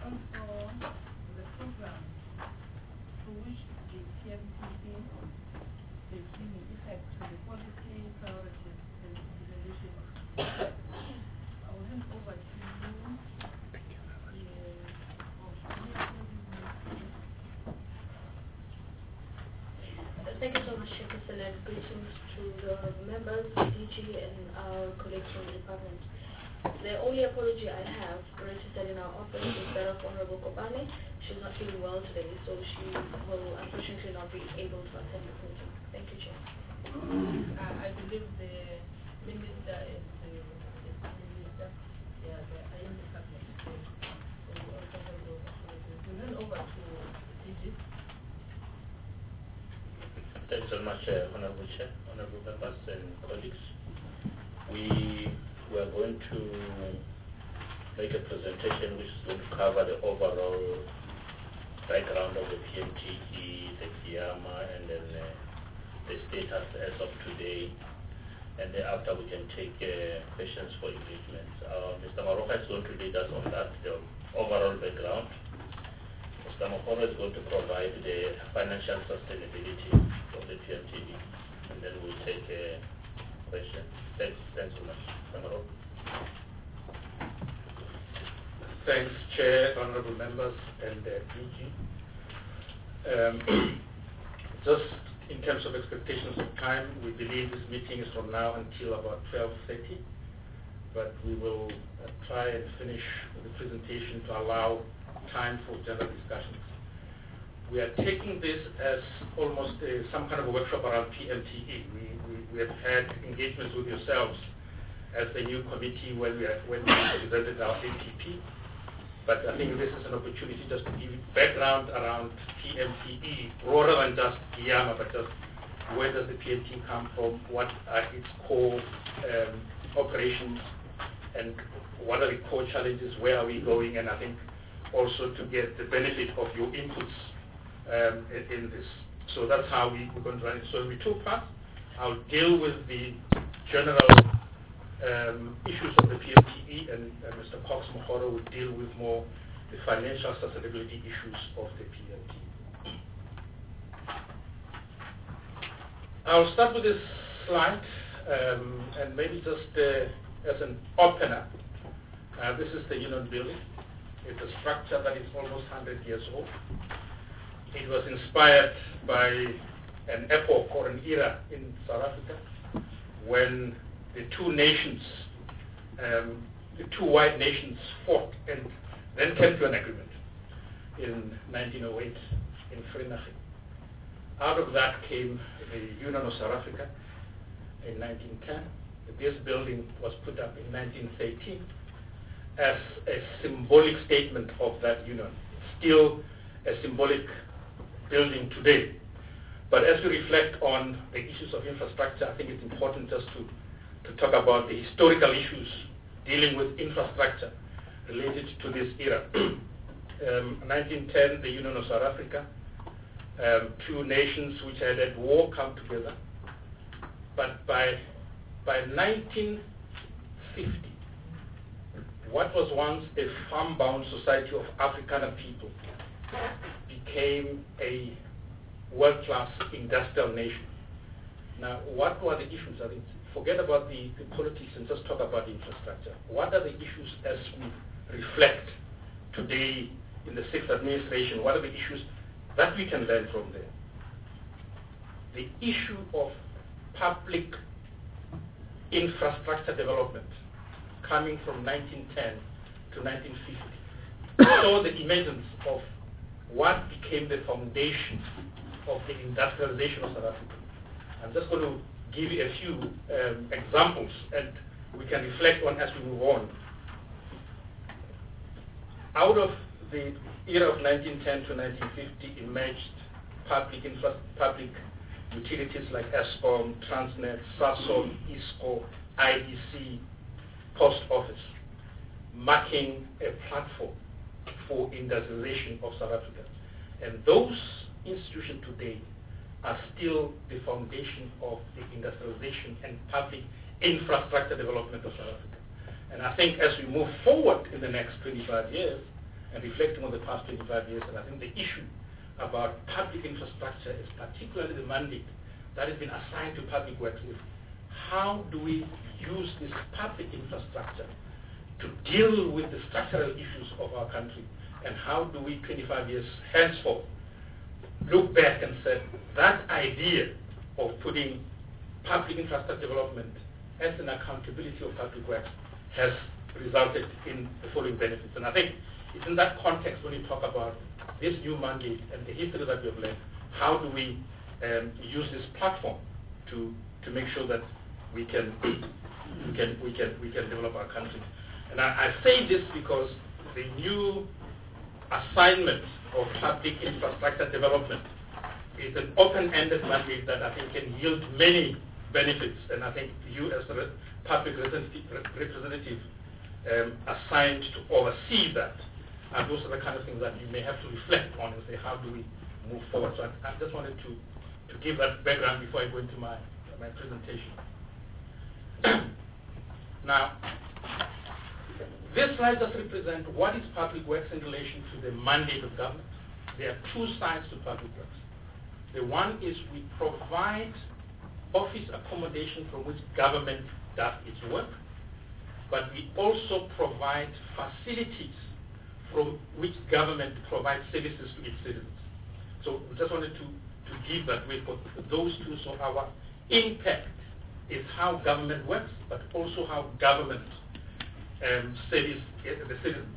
also the program through which the PMTD is giving effect to the policy priorities and evaluation of I will hand over to you. Thank you so much, Chairperson, and greetings to the members, DG, and our colleagues from the department. The only apology I have registered in our office is that of Honorable Kobane. She's not feeling well today, so she will unfortunately not be able to attend the meeting. Thank you, Chair. I believe the minister is the minister. Yeah, they are in the cabinet. So we also have those apologies. We'll hand over to DG. Thanks so much, Honorable Chair, Honorable members and colleagues. We are going to make a presentation which is going to cover the overall background of the PMTE, the KIAMA, and then the status as of today. And thereafter we can take questions for engagement. Mr. Maroka is going to lead us on that, the overall background. Mr. Mokoro is going to provide the financial sustainability of the PMTD, and then we'll take a question. Thanks so much. Mr. Maroka. Thanks, Chair, honorable members, and DG. Just in terms of expectations of time, we believe this meeting is from now until about 12:30, but we will try and finish the presentation to allow time for general discussions. We are taking this as almost some kind of a workshop around PMTE. We have had engagements with yourselves as the new committee when we presented our APP. But I think this is an opportunity just to give background around PMTE, rather than just KIAMA, but just where does the PMTE come from, what are its core operations, and what are the core challenges, where are we going, and I think also to get the benefit of your inputs in this. So that's how we're going to run it. So in two parts, I'll deal with the general issues of the PMTE, and Mr. Cox Mokoro will deal with more the financial sustainability issues of the PMTE. I'll start with this slide, and maybe just as an opener, this is the Union Building. It's a structure that is almost 100 years old. It was inspired by an epoch or an era in South Africa when the two nations, the two white nations fought and then came to an agreement in 1908 in Vereeniging. Out of that came the Union of South Africa in 1910. This building was put up in 1913 as a symbolic statement of that union. Still a symbolic building today. But as we reflect on the issues of infrastructure, I think it's important just to talk about the historical issues dealing with infrastructure related to this era. 1910, the Union of South Africa, two nations which had at war come together. But by 1950, what was once a farm-bound society of Afrikaner people became a world-class industrial nation. Now, what were the issues? I think forget about the politics and just talk about the infrastructure. What are the issues as we reflect today in the sixth administration? What are the issues that we can learn from there? The issue of public infrastructure development coming from 1910 to 1950 saw the emergence of what became the foundation of the industrialization of South Africa. I'm just going to give you a few examples, and we can reflect on as we move on. Out of the era of 1910 to 1950 emerged public utilities like Eskom, Transnet, Sasol, ISCO, IDC, Post Office, marking a platform for industrialization of South Africa. And those institutions today are still the foundation of the industrialization and public infrastructure development of South Africa. And I think as we move forward in the next 25 years, and reflecting on the past 25 years. And I think the issue about public infrastructure is particularly the mandate that has been assigned to public works is how do we use this public infrastructure to deal with the structural issues of our country, and how do we 25 years henceforth look back and say that idea of putting public infrastructure development as an accountability of public works has resulted in the following benefits. And I think it's in that context when you talk about this new mandate and the history that we have learned, how do we use this platform to make sure that we can develop our country. And I say this because the new assignment of public infrastructure development is an open-ended mandate that I think can yield many benefits, and I think you as a public representative assigned to oversee that, and those are the kind of things that you may have to reflect on and say, how do we move forward? So I just wanted to give that background before I go into my presentation. Now, this slide just represents what is public works in relation to the mandate of government. There are two sides to public works. The one is we provide office accommodation from which government does its work, but we also provide facilities from which government provides services to its citizens. So we just wanted to give that way for those two, so our impact is how government works, but also how government service the citizens.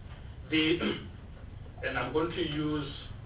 And I'm going to use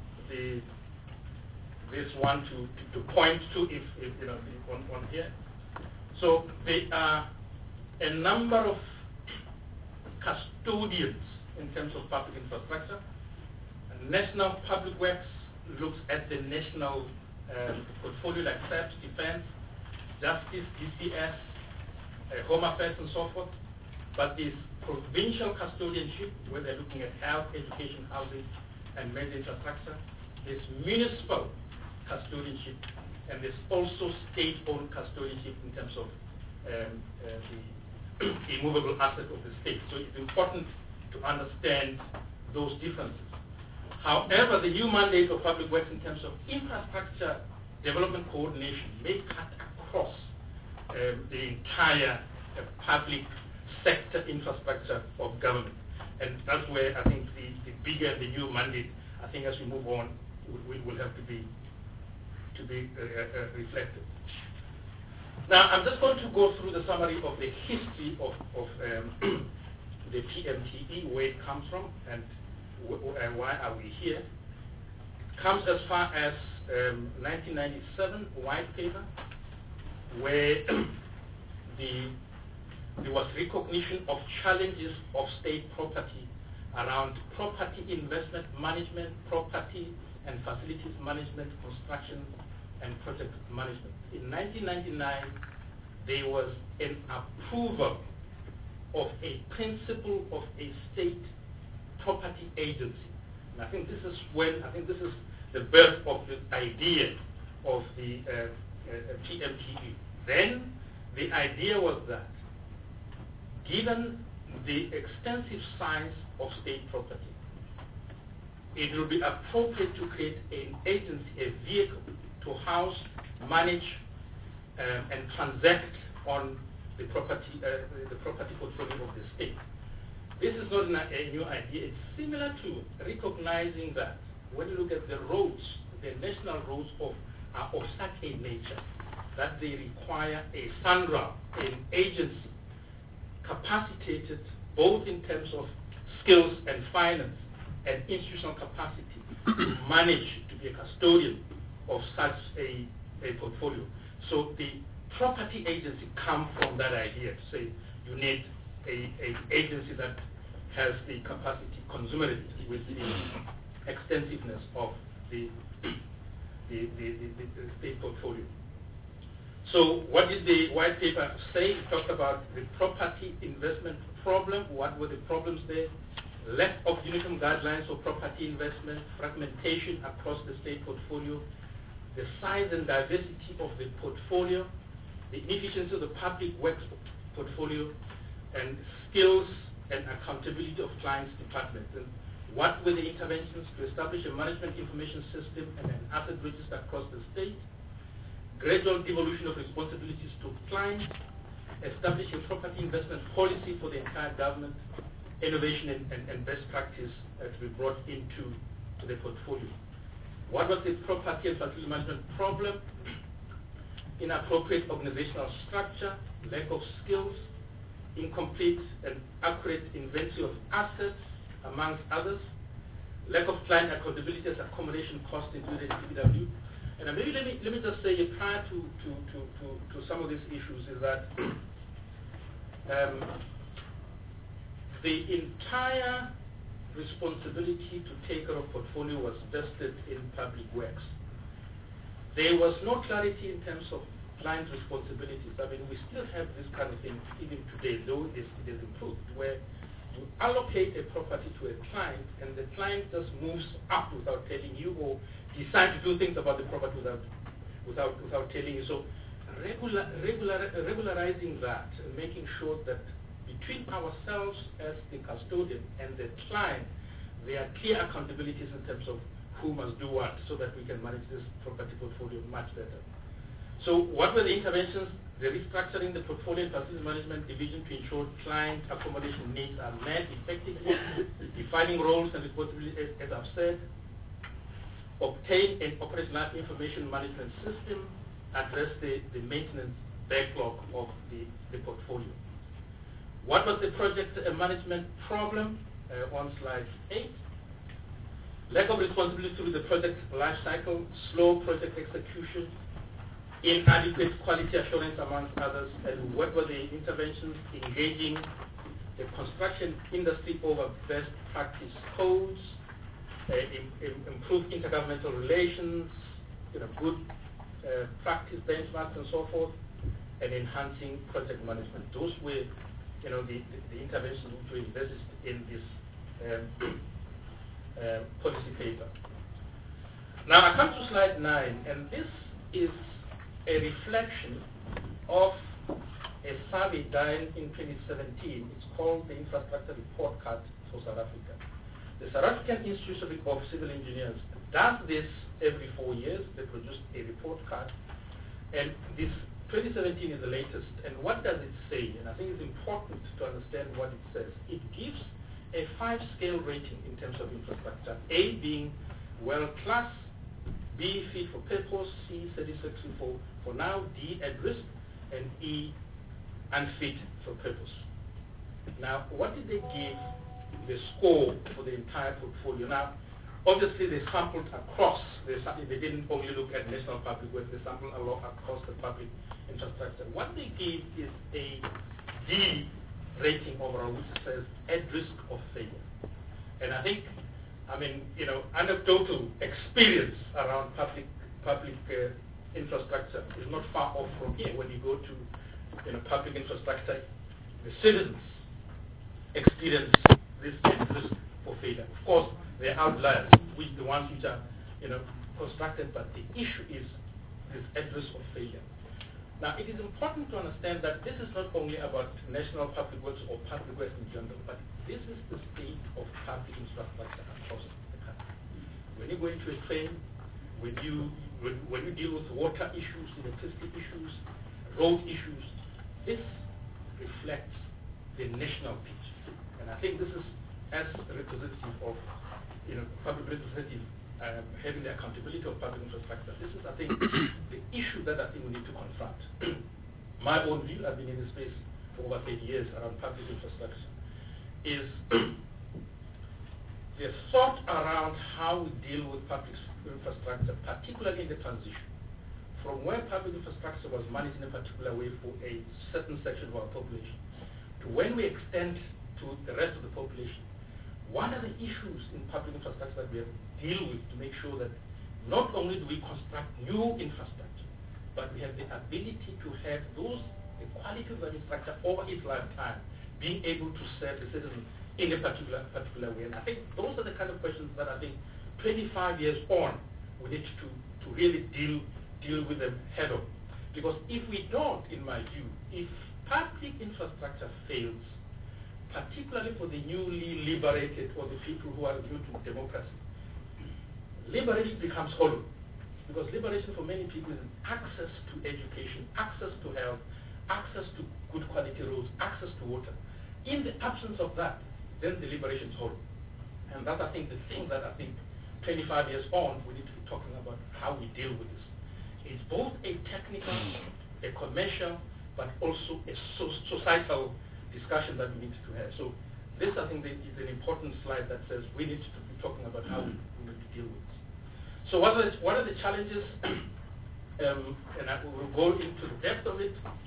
this one to point to if you know on here. So there are a number of custodians in terms of public infrastructure. National Public Works looks at the national portfolio like SAPS, Defense, Justice, DCS, Home Affairs and so forth. But this provincial custodianship, where they're looking at health, education, housing, and major infrastructure, there's municipal custodianship, and there's also state-owned custodianship in terms of the immovable asset of the state. So it's important to understand those differences. However, the new mandate of public works in terms of infrastructure development coordination may cut across the entire public sector infrastructure of government. And that's where I think the bigger the new mandate, I think as we move on, will have to be reflected. Now, I'm just going to go through the summary of the history of the PMTE, where it comes from, and why are we here. It comes as far as 1997 white paper, where there was recognition of challenges of state property around property investment management, property and facilities management, construction and project management. In 1999, there was an approval of a principle of a state property agency. And I think this is the birth of the idea of the PMTE. Then the idea was that given the extensive size of state property, it will be appropriate to create an agency, a vehicle to house, manage, and transact on the property portfolio of the state. This is not a new idea. It's similar to recognizing that when you look at the roads, the national roads are of such a nature that they require a SANRA, an agency capacitated both in terms of skills and finance and institutional capacity to manage, to be a custodian of such a portfolio. So the property agency comes from that idea to say you need an agency that has the capacity commensurate with the extensiveness of the state portfolio. So what did the white paper say? It talked about the property investment problem. What were the problems there? Lack of uniform guidelines for property investment, fragmentation across the state portfolio, the size and diversity of the portfolio, the inefficiency of the public works portfolio, and skills and accountability of clients' departments. And What were the interventions? To establish a management information system and an asset register across the state, gradual devolution of responsibilities to clients, establish a property investment policy for the entire government, innovation and best practice to be brought into the portfolio. What was the property and facility management problem? Inappropriate organizational structure, lack of skills, incomplete and accurate inventory of assets, amongst others, lack of client accountability as accommodation costs included in TBW. And maybe let me just say, prior to some of these issues, is that the entire responsibility to take care of portfolio was vested in public works. There was no clarity in terms of client responsibilities. I mean, we still have this kind of thing even today, though it is improved, where you allocate a property to a client and the client just moves up without telling you, or decide to do things about the property without telling you. So regularizing that and making sure that between ourselves as the custodian and the client, there are clear accountabilities in terms of who must do what, so that we can manage this property portfolio much better. So what were the interventions? The restructuring the portfolio and facility management division to ensure client accommodation needs are met effectively, defining roles and responsibilities, as I've said, obtain an operational information management system, address the maintenance backlog of the portfolio. What was the project management problem? On slide 8. Lack of responsibility through the project life cycle, slow project execution, inadequate quality assurance, amongst others. And what were the interventions? Engaging the construction industry over best practice codes, improve intergovernmental relations, good practice benchmarks and so forth, and enhancing project management. Those were the interventions which were invested in this policy paper. Now I come to slide 9, and this is a reflection of a survey done in 2017. It's called the Infrastructure Report Card for South Africa. The South African Institute of Civil Engineers does this every 4 years. They produce a report card, and this 2017 is the latest. And what does it say? And I think it's important to understand what it says. It gives a 5-scale rating in terms of infrastructure, A being world-class, B fit for purpose, C satisfactory for now, D at risk, and E unfit for purpose. Now, what did they give the score for the entire portfolio? Now, obviously they sampled across, they didn't only look at national public works, they sampled a lot across the public infrastructure. What they give is a D rating overall, which says at risk of failure. And I think, anecdotal experience around public infrastructure is not far off from here. When you go to public infrastructure, the citizens experience this at risk for failure. Of course, there are outliers, the ones which are constructed, but the issue is this at risk of failure. Now, it is important to understand that this is not only about national public works or public works in general, but this is the state of public infrastructure across the country. When you go into a train, when you deal with water issues, electricity issues, road issues, this reflects the national picture. And I think this is, as a representative of public representative having the accountability of public infrastructure, this is, I think, the issue that I think we need to confront. My own view, I've been in this space for over 30 years around public infrastructure, is the thought around how we deal with public infrastructure, particularly in the transition, from where public infrastructure was managed in a particular way for a certain section of our population, to when we extend to the rest of the population. What are the issues in public infrastructure that we have to deal with to make sure that not only do we construct new infrastructure, but we have the ability to have the quality of that infrastructure over its lifetime, being able to serve the citizen in a particular way. And I think those are the kind of questions that I think 25 years on, we need to really deal with them head on. Because if we don't, in my view, if public infrastructure fails, particularly for the newly liberated or the people who are new to democracy, liberation becomes hollow. Because liberation for many people is access to education, access to health, access to good quality roads, access to water. In the absence of that, then the liberation is hollow. And that's, I think, the thing that I think 25 years on, we need to be talking about how we deal with this. It's both a technical, a commercial, but also a societal discussion that we need to have. So this, I think, is an important slide that says we need to be talking about how we need to deal with this. So what are the challenges? And I will go into the depth of it.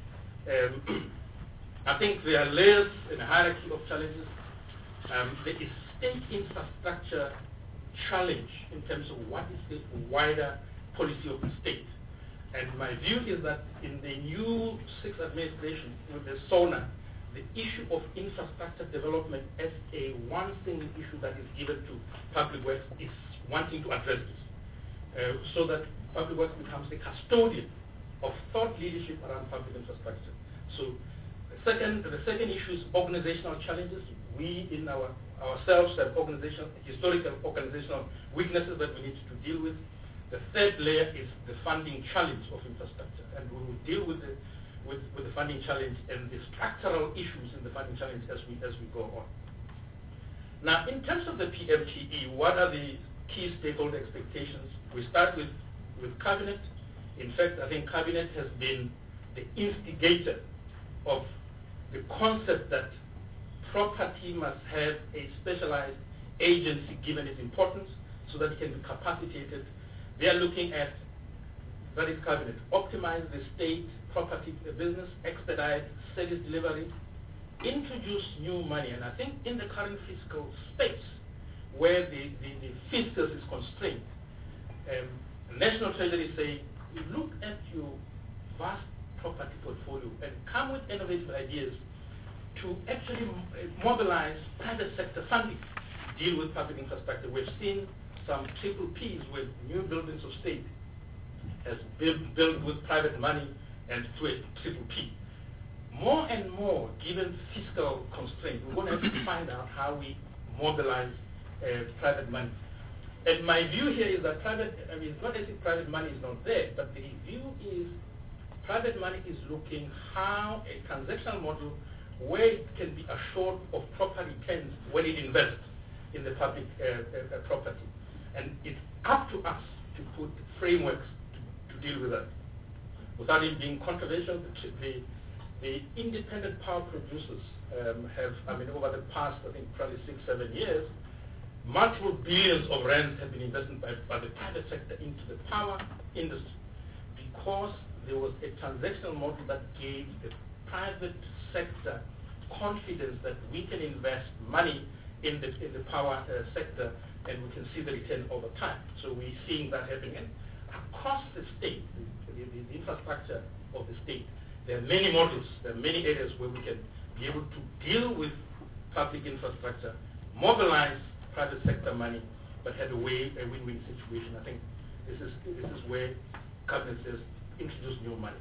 I think there are layers and a hierarchy of challenges. There is state infrastructure challenge in terms of what is the wider policy of the state. And my view is that in the new sixth administration with the SONA, the issue of infrastructure development as a one single issue that is given to public works is wanting to address this. So that public works becomes the custodian of thought leadership around public infrastructure. So the second issue is organizational challenges. We in ourselves have historical organizational weaknesses that we need to deal with. The third layer is the funding challenge of infrastructure, and we will deal with the funding challenge and the structural issues in the funding challenge as we go on. Now, in terms of the PMTE, what are the key stakeholder expectations? We start with Cabinet. In fact, I think Cabinet has been the instigator of the concept that property must have a specialized agency given its importance so that it can be capacitated. They are looking at, that is Cabinet, optimize the state property business, expedite service delivery, introduce new money. And I think in the current fiscal space, where the fiscus is constrained, National Treasury say, look at your vast property portfolio and come with innovative ideas to actually mobilize private sector funding to deal with public infrastructure. We've seen some triple Ps with new buildings of state as built with private money and through a triple P. More and more, given fiscal constraints, we're going to have to find out how we mobilize private money. And my view here is that it's not as if private money is not there, but the view is private money is looking how a transactional model where it can be assured of proper returns when it invests in the public property. And it's up to us to put frameworks to deal with that. Without it being controversial, the independent power producers have, over the past, I think, probably 6-7 years, multiple billions of rands have been invested by the private sector into the power industry because there was a transactional model that gave the private sector confidence that we can invest money in the power sector and we can see the return over time. So we're seeing that happening. And across the state, the infrastructure of the state, there are many models, there are many areas where we can be able to deal with public infrastructure, mobilize private sector money, but have a win-win situation. I think this is where Cabinet says introduce new money.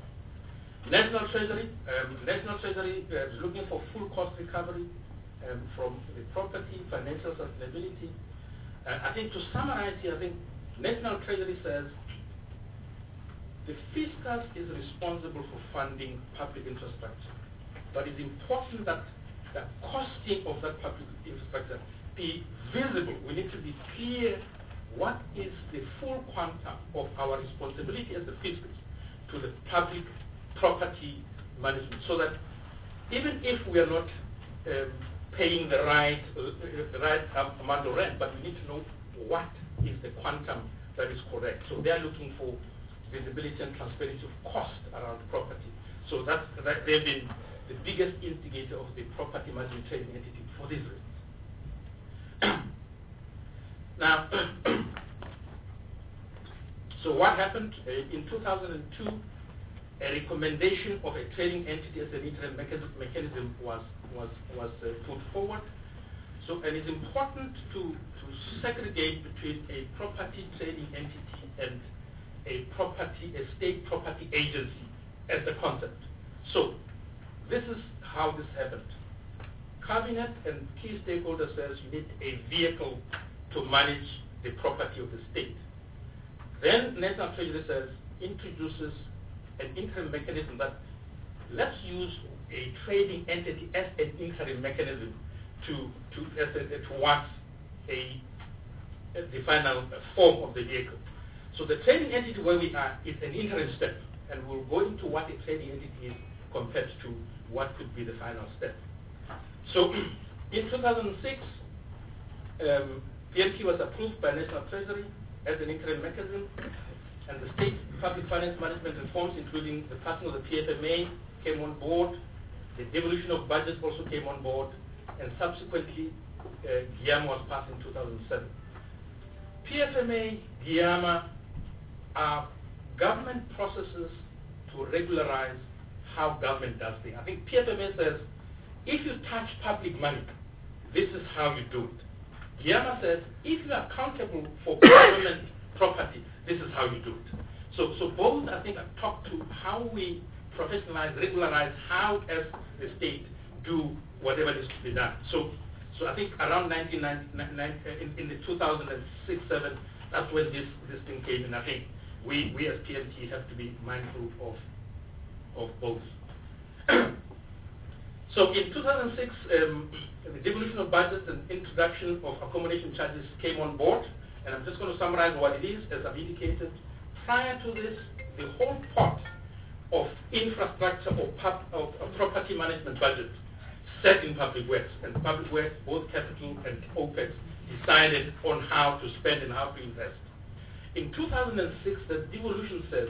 National Treasury is looking for full cost recovery from the property, financial sustainability. I think to summarize here, I think National Treasury says the fiscus is responsible for funding public infrastructure, but it's important that the costing of that public infrastructure be visible. We need to be clear what is the full quantum of our responsibility as the fiscus to the public property management, so that even if we are not paying the right amount of rent, but we need to know what is the quantum that is correct. So they are looking for visibility and transparency of cost around property. So that they've been the biggest instigator of the property management trading entity for this reason. Now, so what happened? In 2002, a recommendation of a trading entity as an interim mechanism was put forward. So, and it's important to segregate between a property trading entity and a state property agency as the concept. So, this is how this happened. cabinet and key stakeholders says you need a vehicle to manage the property of the state. Then National Treasury says, introduces an interim mechanism that let's use a trading entity as an interim mechanism towards the final form of the vehicle. So the trading entity where we are is an interim step, and we'll go into what a trading entity is compared to what could be the final step. So in 2006, PMT was approved by National Treasury as an interim mechanism, and the state public finance management reforms, including the passing of the PFMA, came on board. The devolution of budgets also came on board, and subsequently, GIAMA was passed in 2007. PFMA, GIAMA are government processes to regularize how government does things. I think PFMA says, if you touch public money, this is how you do it. GIAMA says, if you are accountable for government property, this is how you do it. So both, I think, talk to how we professionalize, regularize how, as the state, do whatever needs to be done. So I think around 1999, in the 2006-07, that's when this thing came in. I think we as PMT have to be mindful of both. So in 2006, the devolution of budgets and introduction of accommodation charges came on board, and I'm just going to summarize what it is, as I've indicated. Prior to this, the whole pot of infrastructure or property management budget set in public works, and public works, both capital and OPEX, decided on how to spend and how to invest. In 2006, the devolution says,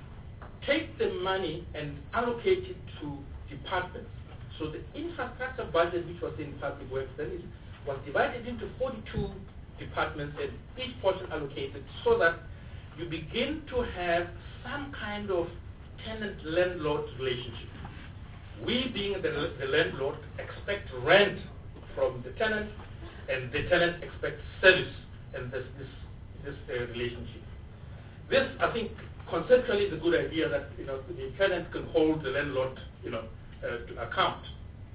take the money and allocate it to departments. So the infrastructure budget, which was in public works, then was divided into 42 departments, and each portion allocated, so that you begin to have some kind of tenant-landlord relationship. We, being the landlord, expect rent from the tenant, and the tenant expects service, and there's this relationship. This, I think, conceptually is a good idea that the tenant can hold the landlord to account.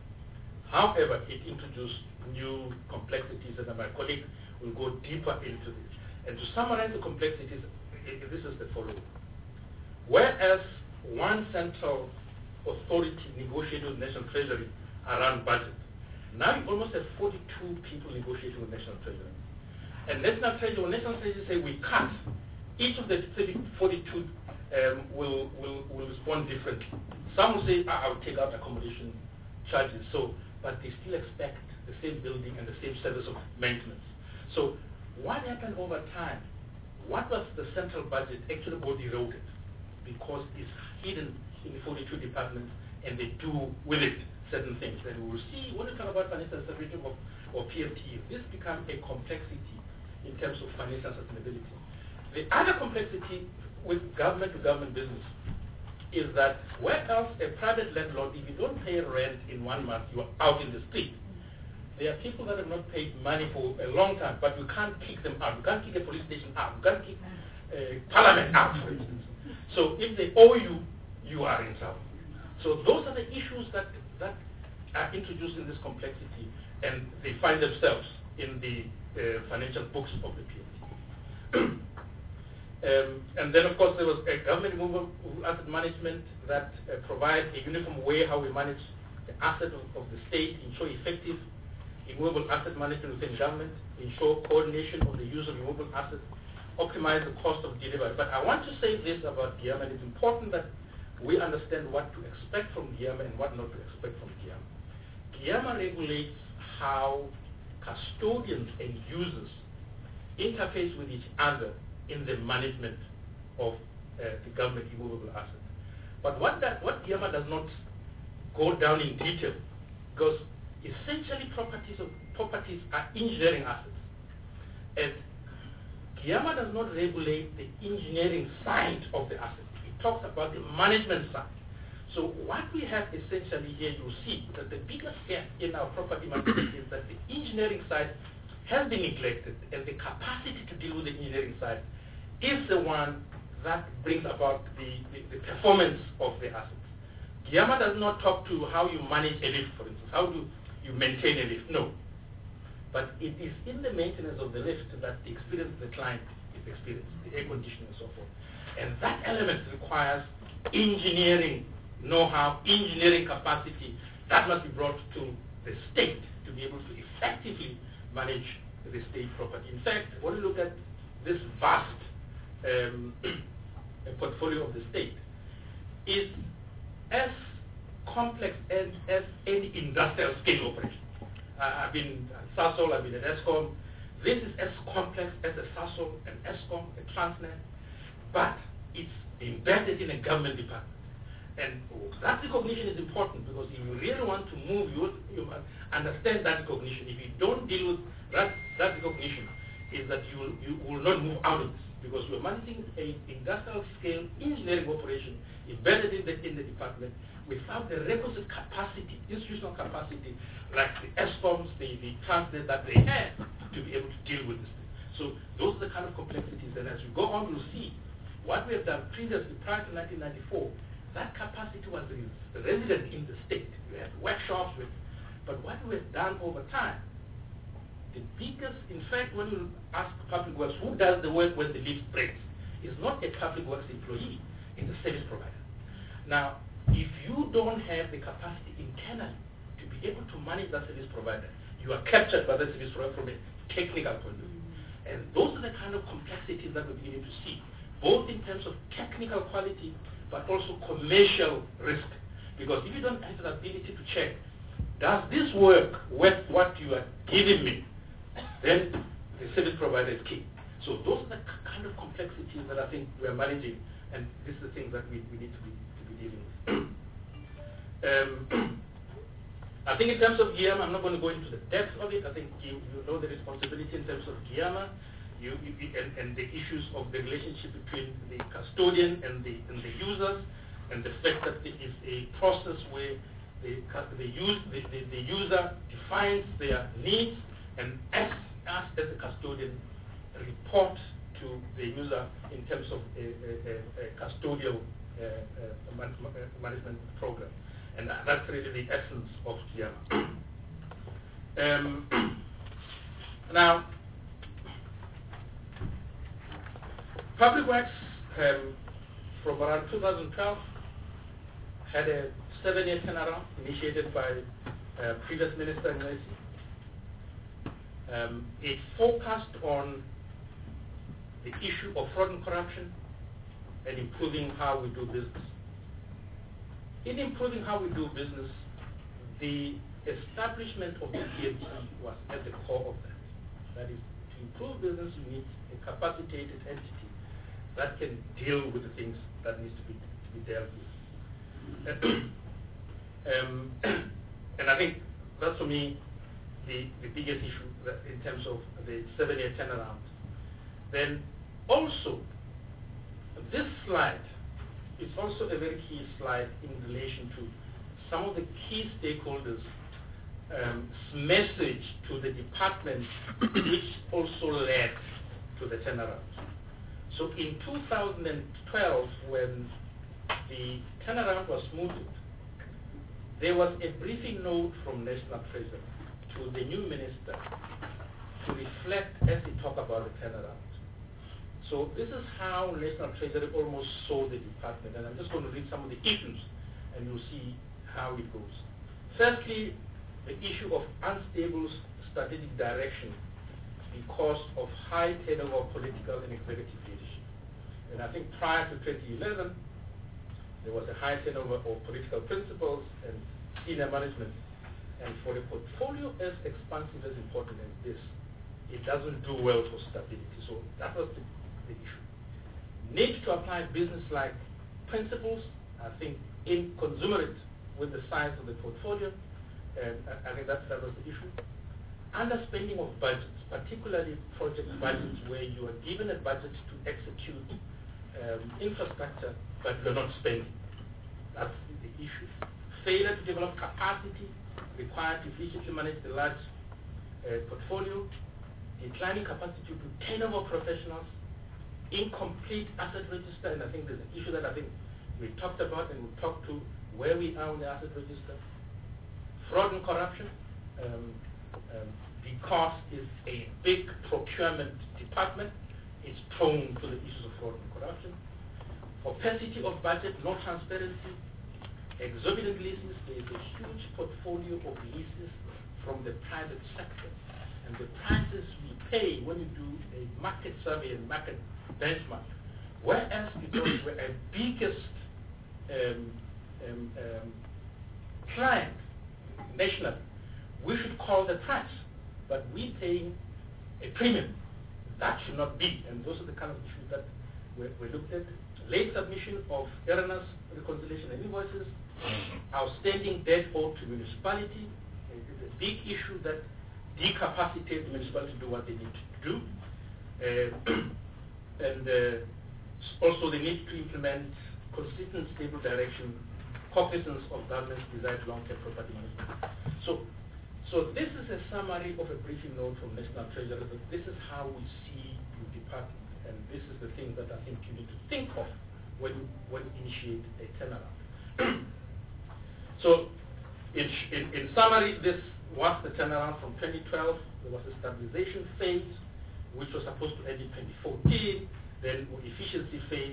However, it introduced new complexities, and my colleague will go deeper into this. And to summarize the complexities, this is the following. Whereas one central authority negotiated with National Treasury around budget, now you almost have 42 people negotiating with National Treasury. And National Treasury say we cut, each of the 42 will respond differently. Some will say, I'll take out accommodation charges, but they still expect the same building and the same service of maintenance. So what happened over time? What was the central budget actually got eroded because it's hidden in the 42 departments, and they do with it certain things. And we will see, when we talk about financial stability or PFT, this becomes a complexity in terms of financial sustainability. The other complexity with government-to-government business is that where else a private landlord, if you don't pay rent in 1 month, you are out in the street. There are people that have not paid money for a long time, but you can't kick them out. You can't kick a police station out. You can't kick parliament out, for instance. So if they owe you, you are in trouble. So those are the issues that are introduced in this complexity, and they find themselves in the financial books of the PMT. And then, of course, there was a government movement asset management that provides a uniform way how we manage the asset of the state, ensure effective immovable asset management within government, ensure coordination of the use of immovable assets, optimize the cost of delivery. But I want to say this about GIAMA, and it's important that we understand what to expect from GIAMA and what not to expect from GIAMA. GIAMA regulates how custodians and users interface with each other in the management of the government immovable assets. But what GIAMA does not go down in detail, because essentially properties are engineering assets. And GIAMA does not regulate the engineering side of the asset. It talks about the management side. So what we have essentially here, you see that the biggest gap in our property management is that the engineering side has been neglected, and the capacity to deal with the engineering side is the one that brings about the performance of the assets. GIAMA does not talk to how you manage a lift, for instance. How do you maintain a lift. No. But it is in the maintenance of the lift that the experience of the client is experienced, the air conditioning and so forth. And that element requires engineering know-how, engineering capacity that must be brought to the state to be able to effectively manage the state property. In fact, when you look at this vast portfolio of the state, is as complex as any industrial scale operation. I've been at Sasol, I've been at ESCOM. This is as complex as a Sasol, an ESCOM, a Transnet, but it's embedded in a government department. And that recognition is important because if you really want to move, you must understand that recognition. If you don't deal with that recognition, is that you will not move out of this because you're managing an industrial scale engineering operation embedded in the department without the requisite capacity, institutional capacity, like the ESCOMs, the Transnet that they have to be able to deal with this thing. So those are the kind of complexities. And as you go on, you'll see what we have done previously, prior to 1994, that capacity was resident in the state. We had workshops, but what we have done over time, the biggest, in fact, when you ask public works, who does the work when the lift breaks, is not a public works employee, it's a service provider. Now, if you don't have the capacity internally to be able to manage that service provider, you are captured by that service provider from a technical point of view. And those are the kind of complexities that we're beginning to see, both in terms of technical quality, but also commercial risk. Because if you don't have the ability to check, does this work with what you are giving me, then the service provider is key. So those are the kind of complexities that I think we are managing, and this is the thing that we need to be dealing with. I think in terms of GIAMA, I'm not going to go into the depth of it. I think you know the responsibility in terms of GIAMA. And the issues of the relationship between the custodian and the users, and the fact that it is a process where the user defines their needs and us as a custodian report to the user in terms of a custodial management program. And that's really the essence of GIAMA. Now, Public Works, from around 2012, had a 7-year turnaround initiated by previous Minister Ngesi. It focused on the issue of fraud and corruption and improving how we do business. In improving how we do business, the establishment of the PMT was at the core of that. That is, to improve business, you need a capacitated entity that can deal with the things that needs to be dealt with. And I think that's, for me, the biggest issue in terms of the 7-year turnaround. Then also, this slide is also a very key slide in relation to some of the key stakeholders' message to the department, which also led to the turnaround. So in 2012, when the turnaround was mooted, there was a briefing note from National Treasury to the new minister to reflect as he talked about the turnaround. So this is how National Treasury almost saw the department, and I'm just going to read some of the issues, and you'll see how it goes. Firstly, the issue of unstable strategic direction because of high turnover of political and executive leadership. And I think prior to 2011, there was a high turnover of political principals and senior management. And for a portfolio as expansive, as important as this, it doesn't do well for stability. So that was the issue. Need to apply business-like principles, I think, in consumerate with the size of the portfolio. And I think that was the issue. Underspending of budgets, particularly project budgets where you are given a budget to execute infrastructure, but you're not spending. That's the issue. Failure to develop capacity required to efficiently manage the large portfolio. Declining capacity to turnover professionals. Incomplete asset register, and I think there's an issue that I think we talked about, and we talked to where we are on the asset register. Fraud and corruption. because it's a big procurement department, it's prone to the issues of fraud and corruption. Opacity of budget, no transparency, exorbitant leases. There is a huge portfolio of leases from the private sector. And the prices we pay when you do a market survey and market benchmark, whereas because we're a biggest client nationally, we should call the price, but we paying a premium. That should not be, and those are the kind of issues that we looked at. Late submission of erroneous reconciliation and invoices, outstanding debt owed to municipality. It is a big issue that decapacitates the municipality to do what they need to do. And also the need to implement consistent, stable direction, cognizance of government's desired long-term property management. So this is a summary of a briefing note from National Treasury. This is how we see your department, and this is the thing that I think you need to think of when you initiate a turnaround. So in summary, this was the turnaround from 2012. There was a stabilization phase, which was supposed to end in 2014, then efficiency phase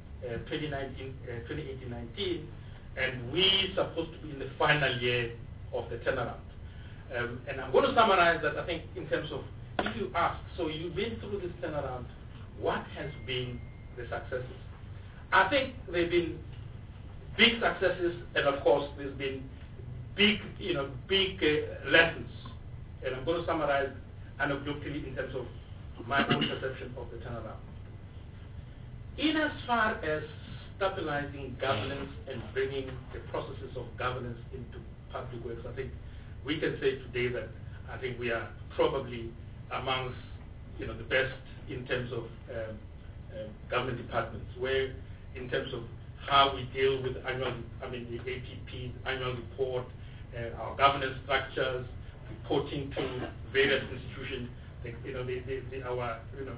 2018-19, and we supposed to be in the final year of the turnaround. And I'm going to summarize that. I think in terms of, if you ask, so you've been through this turnaround, what has been the successes? I think there have been big successes, and of course there's been big lessons. And I'm going to summarize anecdotally in terms of my own perception of the turnaround. In as far as stabilizing governance and bringing the processes of governance into public works, I think we can say today that I think we are probably amongst the best in terms of government departments, where in terms of how we deal with the APP, annual report, our governance structures, reporting to various institutions, our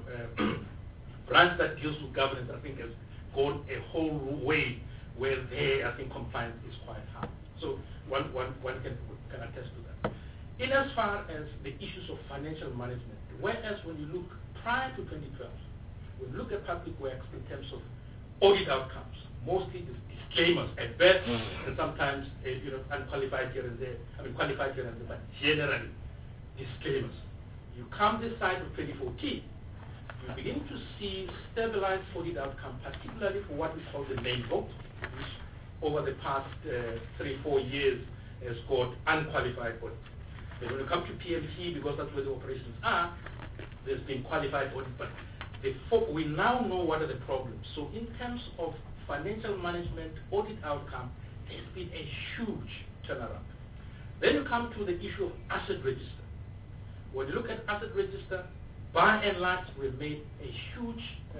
branch that deals with governance, I think has gone a whole way where there, I think compliance is quite high. So one can attest to that. In as far as the issues of financial management, whereas when you look prior to 2012, when you look at public works in terms of audit outcomes, mostly disclaimers at best, and sometimes unqualified here and there, qualified here and there, but generally disclaimers. You come this side of 2014, you begin to see stabilized audit outcome, particularly for what we call the main vote, which over the past 3-4 years has got unqualified audit. Then when you come to PMT, because that's where the operations are, there's been qualified audit, but we now know what are the problems. So in terms of financial management, audit outcome, there's been a huge turnaround. Then you come to the issue of asset register. When you look at asset register, by and large, we've made a huge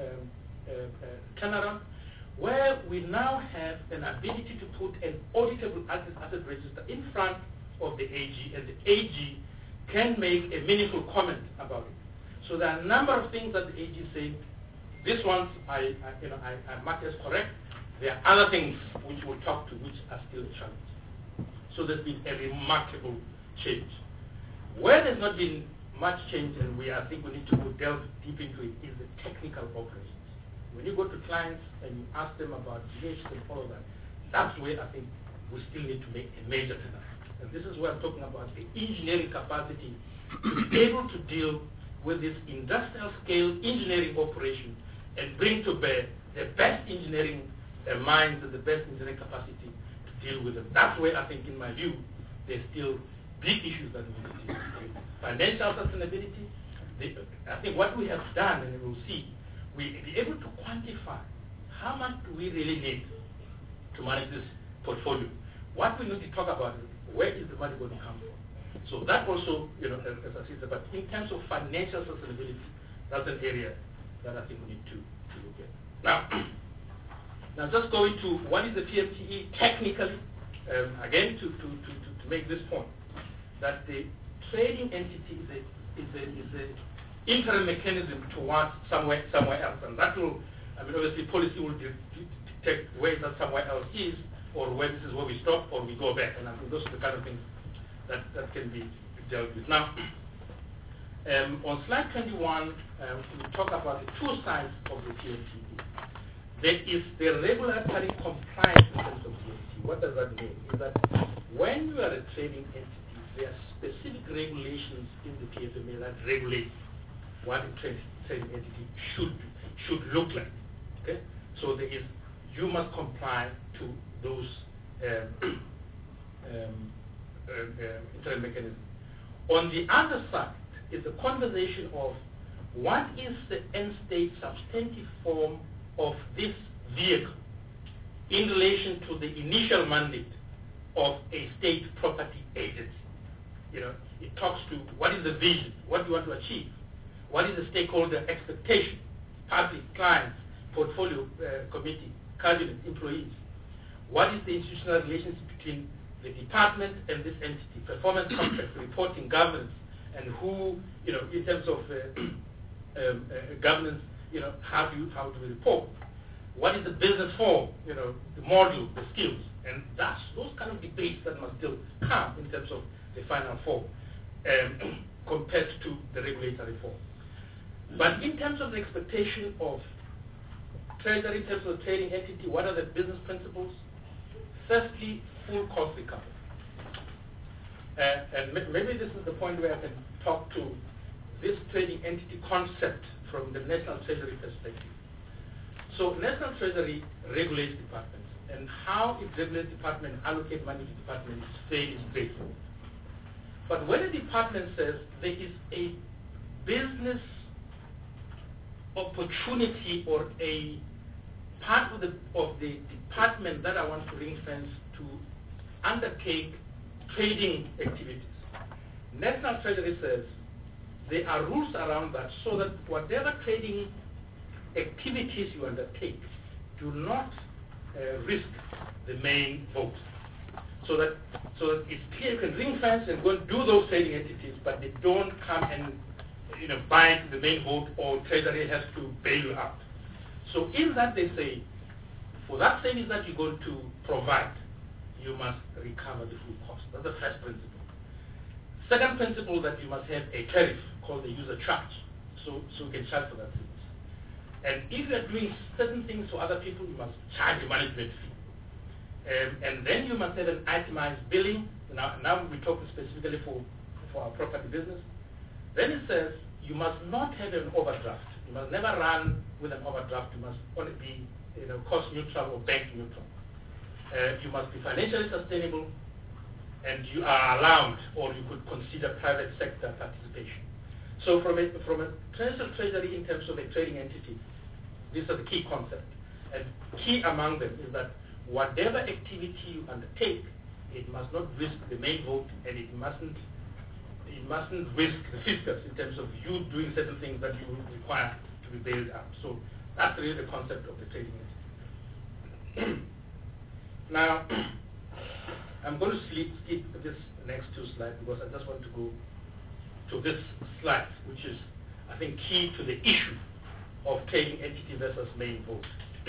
turnaround, where we now have an ability to put an auditable asset register in front of the AG, and the AG can make a meaningful comment about it. So there are a number of things that the AG is saying. These ones I mark as correct. There are other things which we'll talk to which are still a challenge. So there's been a remarkable change. Where there's not been much change, and I think we need to delve deep into it, is the technical operations. When you go to clients and you ask them about GH and all of that, that's where I think we still need to make a major turnaround. And this is where I'm talking about the engineering capacity to be able to deal with this industrial scale engineering operation and bring to bear the best engineering minds and the best engineering capacity to deal with them. That's where I think, in my view, there's still big issues that we need to deal with. Financial sustainability, I think what we have done, and we'll see, we'll be able to quantify how much do we really need to manage this portfolio. What we need to talk about is where is the money going to come from. So that also, as I said, but in terms of financial sustainability, that's an area that I think we need to look at. Now just going to what is the PMTE technically, again to make this point, that the trading entity is an interim mechanism towards somewhere else, and that will, obviously policy will detect where that somewhere else is, or where this is where we stop, or we go back, and I think those are the kind of things that can be dealt with. Now, on slide 21, we talk about the two sides of the TFTP. There is the regulatory compliance in terms of TFT. What does that mean? Is that when you are a trading entity, there are specific regulations in the PFMA that regulate what a trading entity should look like. Okay? So there is, you must comply to those internal mechanisms. On the other side is the conversation of what is the end state substantive form of this vehicle in relation to the initial mandate of a state property agency. You know, it talks to what is the vision, what do you want to achieve, what is the stakeholder expectation, public, clients, portfolio committee, cabinet, employees. What is the institutional relationship between the department and this entity, performance contract, reporting, governance, and who, you know, in terms of governance, you know, how do we report? What is the business form, you know, the model, the skills? And that's those kind of debates that must still come in terms of the final form compared to the regulatory form. But in terms of the expectation of Treasury, in terms of the trading entity, what are the business principles? Firstly, full cost recovery. And maybe this is the point where I can talk to this trading entity concept from the National Treasury perspective. So National Treasury regulates departments, and how it regulates department and allocate money to departments is fairly straightforward. But when a department says there is a business opportunity or a part of the department that I want to ring fence to undertake trading activities, National Treasury says there are rules around that so that whatever trading activities you undertake do not risk the main vote. So that it's clear you can ring fence and go and do those trading entities, but they don't come and, you know, bind the main vote or Treasury has to bail you out. So in that they say, for that service that you're going to provide, you must recover the full cost. That's the first principle. Second principle, that you must have a tariff called the user charge, so you can charge for that service. And if you're doing certain things for other people, you must charge a management fee. And then you must have an itemized billing. Now we're talking specifically for our property business. Then it says you must not have an overdraft. You must never run with an overdraft. You must only be, you know, cost neutral or bank neutral. You must be financially sustainable, and you are allowed, or you could consider private sector participation. So from a National Treasury in terms of a trading entity, these are the key concepts. And key among them is that whatever activity you undertake, it must not risk the main vote, and it mustn't risk the fiscus in terms of you doing certain things that you require to be bailed out. So that's really the concept of the trading entity. Now, I'm going to skip this next two slides because I just want to go to this slide, which is, I think, key to the issue of trading entity versus main vote.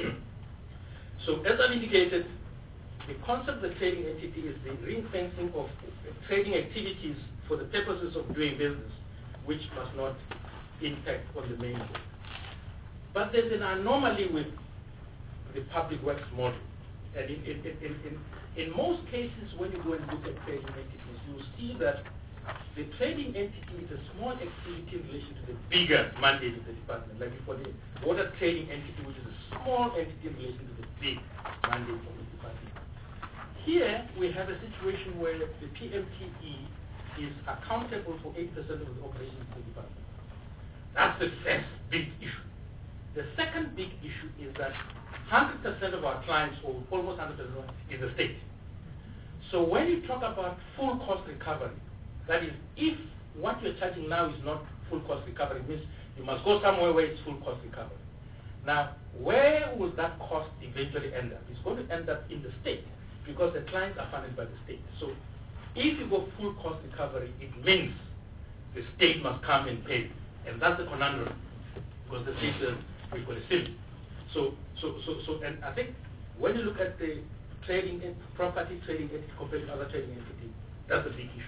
So as I've indicated, the concept of the trading entity is the ring-fencing of trading activities for the purposes of doing business, which must not impact on the main vote. But there's an anomaly with the public works model. And in most cases, when you go and look at trading entities, you'll see that the trading entity is a small activity in relation to the bigger mandate of the department. Like for the water trading entity, which is a small entity in relation to the big mandate of the department. Here, we have a situation where the PMTE is accountable for 8% of the operations of the department. That's the first big issue. The second big issue is that 100% of our clients, or almost 100%, is the state. So when you talk about full cost recovery, that is, if what you're charging now is not full cost recovery, it means you must go somewhere where it's full cost recovery. Now, where will that cost eventually end up? It's going to end up in the state because the clients are funded by the state. So if you go full cost recovery, it means the state must come and pay. And that's the conundrum because the state says we've got a civil. So, and I think when you look at the trading property trading entity compared to other trading entities, that's a big issue.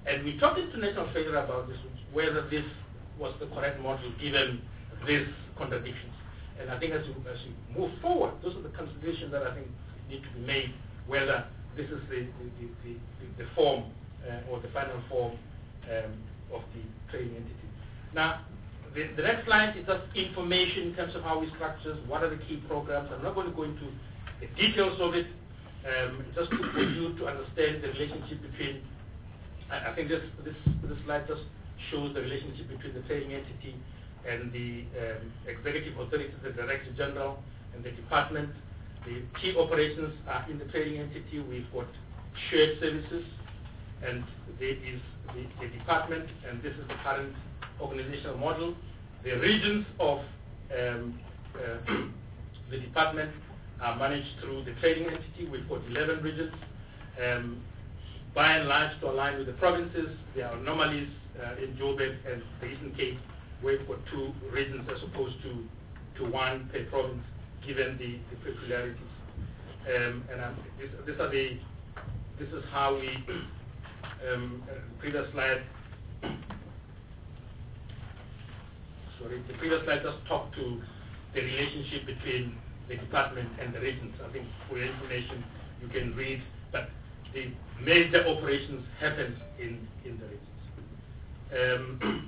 And we talked to National Treasury about this, whether this was the correct model given these contradictions. And I think as you move forward, those are the considerations that I think need to be made, whether this is the form or the final form of the trading entity. Now, the next slide is just information in terms of how we structure, what are the key programs. I'm not going to go into the details of it, just for you to understand the relationship between, I think this slide just shows the relationship between the trading entity and the executive authorities, the Director General and the department. The key operations are in the trading entity. We've got shared services, and there is the department, and this is the current organizational model. The regions of the department are managed through the trading entity. We've got 11 regions. By and large, to align with the provinces, there are anomalies in Joburg and the Eastern Cape, where we've got 2 regions as opposed to 1 per province, given the peculiarities. This is how we, previous slide, the previous slide just talked to the relationship between the department and the regions. I think for your information, you can read, but the major operations happen in the regions.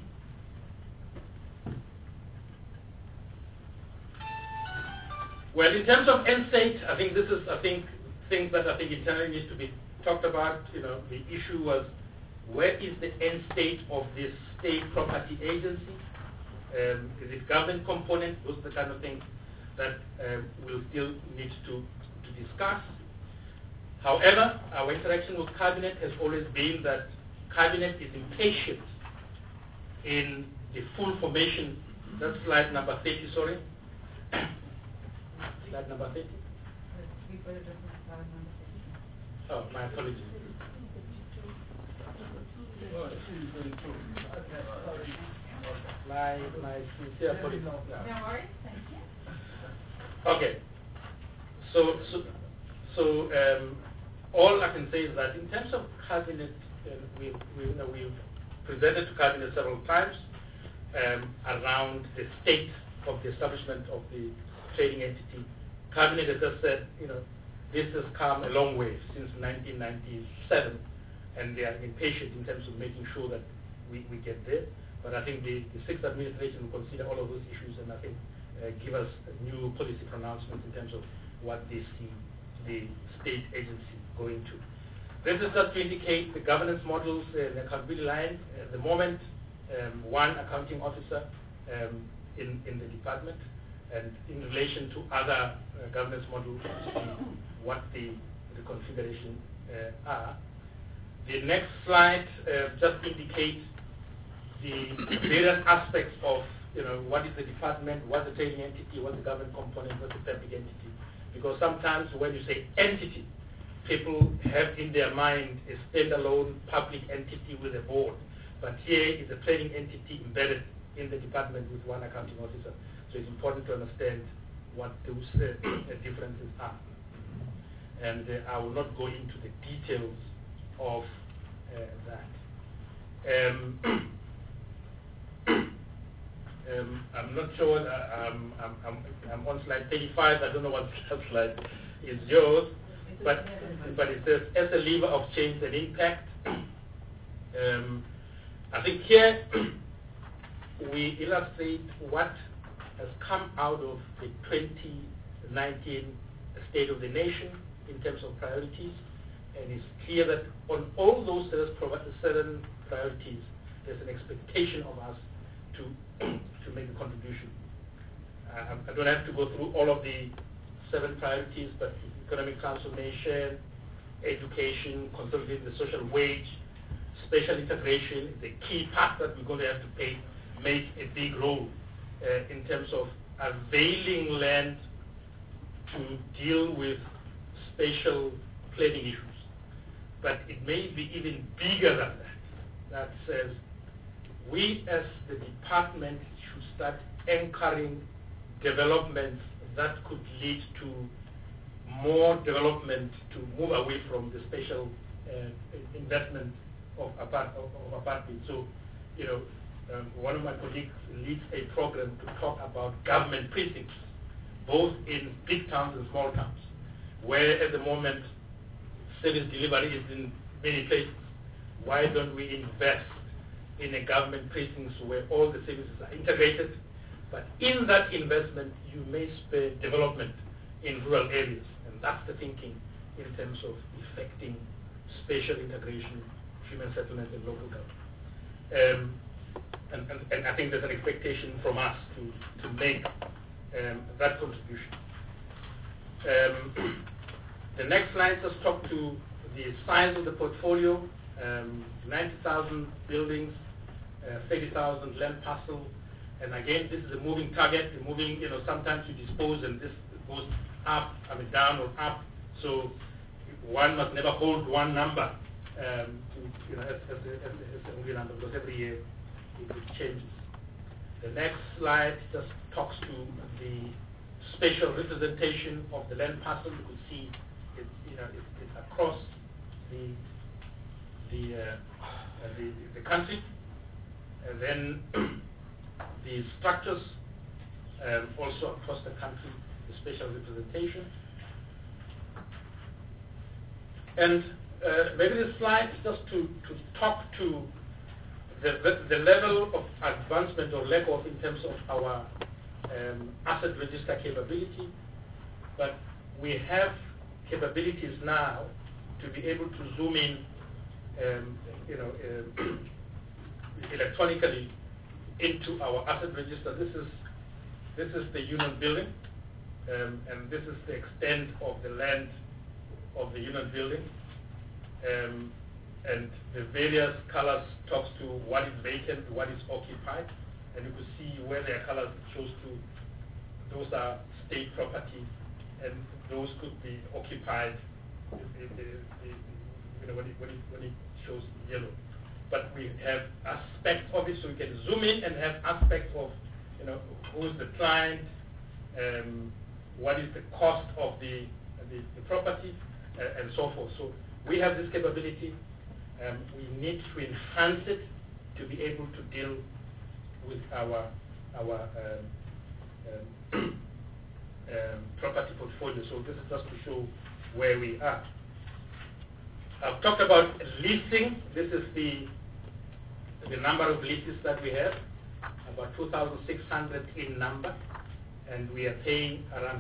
Well, in terms of end state, I think this is, things that I think internally needs to be talked about. You know, the issue was, where is the end state of this state property agency? Is it government component? Those are the kind of things that we'll still need to discuss. However, our interaction with Cabinet has always been that Cabinet is impatient in the full formation. That's slide number 30, sorry. Slide number 30. Oh, my apologies. My sincere apologies. No worries, thank you. Okay. So all I can say is that in terms of Cabinet, we've presented to Cabinet several times around the state of the establishment of the trading entity. Cabinet has just said, this has come a long way since 1997, and they are impatient in terms of making sure that we get there. But I think the 6th administration will consider all of those issues, and I think give us new policy pronouncements in terms of what they see the state agency going to. This is just to indicate the governance models and accountability line. At the moment, 1 accounting officer in the department, and in relation to other governance models, what the configuration are. The next slide just indicates the various aspects of, what is the department, what's the trading entity, what's the government component, what's the public entity. Because sometimes when you say entity, people have in their mind a standalone public entity with a board. But here is a trading entity embedded in the department with 1 accounting officer. So it's important to understand what those differences are. And I will not go into the details of that. I'm not sure. I'm on slide 35. I don't know what slide is yours, but it says as a lever of change and impact. I think here we illustrate what has come out of the 2019 State of the Nation in terms of priorities, and it's clear that on all those 7 priorities, there's an expectation of us to make a contribution. I don't have to go through all of the 7 priorities, but economic transformation, education, consolidating the social wage, spatial integration is a key part that we're going to have to make a big role in terms of availing land to deal with spatial planning issues. But it may be even bigger than that. That says we as the department should start anchoring developments that could lead to more development to move away from the spatial investment of apartheid. So, one of my colleagues leads a program to talk about government precincts, both in big towns and small towns, where at the moment service delivery is in many places. Why don't we invest in a government precincts where all the services are integrated? But in that investment, you may spur development in rural areas, and that's the thinking in terms of effecting spatial integration, human settlement, and local government. And I think there's an expectation from us to make that contribution. The next slide just talk to the size of the portfolio, 90,000 buildings, 30,000 land parcel. And again, this is a moving target. Moving, sometimes you dispose and this goes up, down or up. So one must never hold one number as the only number, because every year it changes. The next slide just talks to the spatial representation of the land parcel. You could see it's across the country, and then the structures also across the country, the spatial representation. And maybe this slide is just to talk to the level of advancement or lack of in terms of our asset register capability. But we have capabilities now to be able to zoom in electronically into our asset register. This is the Union Building, and this is the extent of the land of the Union Building. And the various colors talks to what is vacant, what is occupied, and you can see where their colors shows to. Those are state property, and those could be occupied when it shows yellow. But we have aspects of it, so we can zoom in and have aspects of, who is the client, what is the cost of the property, and so forth. So we have this capability. We need to enhance it to be able to deal with our property portfolio. So this is just to show where we are. I've talked about leasing. This is the number of leases that we have, about 2,600 in number, and we are paying around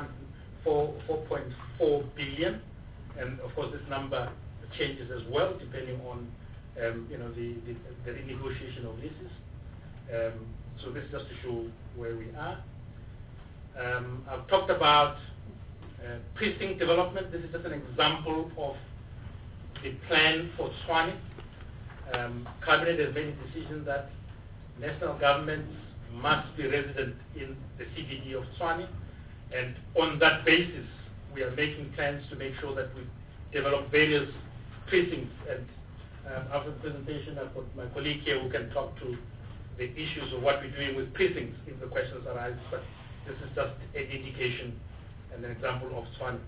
4.4 billion. And of course, this number changes as well depending on the renegotiation of leases. So this is just to show where we are. I've talked about precinct development. This is just an example of the plan for Tshwane. Cabinet has made a decision that national governments must be resident in the CBD of Tshwane, and on that basis, we are making plans to make sure that we develop various precincts. And after the presentation, I've got my colleague here who can talk to the issues of what we're doing with precincts if the questions arise. But this is just an indication and an example of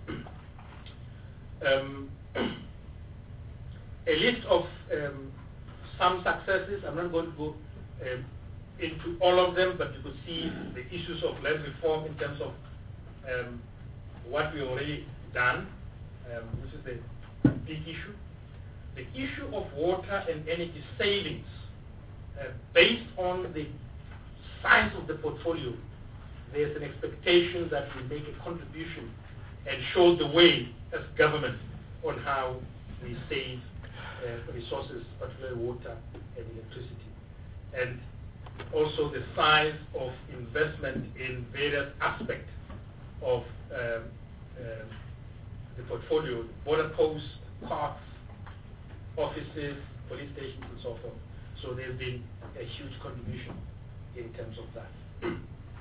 Tshwane. A list of some successes. I'm not going to go into all of them, but you could see the issues of land reform in terms of what we've already done. This is the big issue. The issue of water and energy savings, based on the size of the portfolio, there's an expectation that we make a contribution and show the way as government on how we save resources, particularly water and electricity. And also the size of investment in various aspects of the portfolio, border posts, parks, offices, police stations, and so forth. So there's been a huge contribution in terms of that.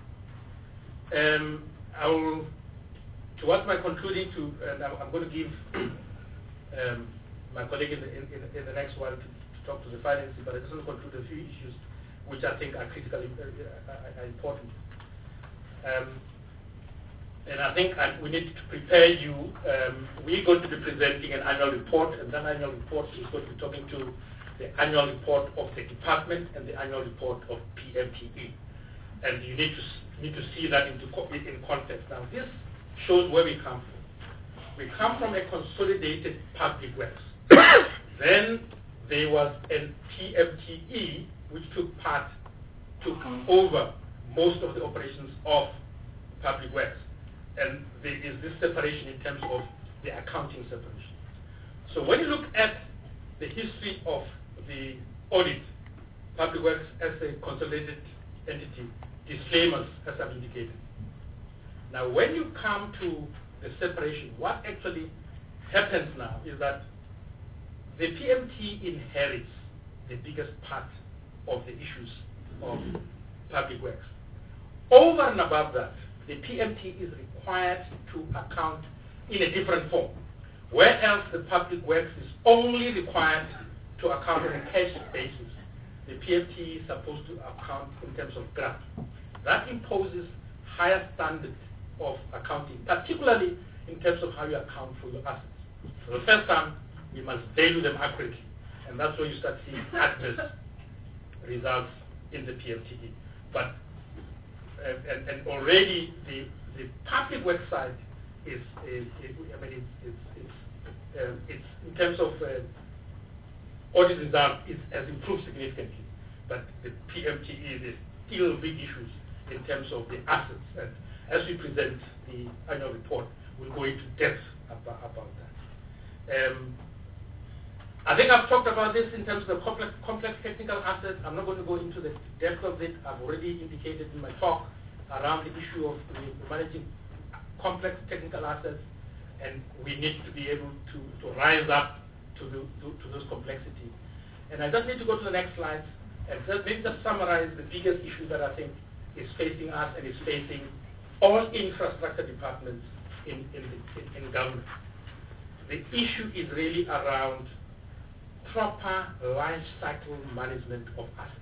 I will, towards my concluding, and I'm going to give my colleague in the next while to talk to the finances, but I just want to conclude a few issues which I think are critically important. And I think we need to prepare you. We're going to be presenting an annual report, and that annual report is going to be talking to the annual report of the department and the annual report of PMTE. And you need to see that in context. Now, this shows where we come from. We come from a consolidated public works. Then there was a PMTE, which took over most of the operations of public works. And there is this separation in terms of the accounting separation. So when you look at the history of the audit, public works as a consolidated entity, disclaimers as I've indicated. Now when you come to the separation, what actually happens now is that the PMT inherits the biggest part of the issues of public works. Over and above that, the PMT is required to account in a different form, whereas the public works is only required to account on a cash basis. The PMT is supposed to account in terms of grant. That imposes higher standards of accounting, particularly in terms of how you account for your assets. For the first time, you must value them accurately, and that's where you start seeing adverse results in the PMTE. But and already the public works side is in terms of audit result has improved significantly, but the PMTE there's still big issues in terms of the assets. And as we present the annual report, we'll go into depth about that. I think I've talked about this in terms of complex technical assets. I'm not going to go into the depth of it. I've already indicated in my talk around the issue of managing complex technical assets, and we need to be able to rise up to those complexities. And I just need to go to the next slide and maybe just summarize the biggest issue that I think is facing us and is facing all infrastructure departments in government. The issue is really around proper life cycle management of assets.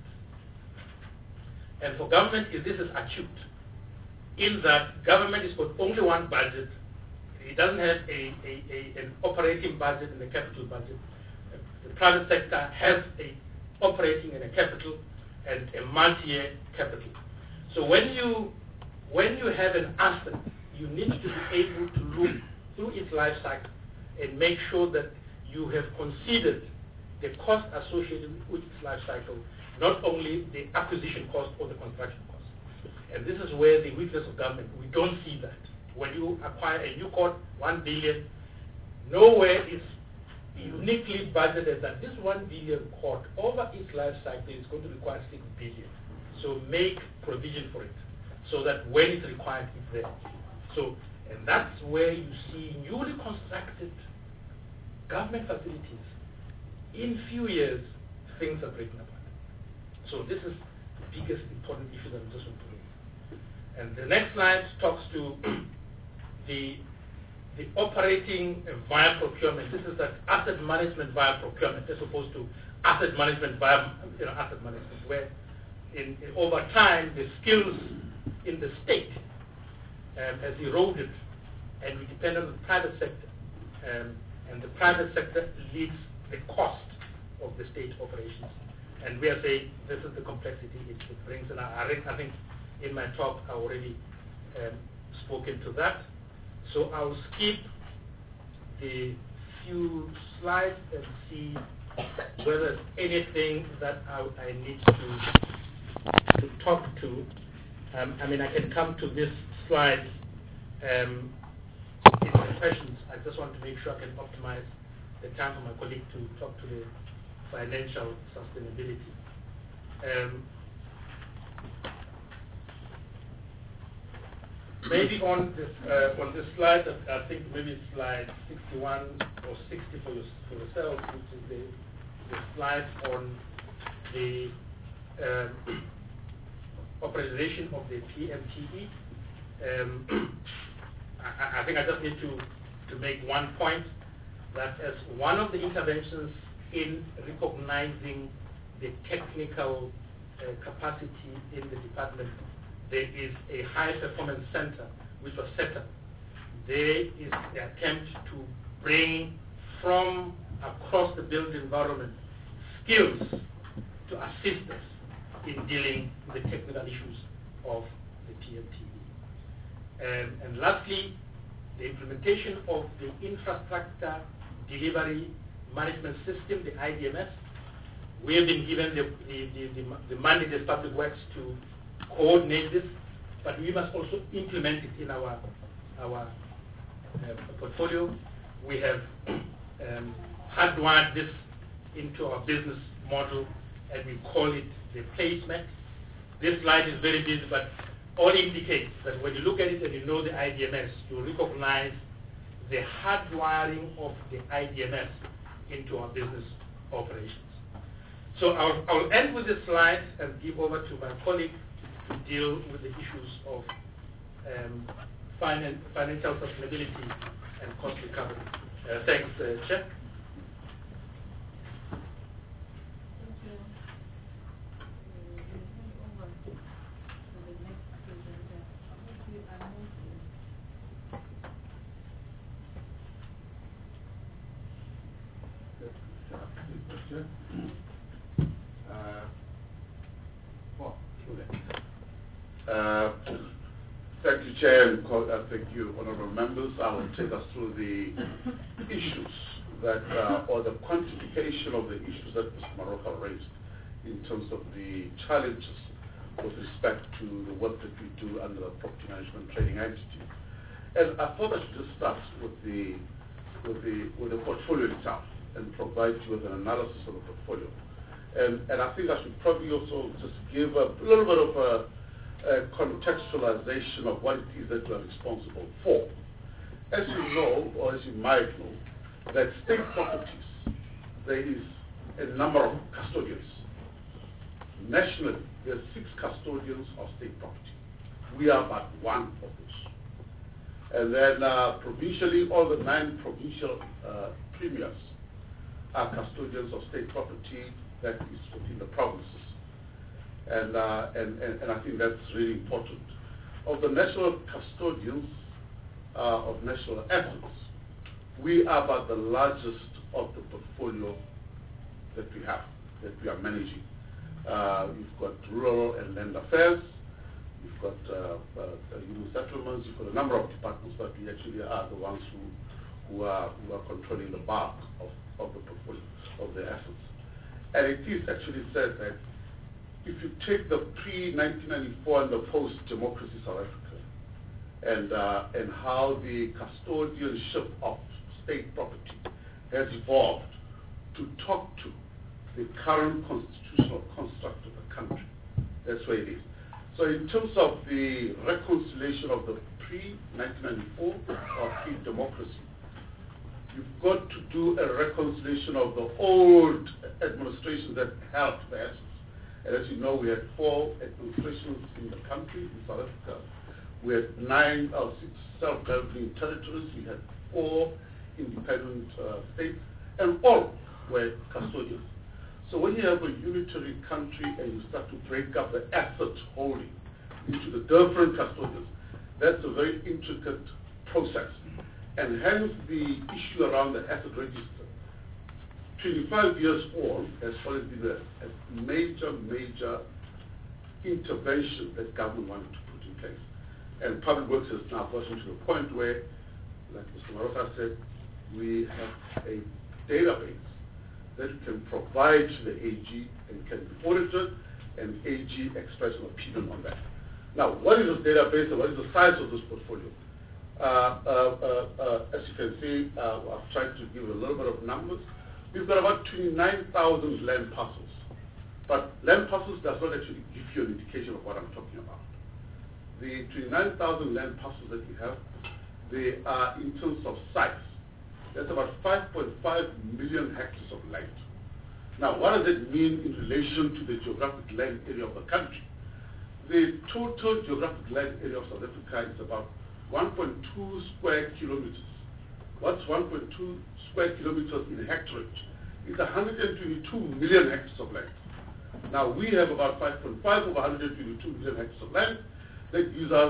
And for government, this is acute, in that government has got only one budget. It doesn't have an operating budget and a capital budget. The private sector has a operating and a capital and a multi-year capital. So when you have an asset, you need to be able to look through its life cycle and make sure that you have considered the cost associated with its life cycle, not only the acquisition cost or the construction cost. And this is where the weakness of government, we don't see that. When you acquire a new court, 1 billion, nowhere is uniquely budgeted that this 1 billion court over its life cycle is going to require 6 billion. So make provision for it so that when it's required, it's there. So, and that's where you see newly constructed government facilities. In few years, things are breaking apart. So this is the biggest important issue that I just want to raise. And the next slide talks to the operating via procurement. This is that asset management via procurement as opposed to asset management via asset management, where over time the skills in the state has eroded, and we depend on the private sector, and the private sector leads the cost of the state operations. And we are saying this is the complexity it brings. And I think in my talk I already spoken to that. So I'll skip the few slides and see whether there's anything that I need to talk to. I mean, I can come to this slide in the questions. I just want to make sure I can optimize the time for my colleague to talk to the financial sustainability. Maybe on this slide, I think maybe it's slide 61 or 60 for yourself, which is the slide on the authorization of the PMTE. I think I just need to make one point, that as one of the interventions in recognizing the technical capacity in the department, there is a high performance center which was set up, there is the attempt to bring from across the built environment skills to assist us in dealing with the technical issues of the PMTD. And lastly, the implementation of the Infrastructure Delivery Management System, the IDMS. We have been given the mandate as Public Works to coordinate this, but we must also implement it in our portfolio. We have hardwired this into our business model, and we call it the placement. This slide is very busy, but all indicates that when you look at it and you know the IDMS, you recognize the hardwiring of the IDMS into our business operations. So I'll end with this slide and give over to my colleague to deal with the issues of financial sustainability and cost recovery. Thanks, Chair. Thank you, Chair, and thank you, honourable members. I will take us through the issues that, or the quantification of the issues that Mr. Moroka raised in terms of the challenges with respect to the work that we do under the Property Management Trading Entity. And I thought I should just start with the portfolio itself and provide you with an analysis of the portfolio. And I think I should probably also just give a little bit of a contextualization of what it is that we are responsible for. As you know, or as you might know, that state properties, there is a number of custodians. Nationally, there are 6 custodians of state property. We are but one of those. And then provincially, all the 9 provincial premiers are custodians of state property that is within the provinces. And I think that's really important. Of the national custodians of national assets, we are about the largest of the portfolio that we have, that we are managing. You've got rural and land affairs, you've got human settlements, you've got a number of departments, but we actually are the ones who are controlling the bulk of the portfolio, of the assets. And it is actually said that if you take the pre-1994 and the post-democracy South Africa, and how the custodianship of state property has evolved to talk to the current constitutional construct of the country, that's where it is. So in terms of the reconciliation of the pre-1994 or pre-democracy, you've got to do a reconciliation of the old administration that held the assets. And as you know, we had 4 administrations in the country, in South Africa. We had 9 or 6 self-governing territories. We had 4 independent states, and all were custodians. So when you have a unitary country and you start to break up the asset holding into the different custodians, that's a very intricate process. And hence the issue around the asset register, 25 years on, has always been a major intervention that government wanted to put in place. And Public Works has now gotten to the point where, like Mr. Moroka said, we have a database that can provide to the AG and can be audited, and AG express an opinion on that. Now, what is this database and what is the size of this portfolio? As you can see, I've tried to give a little bit of numbers. We've got about 29,000 land parcels. But land parcels does not actually give you an indication of what I'm talking about. The 29,000 land parcels that we have, they are in terms of size. That's about 5.5 million hectares of land. Now, what does it mean in relation to the geographic land area of the country? The total geographic land area of South Africa is about 1.2 square kilometers. What's 1.2 square kilometers in hectarage? It's 122 million hectares of land. Now, we have about 5.5 over 122 million hectares of land. That gives us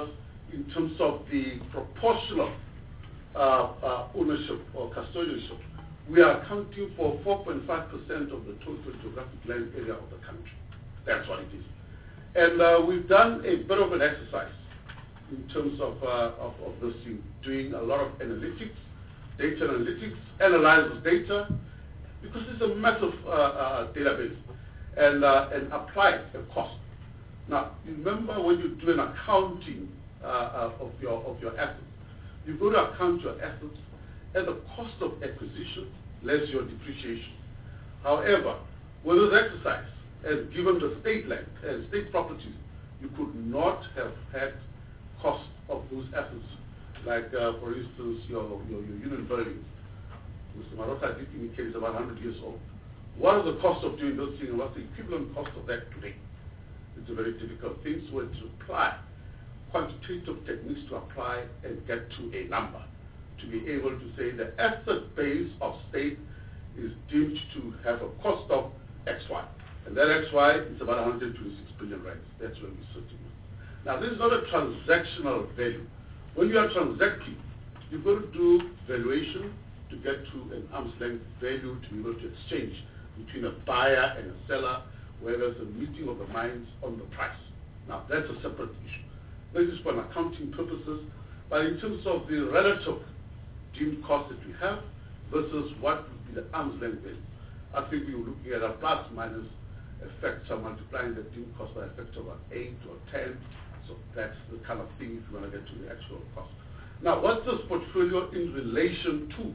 in terms of the proportional ownership or custodianship, we are accounting for 4.5% of the total geographic land area of the country. That's what it is. And we've done a bit of an exercise in terms of this thing, doing a lot of analytics, data analytics, analyzes data, because it's a massive database, and apply a cost. Now, remember when you do an accounting of your assets, you go to account your assets at the cost of acquisition less your depreciation. However, with this exercise, and given the state land and state properties, you could not have had cost of those assets, like for instance your union buildings. Mr. Marota did indicate it's about 100 years old. What is the cost of doing those things, and what's the equivalent cost of that today? It's a very difficult thing, so it's to apply quantitative techniques to apply and get to a number, to be able to say the asset base of state is deemed to have a cost of XY. And that XY is about 126 billion rands. That's where we're sitting. Now, this is not a transactional value. When you are transacting, you've got to do valuation to get to an arm's length value to be able to exchange between a buyer and a seller, where there's a meeting of the minds on the price. Now, that's a separate issue. This is for accounting purposes, but in terms of the relative deemed cost that we have versus what would be the arm's length value, I think we were looking at a plus minus effect, so multiplying the deemed cost by a factor of 8 or 10. So that's the kind of thing if you want to get to the actual cost. Now, what's this portfolio in relation to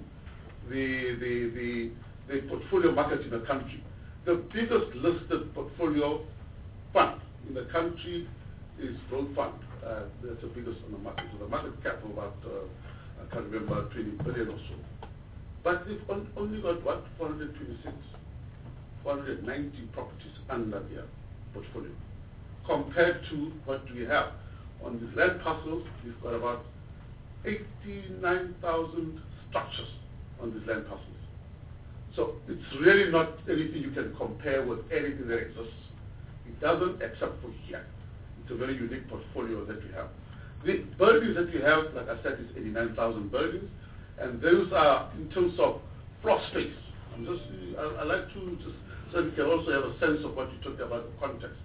the portfolio market in the country? The biggest listed portfolio fund in the country is Growth Fund. That's the biggest on the market. So the market cap of about, I can't remember, 20 billion or so. But they've only got, what, 426, 490 properties under their portfolio. Compared to what do we have? On these land parcels, we've got about 89,000 structures on these land parcels. So it's really not anything you can compare with anything that exists. It doesn't, except for here. It's a very unique portfolio that we have. The buildings that we have, like I said, is 89,000 buildings, and those are in terms of floor space. I like to just so you can also have a sense of what you talked about, the context.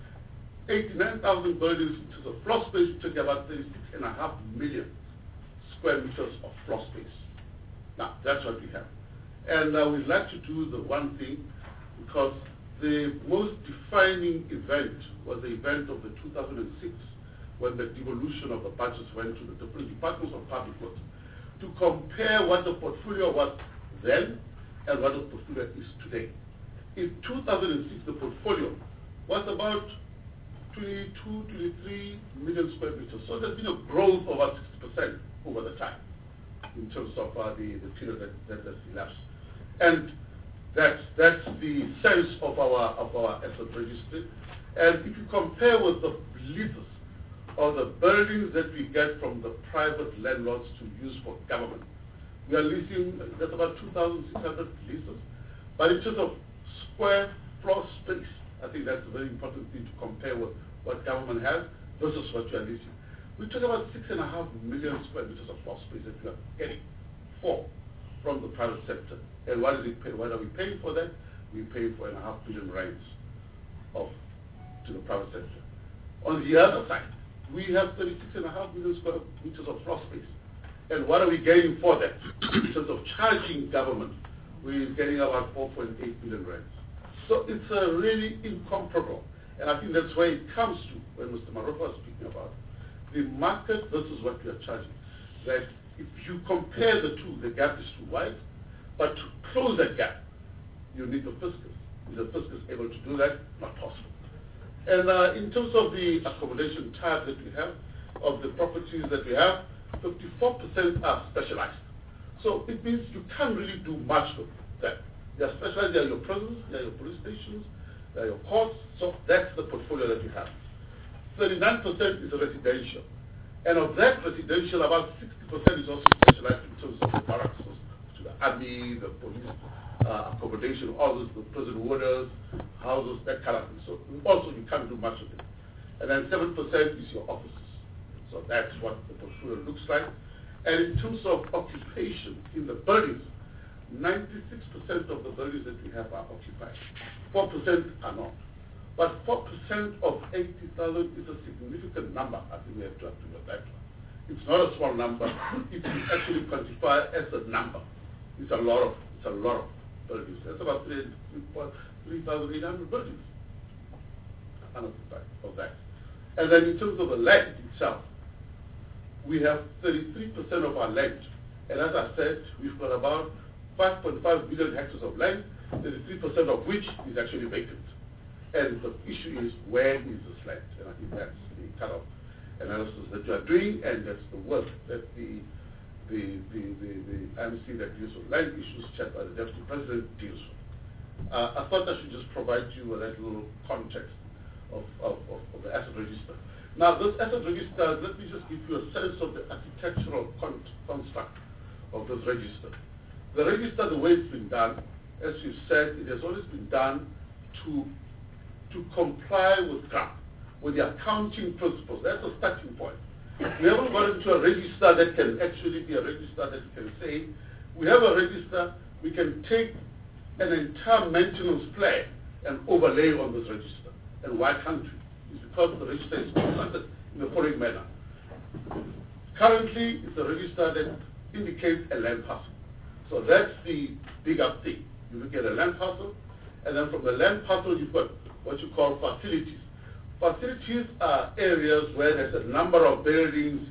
89,000 buildings in terms of floor space, we talk about 36.5 million square meters of floor space. Now, that's what we have. And we'd like to do the one thing, because the most defining event was the event of the 2006, when the devolution of the budgets went to the different departments of public works, to compare what the portfolio was then and what the portfolio is today. In 2006, the portfolio was about 22, 23 million square meters. So there's been a growth of about 60% over the time in terms of the period that has elapsed. And that's the sense of our asset registry. And if you compare with the leases or the buildings that we get from the private landlords to use for government, we are leasing, that's about 2,600 leases. But in terms of square floor space, I think that's a very important thing to compare with what government has versus what you are leasing. We talk about 6.5 million square meters of floor space that we are getting from the private sector. And what is it pay? What are we paying for that? We pay for 4.5 billion rands to the private sector. On the other side, we have 36.5 million square meters of floor space. And what are we getting for that? In terms of charging government, we're getting about 4.8 billion rands. So it's really incomparable. And I think that's where it comes to when Mr. Marota was speaking about the market versus what we are charging. That if you compare the two, the gap is too wide. But to close that gap, you need the fiscus. Is the fiscus able to do that? Not possible. And in terms of the accommodation type that we have, of the properties that we have, 54% are specialized. So it means you can't really do much with that. They are specialized, they are your prisons, they are your police stations, they are your courts. So that's the portfolio that we have. 39% is residential. And of that residential, about 60% is also specialized in terms of the barracks, to the army, the police, accommodation, all those, the prison warders, houses, that kind of thing. So also you can't do much of it. And then 7% is your offices. So that's what the portfolio looks like. And in terms of occupation in the buildings, 96% of the buildings that we have are occupied. 4% are not. But 4% of 80,000 is a significant number. I think we have to look at that one. It's not a small number. If you actually quantify as a number, it's a lot of buildings. That's about 3,800 buildings unoccupied of that. And then in terms of the land itself, we have 33% of our land. And as I said, we've got about 5.5 billion hectares of land, 33% of which is actually vacant. And the issue is, where is this land? And I think that's the kind of analysis that you are doing, and that's the work that the MC that deals with land issues, chaired by the Deputy President, deals with. I thought I should just provide you with that little context of the asset register. Now, this asset register, let me just give you a sense of the architectural construct of this register. The register, the way it's been done, as you said, it has always been done to comply with GRAP, with the accounting principles. That's the starting point. We haven't got into a register that can actually be a register that can say, we have a register, we can take an entire maintenance plan and overlay on this register. And why can't we? It's because the register is constructed in the following manner. Currently, it's a register that indicates a land parcel. So that's the big up thing. You look at a land parcel, and then from the land parcel, you've got what you call facilities. Facilities are areas where there's a number of buildings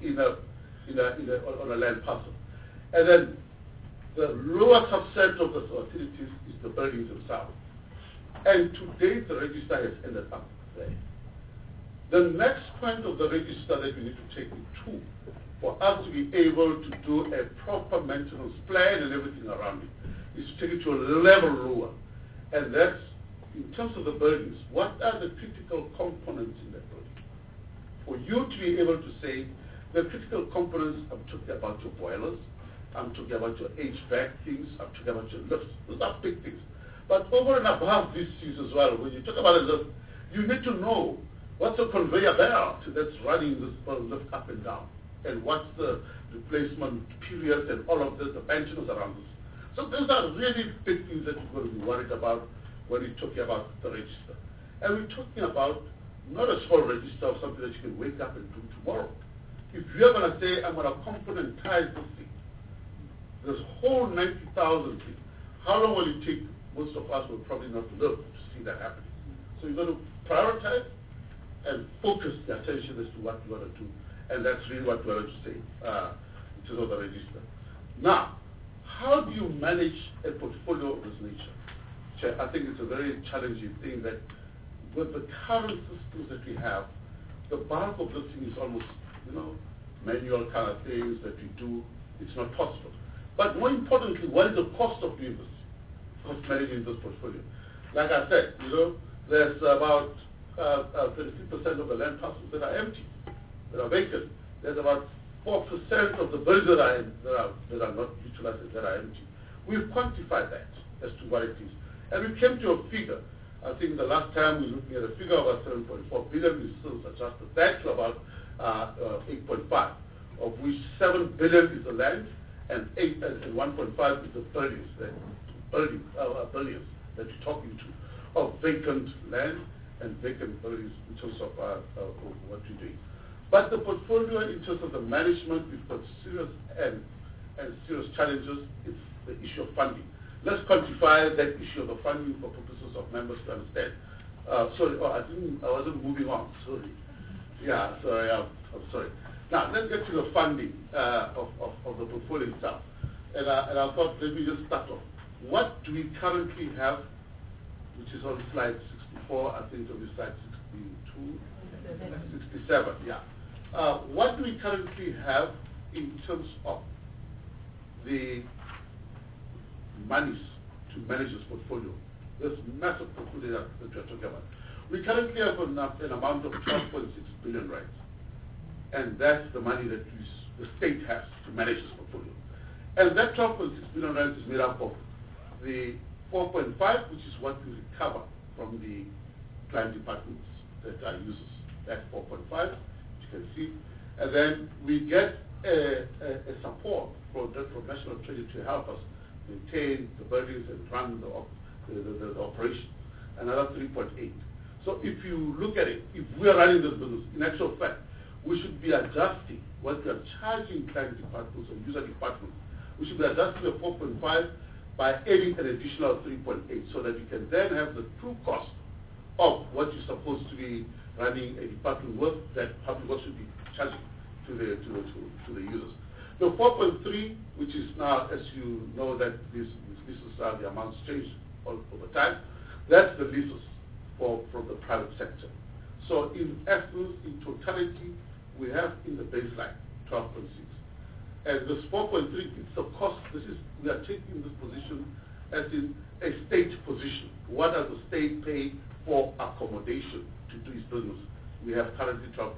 on a land parcel. And then the lower subset of the facilities is the buildings themselves. And today, the register has ended up there. The next point of the register that we need to take it to, for us to be able to do a proper maintenance plan and everything around it, is to take it to a level lower. And that's, in terms of the buildings, what are the critical components in that building? For you to be able to say, the critical components, I'm talking about your boilers, I'm talking about your HVAC things, I'm talking about your lifts. Those are big things. But over and above these things as well, when you talk about a lift, you need to know what's a conveyor belt that's running this lift up and down, and what's the replacement period and all of this, the maintenance around this. So those are really big things that you're going to be worried about when we're talking about the register. And we're talking about not a small register of something that you can wake up and do tomorrow. If you're going to say, I'm going to componentize this thing, this whole 90,000 thing, how long will it take? Most of us will probably not live to see that happening. So you're going to prioritize and focus the attention as to what you want to do. And that's really what we're going to say in terms of the register. Now, how do you manage a portfolio of this nature? I think it's a very challenging thing that with the current systems that we have, the bulk of this thing is almost, manual kind of things that we do. It's not possible. But more importantly, what is the cost of doing this? Cost managing this portfolio. Like I said, there's about 33% of the land parcels that are empty, that are vacant. There's about 4% of the buildings that are not utilized, that are empty. We've quantified that as to what it is. And we came to a figure. I think the last time we were looking at a figure of about 7.4 billion, we still adjusted that to about 8.5, of which 7 billion is the land and 1.5 is the buildings that you're talking to, of vacant land and vacant buildings in terms of what you're doing. But the portfolio, in terms of the management, we've got serious and serious challenges. It's the issue of funding. Let's quantify that issue of the funding for purposes of members to understand. Sorry, I wasn't moving on. Sorry. Yeah, sorry. I'm sorry. Now let's get to the funding of the portfolio itself. And I thought, let me just start off. What do we currently have, which is on slide 64? I think it'll be slide 62, 67. Yeah. What do we currently have in terms of the monies to manage this portfolio? This massive portfolio that we're talking about. We currently have an amount of 12.6 billion rands, and that's the money that the state has to manage this portfolio. And that 12.6 billion rands is made up of the 4.5, which is what we recover from the client departments that are users. That's 4.5, you can see. And then we get a support from National Treasury to help us maintain the buildings and run the operation, another 3.8. So if you look at it, if we are running this business, in actual fact, we should be adjusting what we are charging client departments or user departments. We should be adjusting the 4.5 by adding an additional 3.8 so that you can then have the true cost of what you're supposed to be running a department with that public works should be charging to the users. The 4.3, which is now, as you know, that these leases are the amounts changed over time, that's the leases from the private sector. So in essence, in totality, we have in the baseline 12.6. And this 4.3, it's the cost. We are taking this position as in a state position. What does the state pay for accommodation to do its business? We have currently 12.6.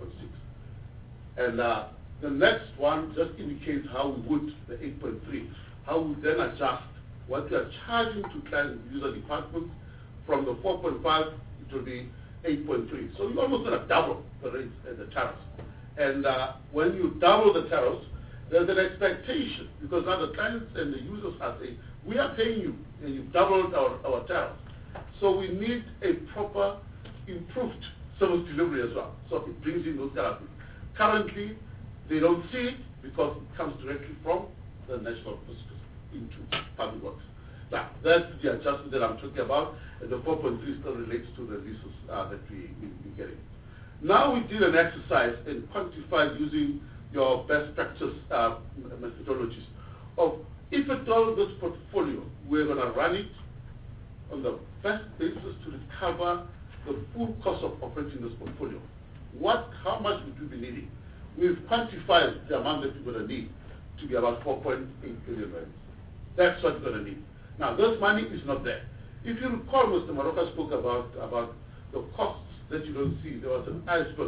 And the next one just indicates how we would, the 8.3, how we then adjust what we are charging to client user departments from the 4.5, it will be 8.3. So you're almost going to double the rates and the tariffs. And when you double the tariffs, there's an expectation, because now the clients and the users are saying, we are paying you, and you've doubled our tariffs. So we need a proper, improved service delivery as well. So it brings in those tariffs. Currently, they don't see it because it comes directly from the national fiscus into public works. Now, that's the adjustment that I'm talking about, and the 4.3 still relates to the leases that we're getting. Now we did an exercise and quantified using your best practice methodologies of if at all this portfolio, we're going to run it on the best basis to recover the full cost of operating this portfolio. How much would we be needing? We've quantified the amount that we're going to need to be about 4.8 billion rands. That's what we're going to need. Now, this money is not there. If you recall, Mr. Maroka spoke about the costs that you don't see. There was an iceberg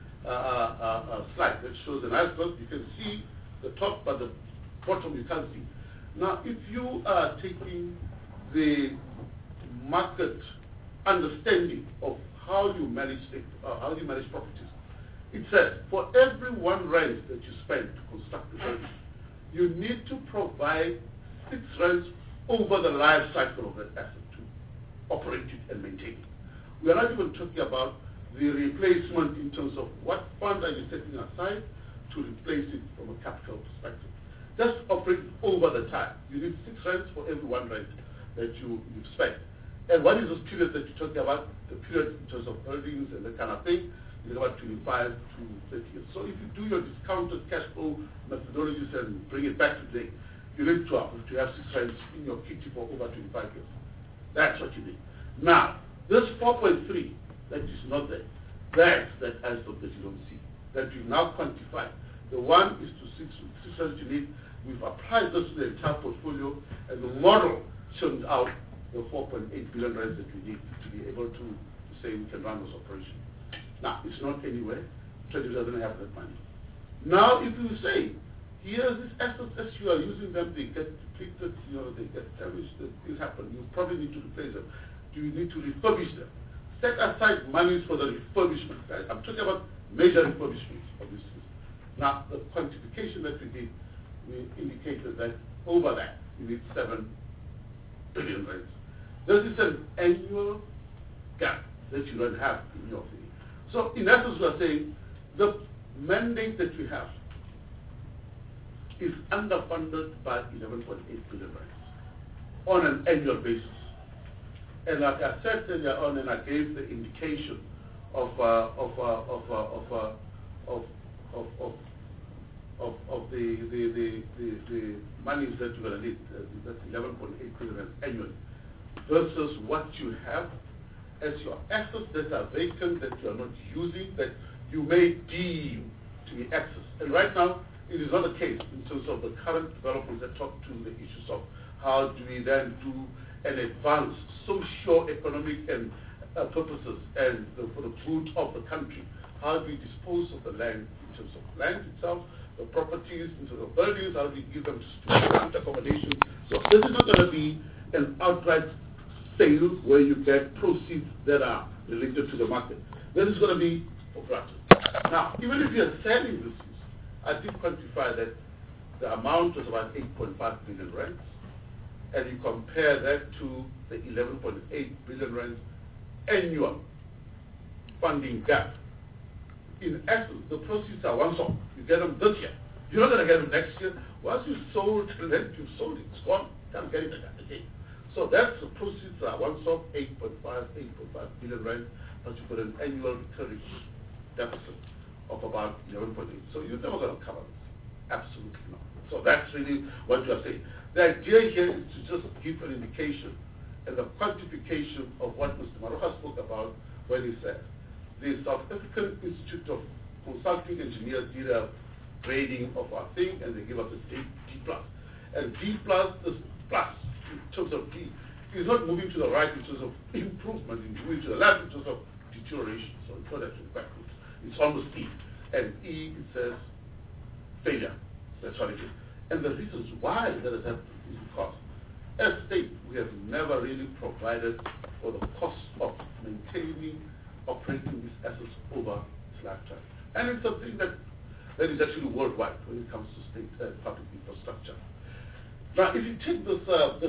slide that shows an iceberg. You can see the top, but the bottom you can't see. Now, if you are taking the market understanding of how you manage properties, it says for every 1 rand that you spend to construct the building, you need to provide 6 rands over the life cycle of that asset to operate it and maintain it. We are not even talking about the replacement in terms of what fund are you setting aside to replace it from a capital perspective. Just operate over the time. You need 6 rands for every 1 rand that you've spent. And what is this period that you're talking about? The period in terms of earnings and that kind of thing is about 25 to 30 years. So if you do your discounted cash flow methodologies and bring it back to today, you need to have 6 rands in your kitty for over 25 years. That's what you need. Now, this 4.3 that is not there, that's that iceberg that you don't see, that you now quantify. The 1 is to 6 rands you need. We've applied this to the entire portfolio, and the model turned out the 4.8 billion rands that we need to be able to say we can run this operation. Now, it's not anywhere. Treasury doesn't have that money. Now, if you say, here's these assets, as you are using them, they get depleted, they get damaged, things happen. You probably need to replace them. Do you need to refurbish them? Set aside monies for the refurbishment. Right? I'm talking about major refurbishments of these things. Now, the quantification that we did, we indicated that over that, you need 7 billion rands. This is an annual gap that you don't have in your thing. So, in essence, we are saying the mandate that we have is underfunded by 11.8 billion rands on an annual basis. And like I said earlier on, and I gave the indication of the monies that you're going to need, that's 11.8 billion annually, versus what you have as your assets that are vacant, that you are not using, that you may deem to be access. And right now, it is not the case in terms of the current developments that talk to the issues of how do we then do and advance socio-economic and purposes and for the good of the country. How do we dispose of the land in terms of land itself, the properties, in terms of buildings, how do we give them to student accommodation. So this is not going to be an outright sale where you get proceeds that are related to the market. This is going to be for granted. Now, even if you're selling this, I did quantify that the amount was about 8.5 billion rands, and you compare that to the 11.8 billion rands annual funding gap. In essence, the proceeds are once off. You get them this year. You're not going to get them next year. Once you've sold the land, you've sold it. It's gone. You can't get it again. So that's the proceeds are once off 8.5 billion rand, but you've got an annual recurring deficit of about 11.8. So you're never going to cover this. Absolutely not. So that's really what you are saying. The idea here is to just give an indication and the quantification of what Mr. Maroga spoke about when he said the South African Institute of Consulting Engineers did a grading of our thing, and they give us a D+. And D+, is plus in terms of D, is not moving to the right in terms of improvement, it's moving to the left in terms of deterioration. So it's not actually quite good. It's almost E. And E, it says failure. That's what it is. And the reasons why that has happened is because, as state, we have never really provided for the cost of maintaining, operating these assets over its lifetime. And it's something that is actually worldwide when it comes to state public infrastructure. Now, if you take this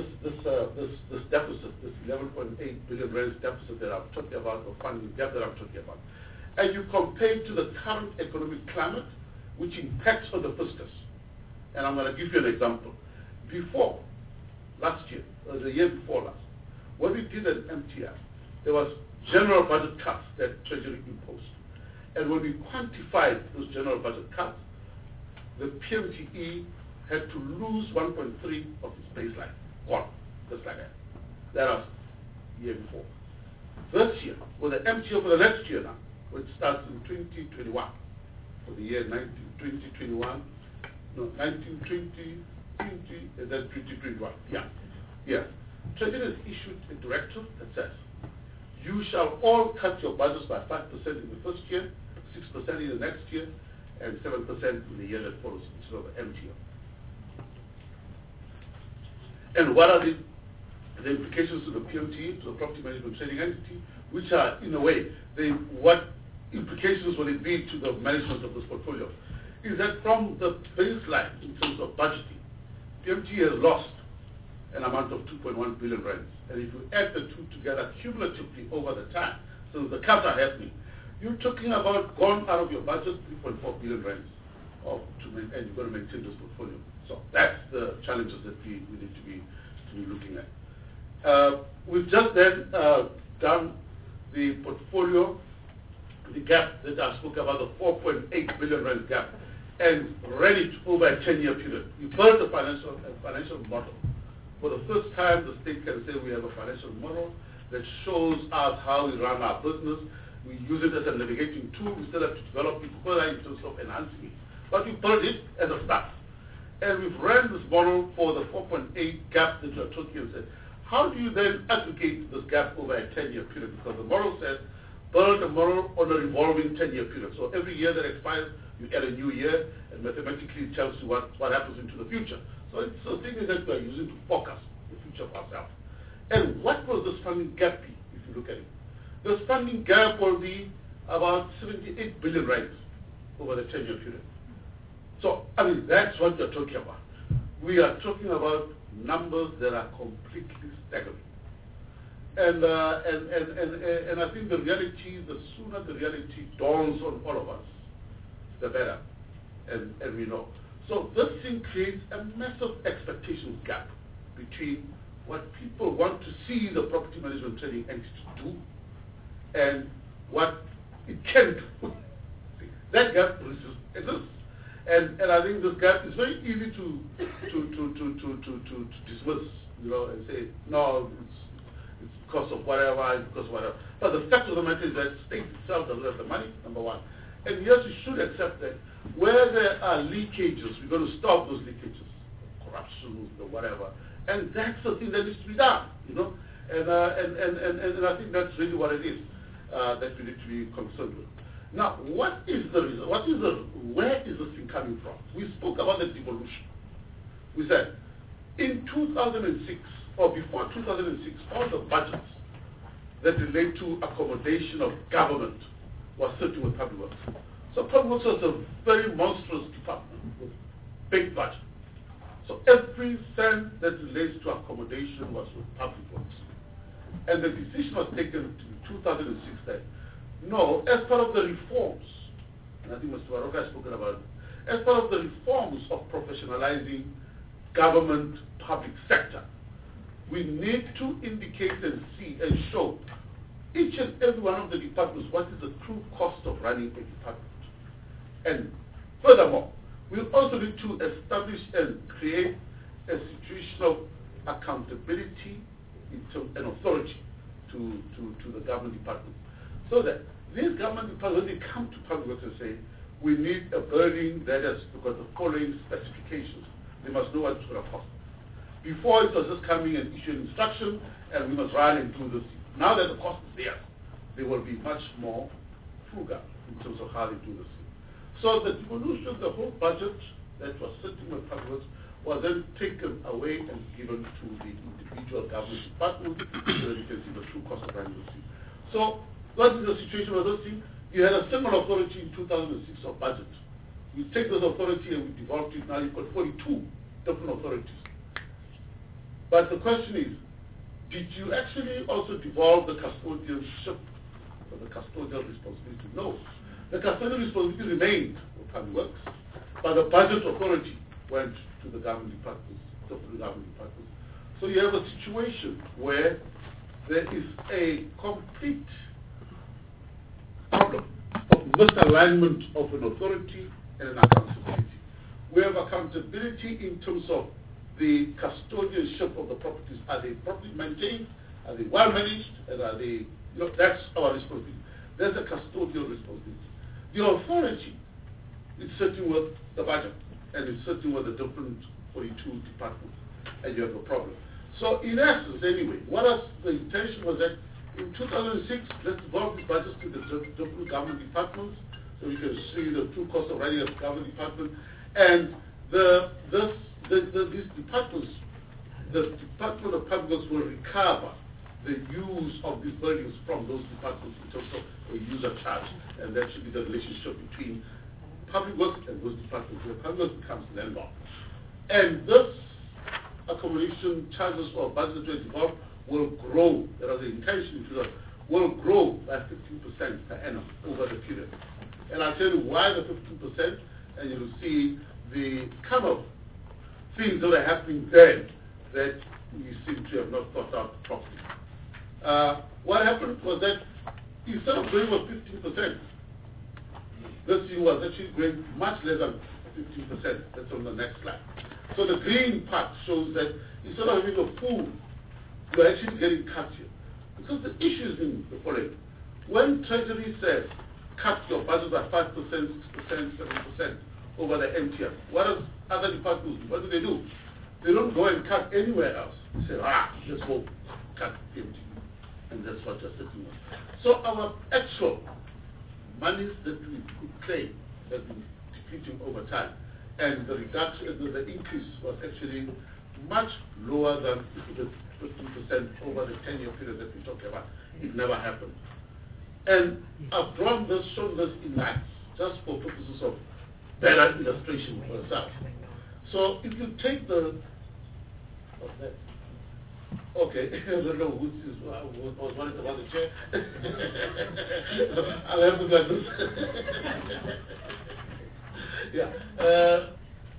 deficit, this 11.8 billion rand deficit that I'm talking about, or funding gap that I'm talking about, and you compare it to the current economic climate, which impacts on the fiscus. And I'm going to give you an example. Before last year, or the year before last, when we did an MTF, there was general budget cuts that Treasury imposed. And when we quantified those general budget cuts, the PMTE had to lose 1.3 of its baseline. Gone, just like that. That was the year before. This year, with the MTF for the next year now, which starts in 2021, for the year 2021, no, 1920, 20, and then 2021. Yeah. Treasury has issued a directive that says, you shall all cut your budgets by 5% in the first year, 6% in the next year, and 7% in the year that follows, instead of the MTF. And what are the implications to the PMT, to the Property Management Trading Entity, which are, in a way, what implications will it be to the management of this portfolio? Is that from the baseline, in terms of budgeting, PMT has lost an amount of 2.1 billion rands. And if you add the two together cumulatively over the time, so the cuts are happening, you're talking about gone out of your budget 3.4 billion rands, and you've got to maintain this portfolio. So that's the challenges that we need to be looking at. We've just then done the portfolio, the gap that I spoke about, the 4.8 billion rand gap, and read it over a 10-year period. We built a financial model. For the first time, the state can say we have a financial model that shows us how we run our business. We use it as a navigating tool. We still have to develop it further in terms of enhancing it. But we built it as a start. And we've ran this model for the 4.8 gap that you're talking about. How do you then aggregate this gap over a 10-year period? Because the model says build a model on a revolving 10-year period. So every year that expires, you add a new year, and mathematically it tells you what happens into the future. So it's a thing that we are using to forecast the future of ourselves. And what will this funding gap be, if you look at it? This funding gap will be about 78 billion rands over the 10-year period. So, I mean, that's what we're talking about. We are talking about numbers that are completely staggering. And I think the reality, the sooner the reality dawns on all of us, the better. And we know. So this thing creates a massive expectations gap between what people want to see the Property Management Trading Entity do and what it can do. That gap exists. And I think this gap is very easy to dismiss, and say, no, it's because of whatever, it's because of whatever. But the fact of the matter is that the state itself doesn't have the money, number one. And yes, we should accept that where there are leakages, we're going to stop those leakages, corruption, whatever. And that's the thing that needs to be done, And I think that's really what it is that we need to be concerned with. Now, what is the reason? Where is this thing coming from? We spoke about the devolution. We said, in 2006, or before 2006, all the budgets that relate to accommodation of government was sitting with public works. So Public Works was a very monstrous department with big budget. So every cent that relates to accommodation was with Public Works. And the decision was taken in 2006 that, no, as part of the reforms, and I think Mr. Baroka has spoken about it, as part of the reforms of professionalizing government public sector, we need to indicate and see and show each and every one of the departments what is the true cost of running a department. And furthermore, we also need to establish and create a situation of accountability and authority to the government department. So that these government departments, when they come to Public Works and say, we need a building that has got the following specifications, they must know what it's going to cost. Before it was just coming and issuing instruction, and we must run and do this. Now that the cost is there, they will be much more frugal in terms of how they do this. So the devolution, the whole budget that was sitting with Public Works was then taken away and given to the individual government department so that you can see the true cost of running the thing. So what is the situation with this thing? You had a single authority in 2006 of budget. We take this authority and we devolved it. Now you've got 42 different authorities. But the question is, did you actually also devolve the custodianship or the custodial responsibility? No. The custodial responsibility remained with Public Works, but the budget authority went to the government departments, So you have a situation where there is a complete problem of misalignment of an authority and an accountability. We have accountability in terms of the custodianship of the properties. Are they properly maintained? Are they well managed? And are they, that's our responsibility. That's a custodial responsibility. The authority is sitting with the budget and it's sitting with the different 42 departments, and you have a problem. So in essence, anyway, what was the intention was that in 2006, let's devolve these budgets to the different government departments so we can see the true cost of running a government department. And these departments, the Department of Public Works will recover the use of these buildings from those departments in terms of a user charge. And that should be the relationship between Public Works and those departments, where Public Works becomes landlord. And this accommodation charges or budget to develop will grow, there is the intention to that, will grow by 15% per annum over the period. And I'll tell you why the 15%, and you'll see the kind of things that are happening then that we seem to have not thought out properly. What happened was that instead of growing with 15%, this year was actually growing much less than 15%. That's on the next slide. So the green part shows that instead of having a pool, you're actually getting cut here. Because the issue is in the following. When Treasury says, cut your budget by 5%, 6%, 7% over the MTM, what does other departments do? What do? They don't go and cut anywhere else. They say, let's go cut MTM. And that's what you're sitting with. So our actual monies that we could claim have been depleting over time. And the reduction, the increase was actually much lower than the 15% over the 10-year period that we talked about. It never happened. And I've drawn this, shown this in lines, just for purposes of better illustration for yourself. So if you take the, okay, I don't know who was worried about the chair. I'll have to like this. Yeah.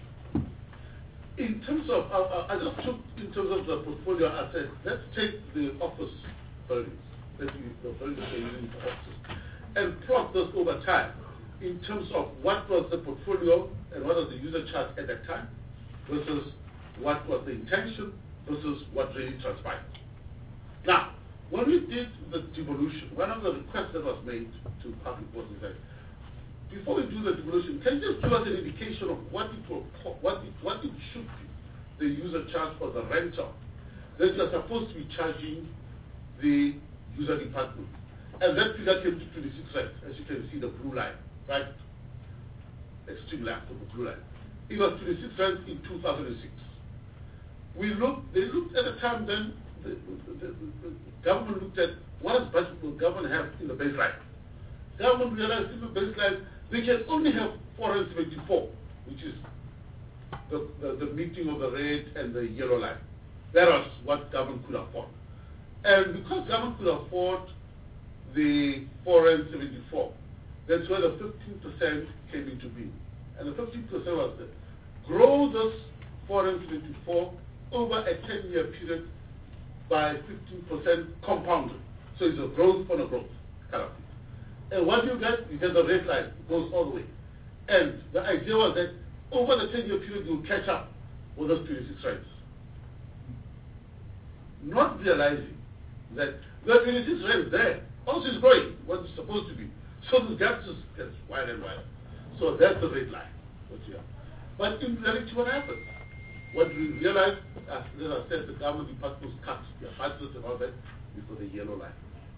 In terms of, I just took in terms of the portfolio, I said, let's take the office buildings, the buildings they're using for offices, and plot this over time in terms of what was the portfolio and what was the user charge at that time versus what was the intention versus what really transpired. Now, when we did the devolution, one of the requests that was made to Public Works is that before we do the devolution, can you just give us an indication of what it will, what it should be, the user charge for the rental that you're supposed to be charging the user department? And that figure came to 26 cents, as you can see the blue line, right? Extreme left of the blue line. It was 26 cents in 2006. They looked at the time then, the government looked at what does budget will government have in the baseline. government realized in the baseline they can only have 474, which is the meeting of the red and the yellow line. That was what government could afford. And because government could afford the 474, that's where the 15% came into being. And the 15% was to grow this 474 over a 10-year period by 15% compounded. So it's a growth on a growth kind of thing. And what you get the red line. It goes all the way. And the idea was that over the 10-year period, you will catch up with those 26 rands. Not realizing that the 26 rands there also is growing, what it's supposed to be. So the gap just gets wider and wider. So that's the red line. But in reality, what happened? What we realized, as I said, the government departments cut their budgets about that before the yellow line.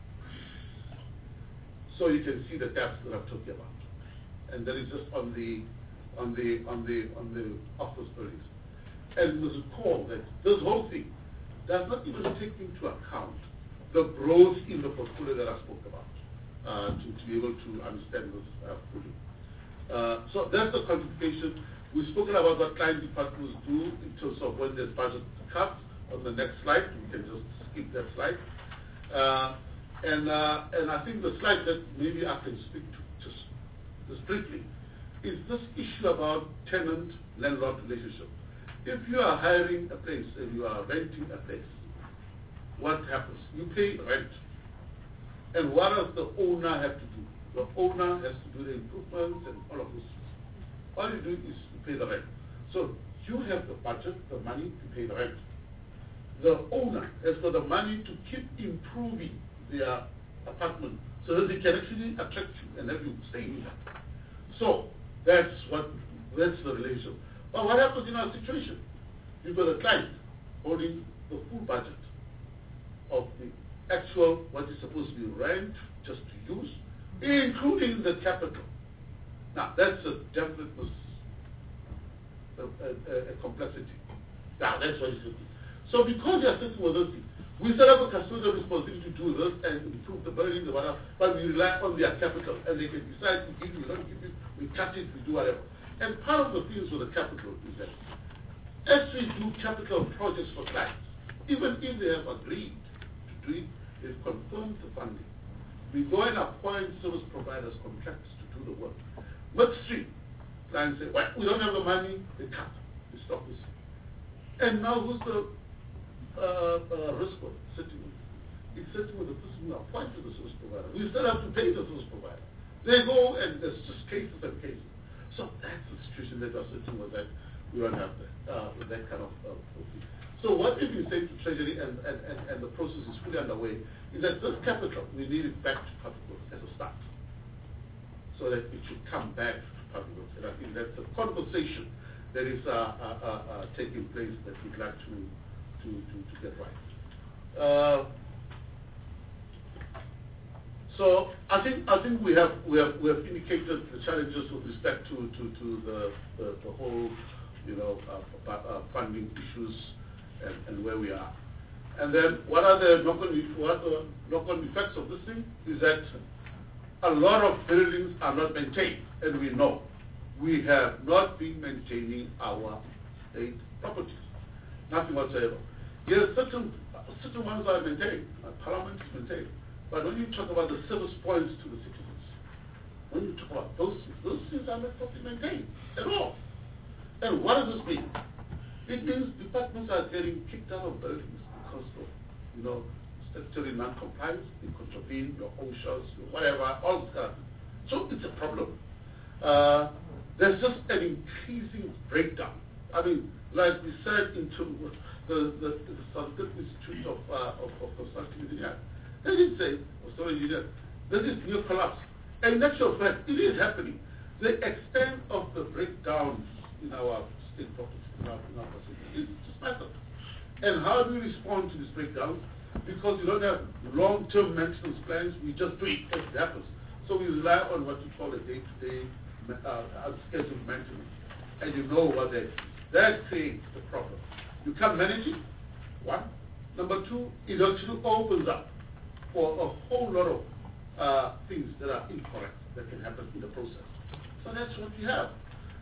So you can see the gaps that I'm talking about. And that is just on the office buildings. And you must recall that this whole thing does not even take into account the growth in the portfolio that I spoke about, to be able to understand this fully. So that's the quantification. We've spoken about what client departments do in terms of when there's budget cuts. On the next slide, we can just skip that slide. And I think the slide that maybe I can speak to just briefly is this issue about tenant-landlord relationship. If you are hiring a place and you are renting a place, what happens? You pay rent. And what does the owner have to do? The owner has to do the improvements and all of this. All you do is you pay the rent. So you have the budget, the money to pay the rent. The owner has got the money to keep improving their apartment so that they can actually attract you and have you stay in that. So that's the relation. But what happens in our situation? You've got a client holding the full budget of the actual, what is supposed to be rent, just to use, including the capital. Now, that's a definite a complexity. Now, that's what it's looking. So because you're sitting with this, we set up a custodial responsibility to do this and improve the building, the whatever, but we rely on their capital, and they can decide to give you, don't give you, we cut it, we do whatever. And part of the things with the capital is that as we do capital projects for clients, even if they have agreed to do it, they've confirmed the funding. We go and appoint service providers, contractors to do the work. Midstream, clients say, well, we don't have the money, they cut, they stop this. And now who's the risk one sitting with? It's sitting with the person who appointed the service provider. We still have to pay the service provider. They go and there's just cases and cases. So that's the situation that we're sitting with, that we don't have that kind of thing. So what we've been saying to Treasury and the process is fully underway is that this capital, we need it back to public works as a start, so that it should come back to public works. And I think that's a conversation that is taking place that we'd like to get right. So I think we have indicated the challenges with respect to the whole funding issues and where we are. And then what are the knock-on effects of this thing is that a lot of buildings are not maintained, and we know we have not been maintaining our state properties, nothing whatsoever. Yes, certain ones are maintained, Parliament is maintained. But when you talk about the service points to the citizens, when you talk about those things are not properly maintained at all. And what does this mean? It means departments are getting kicked out of buildings because of, statutory non-compliance, they contravene your OSHAs, your whatever, all this kind of thing. So it's a problem. There's just an increasing breakdown. I mean, like we said into the South African Institute of Construction Engineering, they didn't say, this is near collapse. And in actual fact, it is happening. The extent of the breakdowns in our state properties, in our facilities, is just massive. And how do we respond to these breakdowns? Because we don't have long-term maintenance plans, we just do it as it happens. So we rely on what you call a day-to-day scheduled maintenance. And you know what that is. That creates the problem. You can't manage it, one. Number two, it actually opens up for a whole lot of things that are incorrect that can happen in the process. So that's what we have.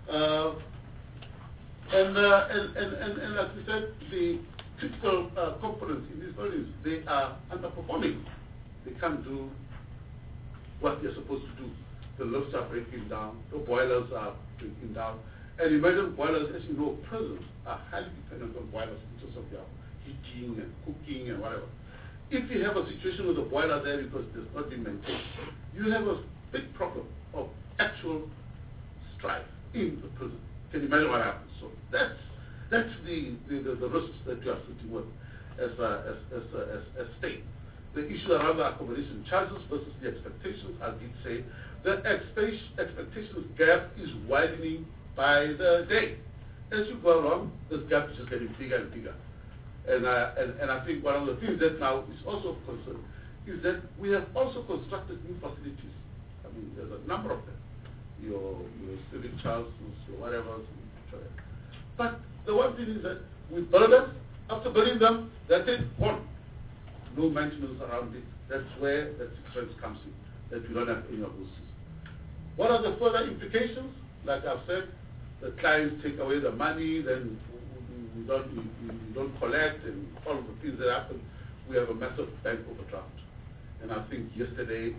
And as we said, the critical components in these buildings, they are underperforming. They can't do what they're supposed to do. The lifts are breaking down, the boilers are breaking down. And imagine boilers, as you know, prisons are highly dependent on boilers in terms of their heating and cooking and whatever. If you have a situation with a boiler there because it has not been maintained, you have a big problem of actual strife in the prison. Can you imagine what happens? So that's the risks that you are sitting with as state. The issue around the accommodation charges versus the expectations, I did say, the expectations gap is widening by the day. As you go along, this gap is just getting bigger and bigger. And I think one of the things that now is also of concern is that we have also constructed new facilities. I mean, there's a number of them. Your civic charges, your whatever. But the one thing is that we build them, after building them, that's it, gone. No maintenance around it. That's where that expense comes in, that we don't have any of those systems. What are the further implications? Like I've said, the clients take away the money, then we don't collect, and all of the things that happen. We have a massive bank overdraft. And I think yesterday,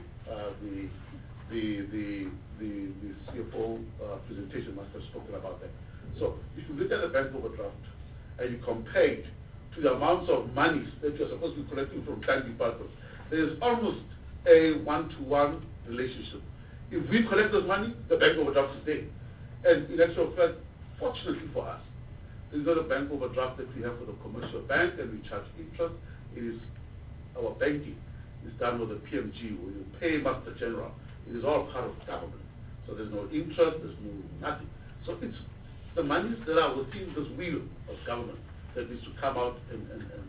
the CFO presentation must have spoken about that. So if you look at the bank overdraft and you compare it to the amounts of money that you're supposed to be collecting from bank departments, there's almost a one-to-one relationship. If we collect those money, the bank overdraft is there. And in actual fact, fortunately for us, there's not a bank overdraft that we have for the commercial bank and we charge interest. It is our banking is done with the PMG, where you pay Master General. It is all part of government. So there's no interest, there's no nothing. So it's the monies that are within this wheel of government that needs to come out and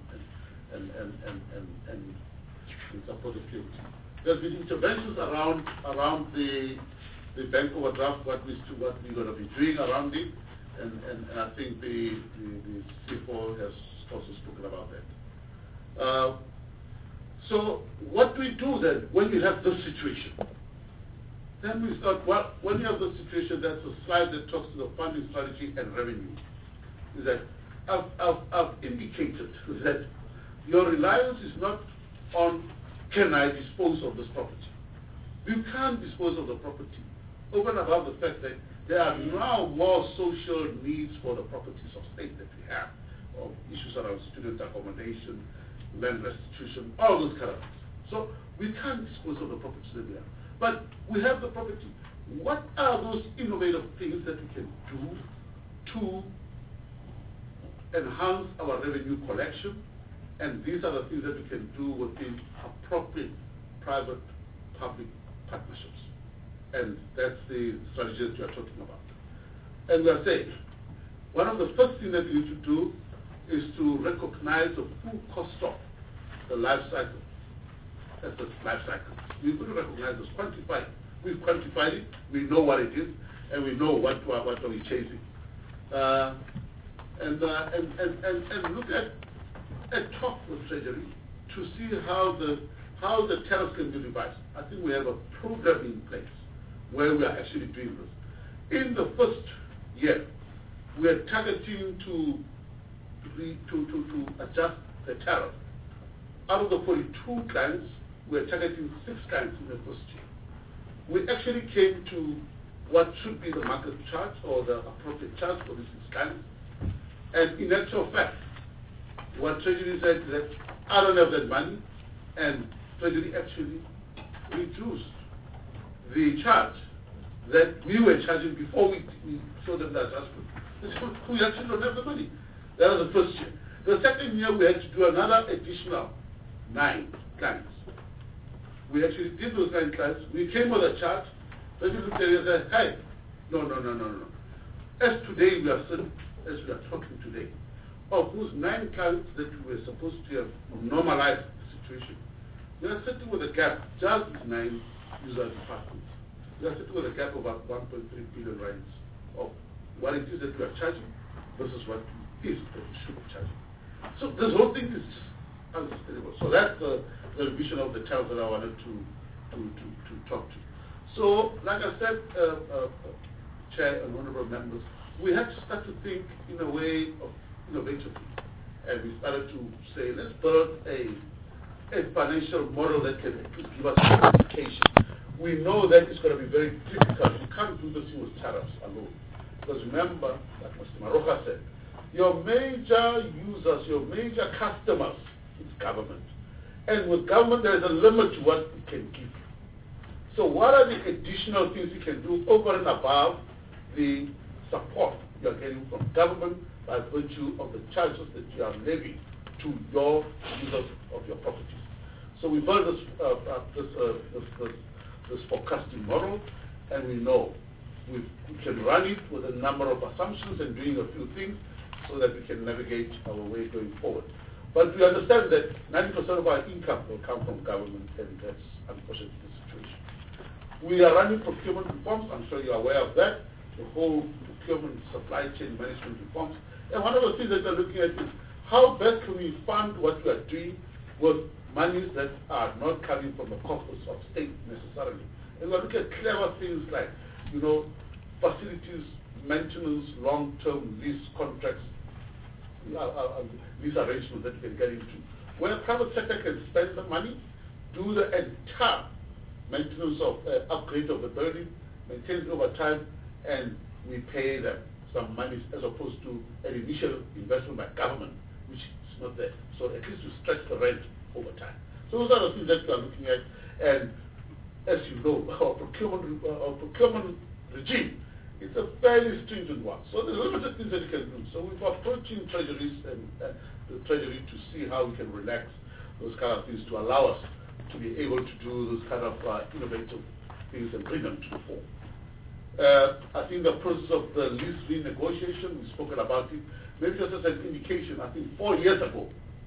support the PMG. There's been interventions around the bank overdraft, what we're going to be doing around it, and I think the CFO has also spoken about that. So what do we do then when we have this situation? Then we start, well, when you have this situation, that's a slide that talks to the funding strategy and revenue. Is that I've indicated that your reliance is not on, can I dispose of this property? You can't dispose of the property over and above the fact that there are now more social needs for the properties of state that we have, of issues around student accommodation, land restitution, all those kind of things. So we can't dispose of the properties that we have. But we have the property. What are those innovative things that we can do to enhance our revenue collection? And these are the things that we can do within appropriate private-public partnerships. And that's the strategy that you are talking about. And we are saying, one of the first things that we need to do is to recognize the full cost of the life cycle. That's the life cycle. We've got to recognize this, quantify it. We've quantified it, we know what it is, and we know what are we chasing. And look at talk with Treasury to see how the tariffs can be revised. I think we have a program in place where we are actually doing this. In the first year, we are targeting to adjust the tariff. Out of the 42 clients, we are targeting 6 clients in the first year. We actually came to what should be the market charge or the appropriate charge for these 6 clients. And in actual fact, what Treasury said is that I don't have that money, and Treasury actually reduced the charge that we were charging before we showed them the adjustment. We actually don't have the money. That was the first year. The second year, we had to do another additional 9 clients. We actually did those 9 clients. We came with a chart. Treasury looked at it and said, hey, no. As today we are sitting, as we are talking today, of those 9 clients that we were supposed to have normalized the situation, we are sitting with a gap, just these 9 user departments. We are sitting with a gap of about 1.3 billion rands of what it is that we are charging versus what it is that we should be charging. So this whole thing is just unsustainable. So that's the revision of the tariff that I wanted to to talk to. So, like I said, Chair and honorable members, we had to start to think in a way of innovatively. And we started to say, let's build a financial model that can give us an indication. We know that it's going to be very difficult. You can't do this with tariffs alone. Because remember, like Mr. Maroka said, your major users, your major customers is government. And with government, there is a limit to what it can give you. So what are the additional things you can do over and above the support you are getting from government by virtue of the charges that you are levying to your users of your properties? So we built this forecasting model, and we know we can run it with a number of assumptions and doing a few things so that we can navigate our way going forward. But we understand that 90% of our income will come from government, and that's unfortunately the situation. We are running procurement reforms. I'm sure you're aware of that. The whole procurement supply chain management reforms. And one of the things that we're looking at is how best can we fund what we are doing with monies that are not coming from the coffers of state necessarily. And we're looking at clever things like, facilities, maintenance, long-term lease contracts, lease arrangements that we can get into, where the private sector can spend the money, do the entire maintenance of upgrade of the building, maintain it over time, and we pay them some money as opposed to an initial investment by government, which is not there. So at least to stretch the rent over time. So those are the things that we are looking at. And as you know, our procurement regime is a fairly stringent one. So there's limited things that you can do. So we've approaching treasuries and the treasury to see how we can relax those kind of things to allow us to be able to do those kind of innovative things and bring them to the fore. I think the process of the lease renegotiation, we've spoken about it. Maybe just as an indication, I think 4 years ago,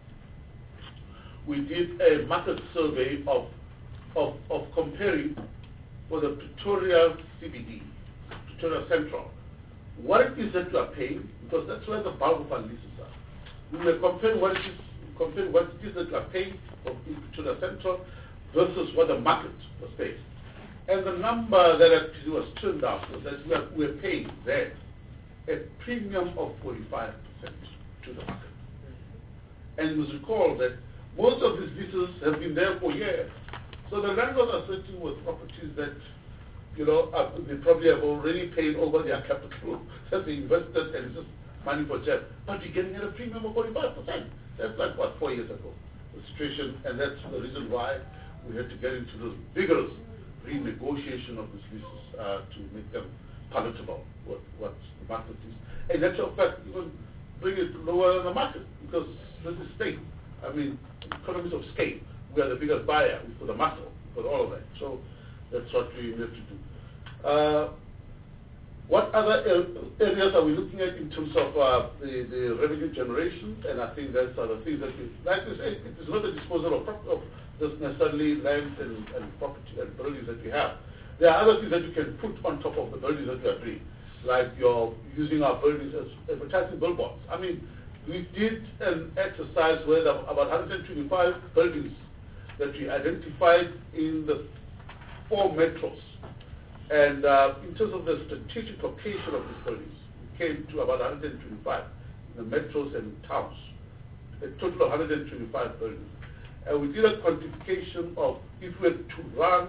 we did a market survey of comparing for the Pretoria CBD, Pretoria Central, what it is that you are paying, because that's where the bulk of our leases are. We were comparing what it is that you are paying in Pretoria Central versus what the market was paying. And the number that actually was turned out was that we're paying there a premium of 45% to the market. And you must recall that most of these leases have been there for years. So the landlords are sitting with properties that, they probably have already paid over their capital that they invested, and it's just money for jet. But you're getting at a premium of 45%. That's like, 4 years ago, the situation, and that's the reason why we had to get into this vigorous renegotiation of these leases to make them palatable, what the market is. And in actual fact, even bring it lower than the market, because this is state. I mean, economies of scale. We are the biggest buyer. We put the muscle, we put all of that. So that's what we have to do. What other areas are we looking at in terms of the revenue generation? And I think that's the things that like we say, it is not the disposal of just necessarily land and property and buildings that we have. There are other things that you can put on top of the buildings that we are doing, like you're using our buildings as advertising billboards. I mean, we did an exercise where about 125 buildings that we identified in the 4 metros. And in terms of the strategic location of these buildings, we came to about 125 in the metros and towns, a total of 125 buildings. And we did a quantification of if we were to run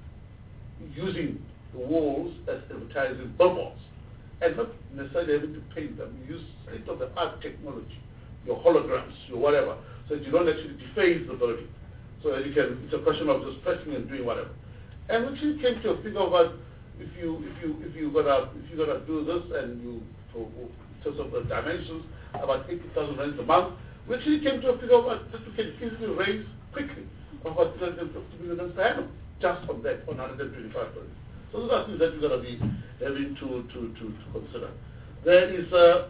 using the walls as advertising billboards, and not necessarily having to paint them. We use state-of-the-art technology, your holograms, your whatever, so that you don't actually deface the building. So that you can, it's a question of just pressing and doing whatever. And we actually came to a figure about if you're gonna do this, and in terms of the dimensions, about 80,000 rands a month, we actually came to a figure about that we can easily raise quickly about 350 million rands per annum just from that on 125 buildings. So those are things that we're going to be having to consider. There is,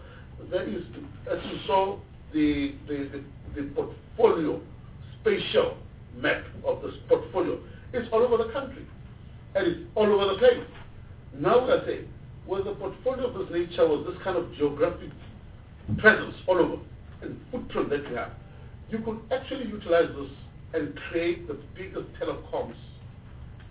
as you saw, the portfolio, spatial map of this portfolio. It's all over the country, and it's all over the place. Now we're saying, with the portfolio of this nature, with this kind of geographic presence all over, and footprint that we have, you could actually utilize this and create the biggest telecoms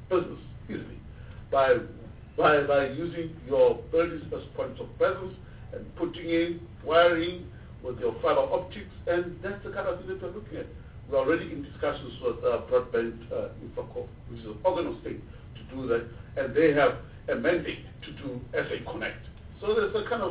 business easily by using your buildings as points of presence and putting in wiring with your fiber optics, and that's the kind of thing that we're looking at. We're already in discussions with Broadband Infraco, which is an organ of state, to do that, and they have a mandate to do SA Connect. So there's a kind of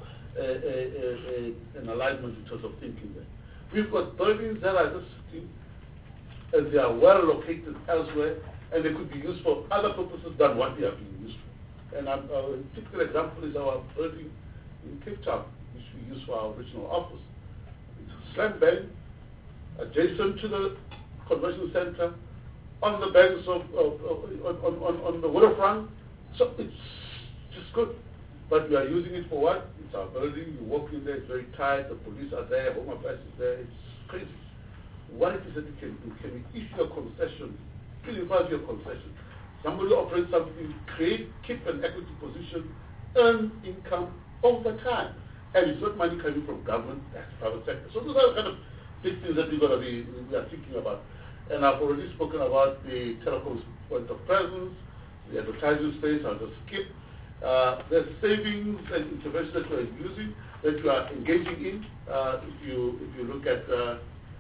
an alignment in terms of thinking there. We've got buildings that are just sitting, and they are well located elsewhere, and they could be used for other purposes than what they are being used for. And a typical example is our building in Cape Town, which we use for our regional office. It's a slam bang, adjacent to the convention center, on the banks on the waterfront. So it's just good. But we are using it for what? It's our building. You walk in there, it's very tight. The police are there, Home Affairs is there. It's crazy. What it is that we can do? Can we issue a concession, 25-year concession? Somebody operates something, keep an equity position, earn income over time. And it's not money coming from government, that's private sector. So those are the kind of big things that we are thinking about. And I've already spoken about the telecoms point of presence, the advertising space, I'll just skip. There's savings and interventions that we are using, that we are engaging in. If you look at, let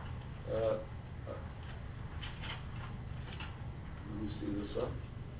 me see this one.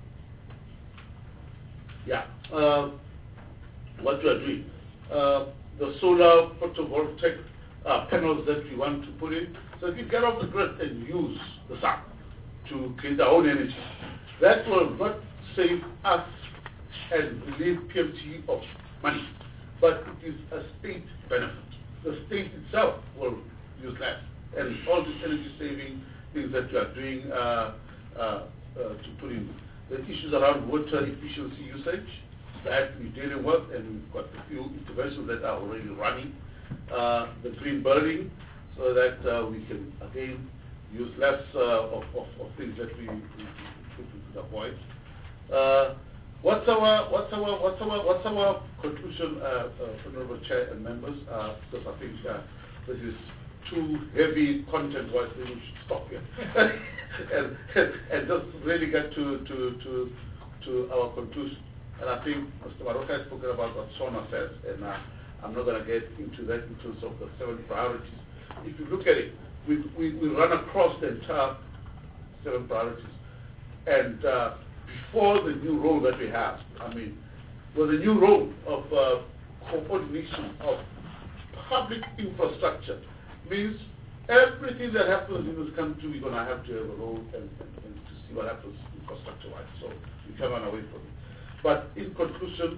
Yeah, what we are doing. The solar photovoltaic panels that we want to put in. So if you get off the grid and use the sun to create our own energy, that will not save us and relieve PMT of money, but it is a state benefit. The state itself will use less, and all these energy saving things that we are doing to put in. The issues around water efficiency usage that we're dealing with, and we've got a few interventions that are already running. The green building, so that we can again use less of things that we could avoid. What's our conclusion, Honorable Chair and members? Because I think this is too heavy content-wise, we should stop here and just really get to our conclusion. And I think Mr. Maroka has spoken about what Sona says, and I'm not going to get into that in terms of the 7 priorities. If you look at it, we run across the entire 7 priorities. And before the new role that we have, I mean, with the new role of coordination of public infrastructure, means everything that happens in this country, we're going to have to have a role and to see what happens infrastructure-wise. So we can't run away from it. But in conclusion,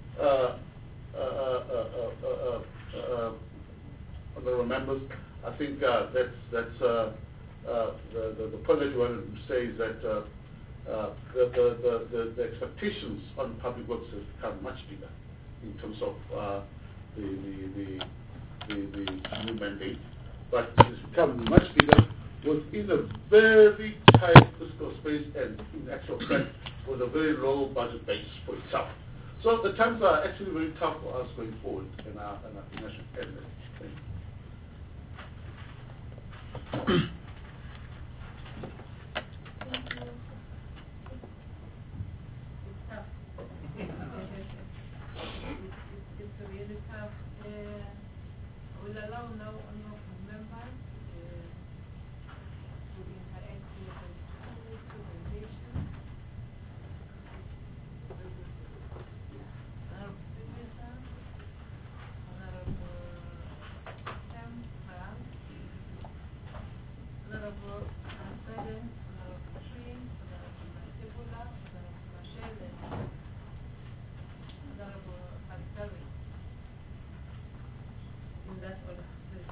honorable members, I think that's the point that you wanted to say is that the expectations on public works have become much bigger in terms of the new mandate, but it's become much bigger within a very tight fiscal space and in actual fact with a very low budget base for itself. So the times are actually very tough for us going forward in our national cabinet. Thank you. It's really tough. We'll allow now honorable members to interact with the presentation. Honorable Professor, Honorable Sam Brown, Honorable President, Honorable Tree, Honorable Masebula, Honorable Mashel, and Honorable Patsari. In that order, please.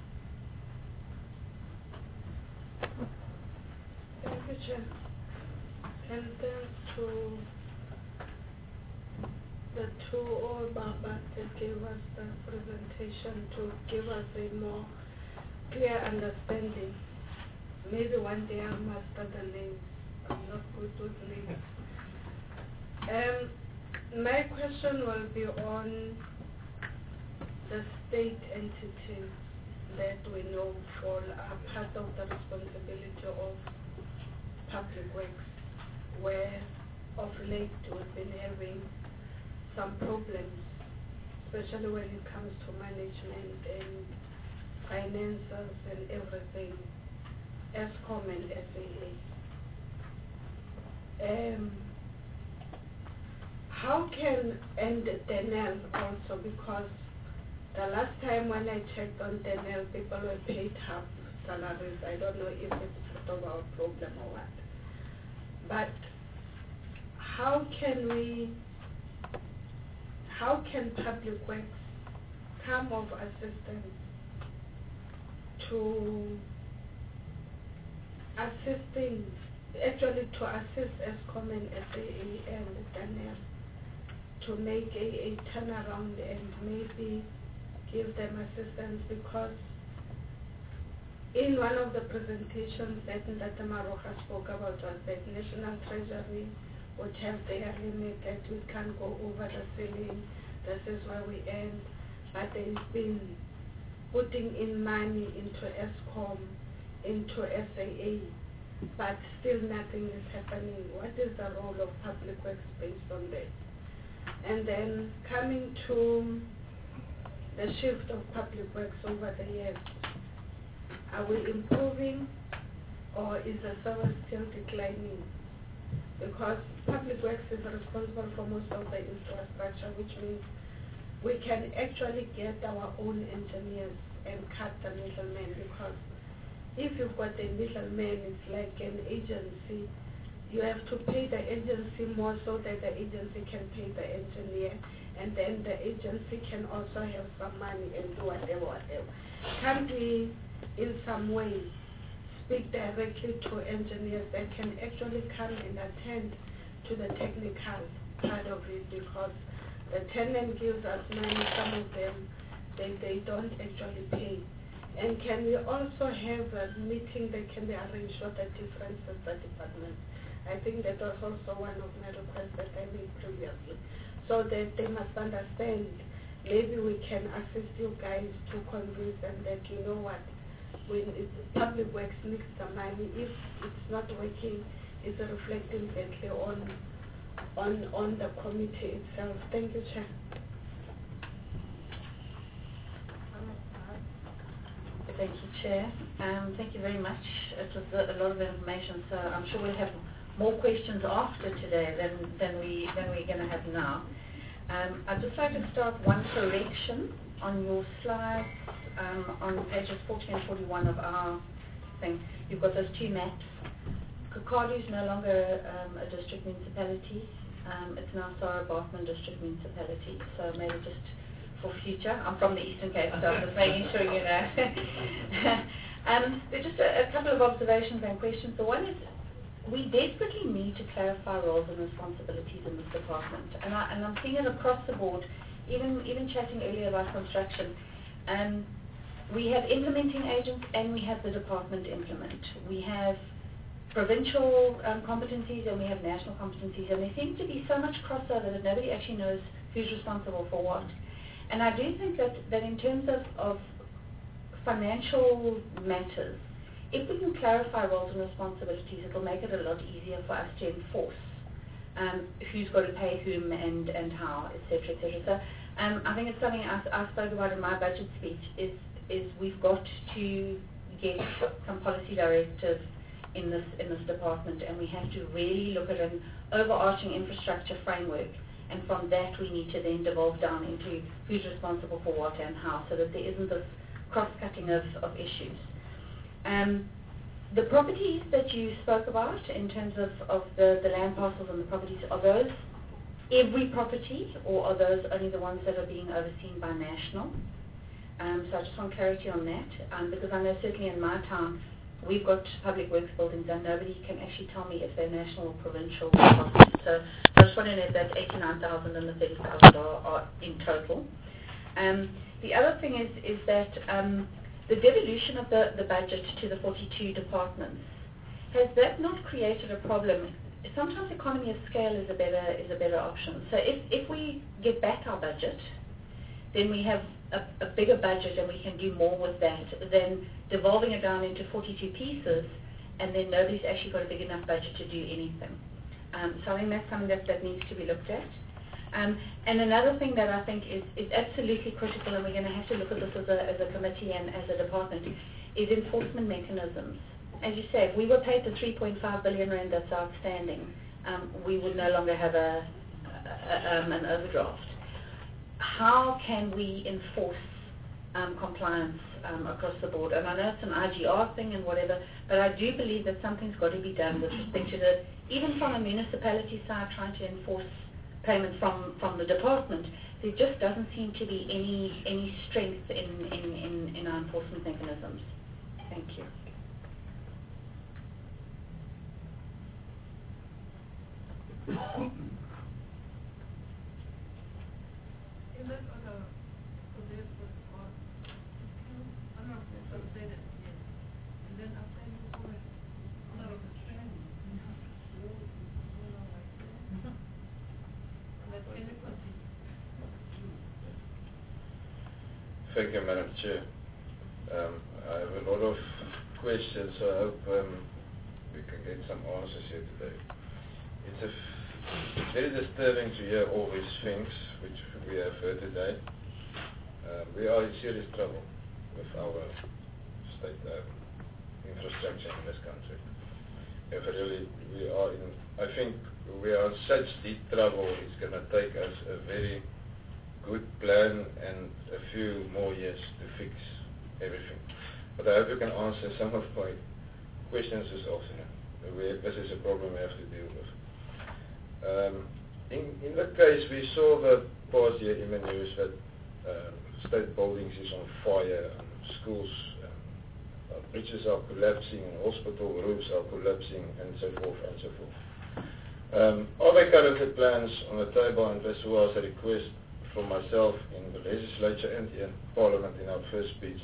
Thank you, Chair. And thanks to the 2 old Babas that gave us the presentation to give us a more clear understanding. Maybe one day I'll master the names. I'm not good with names. My question will be on the state entities that we know fall are part of the responsibility of public works. where of late we've been having some problems, especially when it comes to management and finances and everything, Eskom and SAA. How can, and Denel also, because the last time when I checked on Denel, people were paid half salaries. I don't know if it's sort of our problem or what. But how can Public Works come of assistance to assisting, actually to assist Eskom and SAA and Daniel to make a turnaround and maybe give them assistance, because in one of the presentations that Ndata Maroka spoke about was that National Treasury would have their limit, that we can't go over the ceiling, this is where we end, but they've been putting in money into Eskom, into SAA, but still nothing is happening. What is the role of Public Works based on that? And then coming to the shift of Public Works over the years, are we improving or is the service still declining? Because Public Works is responsible for most of the infrastructure, which means we can actually get our own engineers and cut the middlemen, because if you've got a middleman, it's like an agency. You have to pay the agency more so that the agency can pay the engineer, and then the agency can also have some money and do whatever. Can't we, in some way, speak directly to engineers that can actually come and attend to the technical part of it? Because the tenant gives us money, some of them, they don't actually pay. And can we also have a meeting that can be arranged for the different sister departments? I think that was also one of my requests that I made previously, so that they must understand. Maybe we can assist you guys to convince them that, you know what, when Public Works needs the money, if it's not working, it's reflecting badly on the committee itself. Thank you, Chair. Thank you, Chair. Thank you very much. It was a lot of information, so I'm sure we'll have more questions after today than we're going to have now. I'd just like to start one correction on your slides on pages 40 and 41 of our thing. You've got those two maps. Kakadu is no longer a district municipality. It's now Sarah Baartman District Municipality. So maybe just for future. I'm from the Eastern Cape, so I'm just making sure you know. There's just a couple of observations and questions. The one is, we desperately need to clarify roles and responsibilities in this department. And I'm seeing it across the board, even chatting earlier about construction. We have implementing agents and we have the department implement. We have provincial competencies and we have national competencies, and there seems to be so much crossover that nobody actually knows who's responsible for what. And I do think that in terms of financial matters, if we can clarify roles and responsibilities, it will make it a lot easier for us to enforce who's got to pay whom and how, etc., etc. So I think it's something I spoke about in my budget speech, is we've got to get some policy directives in this department, and we have to really look at an overarching infrastructure framework, and from that we need to then devolve down into who's responsible for what and how, so that there isn't this cross-cutting of issues. The properties that you spoke about in terms of the land parcels and the properties, are those every property, or are those only the ones that are being overseen by national? So I just want clarity on that, because I know certainly in my town we've got public works buildings and nobody can actually tell me if they're national or provincial properties. So I just want to know if that 89,000 and the 30,000 are in total. The other thing is that the devolution of the budget to the 42 departments, has that not created a problem? Sometimes economy of scale is a better option. So if we get back our budget, then we have a bigger budget and we can do more with that than devolving it down into 42 pieces and then nobody's actually got a big enough budget to do anything. So I think that's something that needs to be looked at. And another thing that I think is absolutely critical, and we're going to have to look at this as a committee and as a department, is enforcement mechanisms. As you say, if we were paid the 3.5 billion rand that's outstanding, we would no longer have an overdraft. How can we enforce compliance across the board? And I know it's an IGR thing and whatever, but I do believe that something's got to be done with respect to the, even from a municipality side, trying to enforce payments from the department. There just doesn't seem to be any strength in our enforcement mechanisms. Thank you. In that other, so there's what's called, I don't know if they say that, yes. And then after you go with honorable training, you have to go along like that. And that can you continue? Thank you, Madam Chair. I have a lot of questions, so I hope we can get some answers here today. It's very disturbing to hear all these things which we have heard today. We are in serious trouble with our state infrastructure in this country. I think we are in such deep trouble, it's going to take us a very good plan and a few more years to fix everything. But I hope you can answer some of my questions this afternoon. This is a problem we have to deal with. In that case, we saw the past year in the news that state buildings is on fire, and schools, bridges are collapsing, and hospital roofs are collapsing, and so forth and so forth. Are there currently plans on the table, and this was a request from myself in the legislature and in Parliament in our first speech,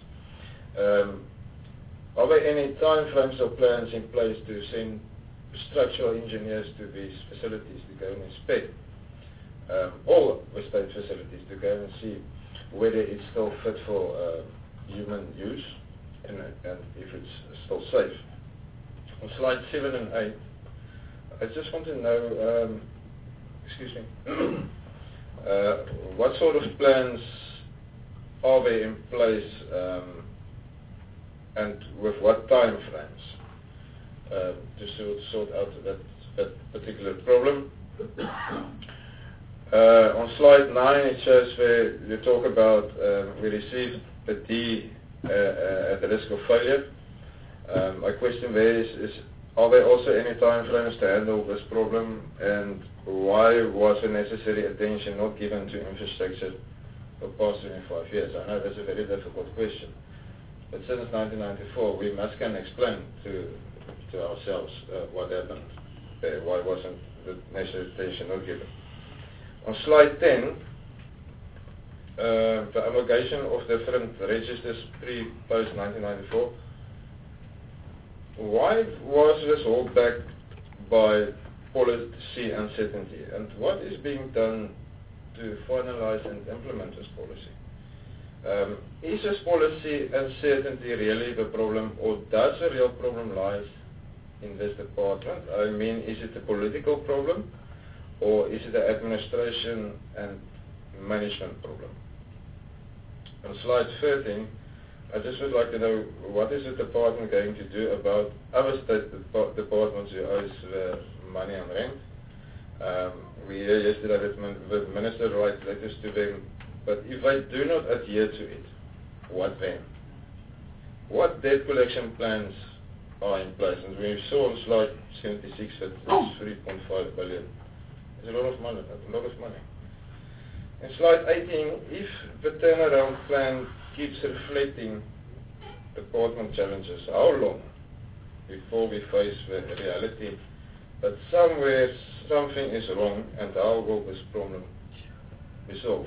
are there any time frames or plans in place to send structural engineers to these facilities to go and inspect all the state facilities, to go and see whether it's still fit for human use and if it's still safe? On slide 7 and 8, I just want to know, what sort of plans are there in place and with what time frames to sort out that particular problem? On slide 9 it shows where you talk about we received a D at the risk of failure. My question there is are there also any time frames to handle this problem, and why was the necessary attention not given to infrastructure for past 25 years? I know that's a very difficult question, but since 1994 we can explain to ourselves what happened there. Why wasn't the necessary attention not given? On slide 10, the amalgamation of different registers pre-post 1994. Why was this held back by policy uncertainty, and what is being done to finalize and implement this policy? Is this policy uncertainty really the problem, or does the real problem lie in this department? I mean, is it a political problem, or is it an administration and management problem? On slide 13, I just would like to know, what is the department going to do about other state departments who owe money on rent? We heard yesterday that the minister writes letters to them, but if they do not adhere to it, what then? What debt collection plans are in place? And we saw on slide 76 that it's 3.5 billion. It's a lot of money. In slide 18, if the turnaround plan keeps reflecting department challenges, how long before we face the reality that somewhere something is wrong, and how will this problem be solved?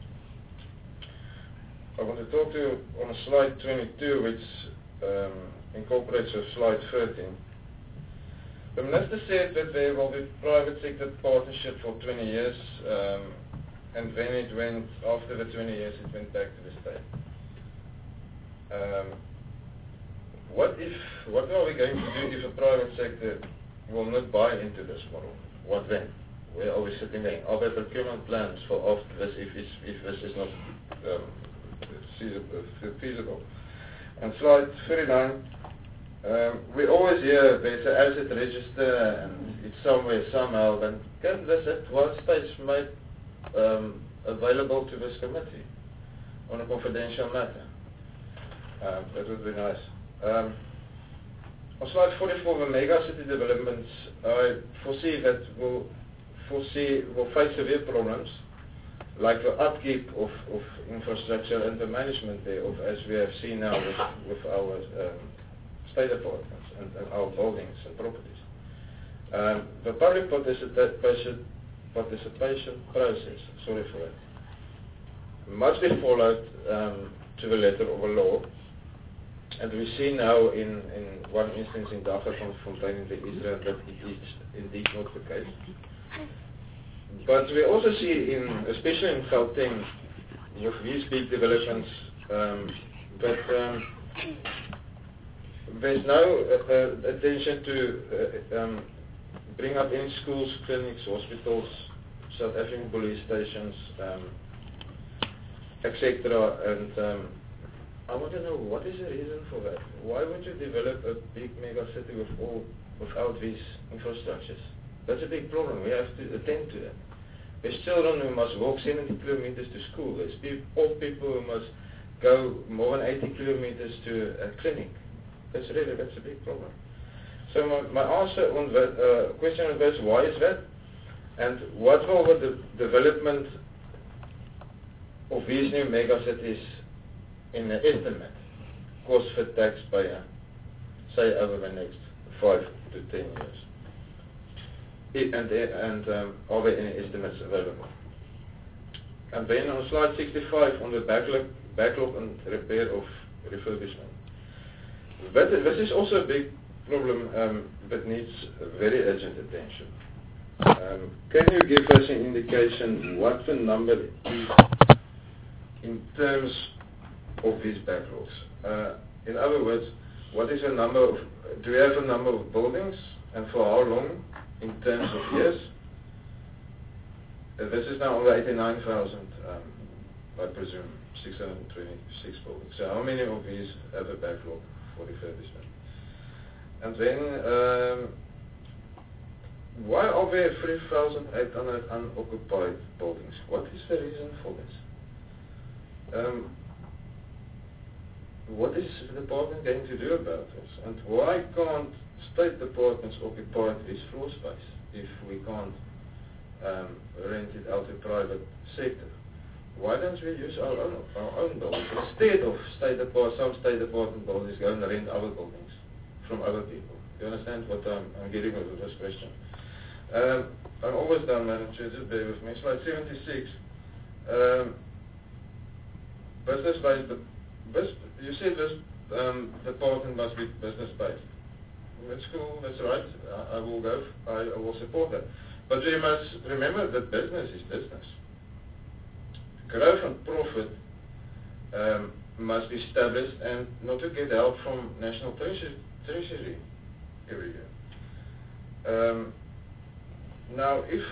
I want to talk to you on slide 22, which incorporates with slide 13. The minister said that there will be private sector partnership for 20 years, and then it went, after the 20 years, it went back to the state. What are we going to do if the private sector will not buy into this model? what then? Where are we sitting there? Are there procurement plans for after this if this is not feasible? And slide 39, we always hear there's an asset register and it's somewhere, somehow, but can this at one stage made available to this committee on a confidential matter? That would be nice. On slide 44, the mega city developments, I foresee that will face severe problems, like the upkeep of infrastructure and the management thereof, as we have seen now with our state apartments and our buildings and properties. The public participation process, sorry for that, must be followed to the letter of the law. And we see now in one instance in Daggafontein in the Israel that it is indeed not the case. But we also see, especially in Gauteng, with these big developments, that there's no attention to bring up any schools, clinics, hospitals, South African police stations, etc. And I want to know, what is the reason for that? Why would you develop a big mega city without these infrastructures? That's a big problem. We have to attend to that. There's children who must walk 70 kilometers to school. There's old people who must go more than 80 kilometers to a clinic. That's a big problem. So my answer on that question on that is, why is that? And what will the development of these new mega cities in the estimate cost for taxpayer, say over the next 5 to 10 years? And are there any estimates available? And then on slide 65 on the backlog and repair of refurbishment. This is also a big problem that needs very urgent attention. Can you give us an indication what the number is in terms of these backlogs? In other words, what is the number of, do we have a number of buildings, and for how long in terms of years? This is now over 89,000, I presume, 626 buildings. So how many of these have a backlog for refurbishment? And then, why are there 3,800 unoccupied buildings? What is the reason for this? What is the department going to do about this? And why can't state departments occupy this floor space if we can't rent it out to private sector? Why don't we use our own buildings instead of some state department buildings go and rent other buildings from other people? You understand what I'm getting with this question? I'm almost done, Madam Chair, just bear with me. Slide 76. Business-based. You said this department must be business-based. That's cool, that's right. I will support that. But we must remember that business is business. Growth and profit must be established, and not to get help from National Treasury every year. Now, if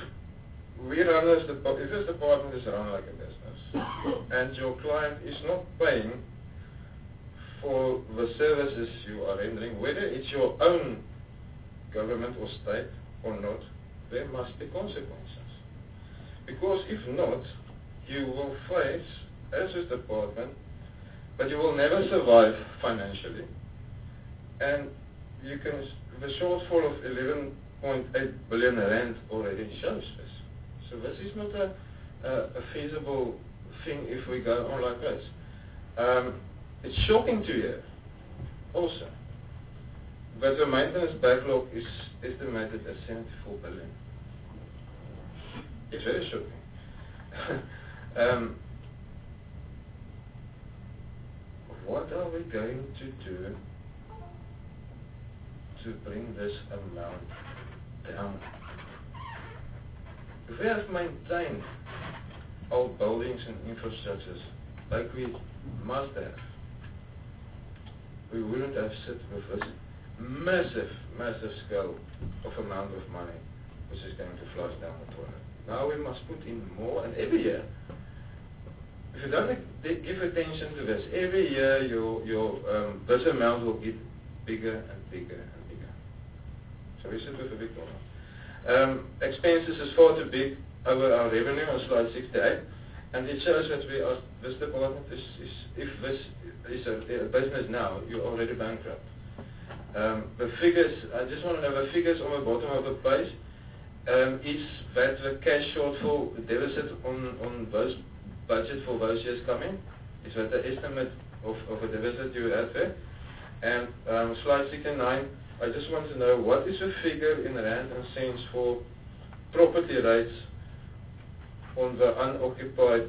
this department is run like a business, and your client is not paying for the services you are rendering, whether it's your own government or state or not, there must be consequences. Because if not, you will face, as this department, but you will never survive financially. And the shortfall of 11.8 billion rand already shows this. So this is not a feasible thing if we go on like this. It's shocking to hear also that the maintenance backlog is estimated at 74 billion. It's very shocking. What are we going to do to bring this amount down? If we have maintained old buildings and infrastructures like we must have, we wouldn't have sit with this massive scale of amount of money which is going to flush down the toilet. Now we must put in more, and every year, if you don't give attention to this, every year this amount will get bigger and bigger and bigger. So we sit with a big problem. Expenses is far too big over our revenue on slide 68, and it shows that we are, this department is if this is a business now, you're already bankrupt. The figures, I just want to know the figures on the bottom of the page. Is that the cash shortfall deficit on those budget for those years coming? Is that the estimate of a deficit you have there? And slide 69, I just want to know what is the figure in rand and cents for property rates on the unoccupied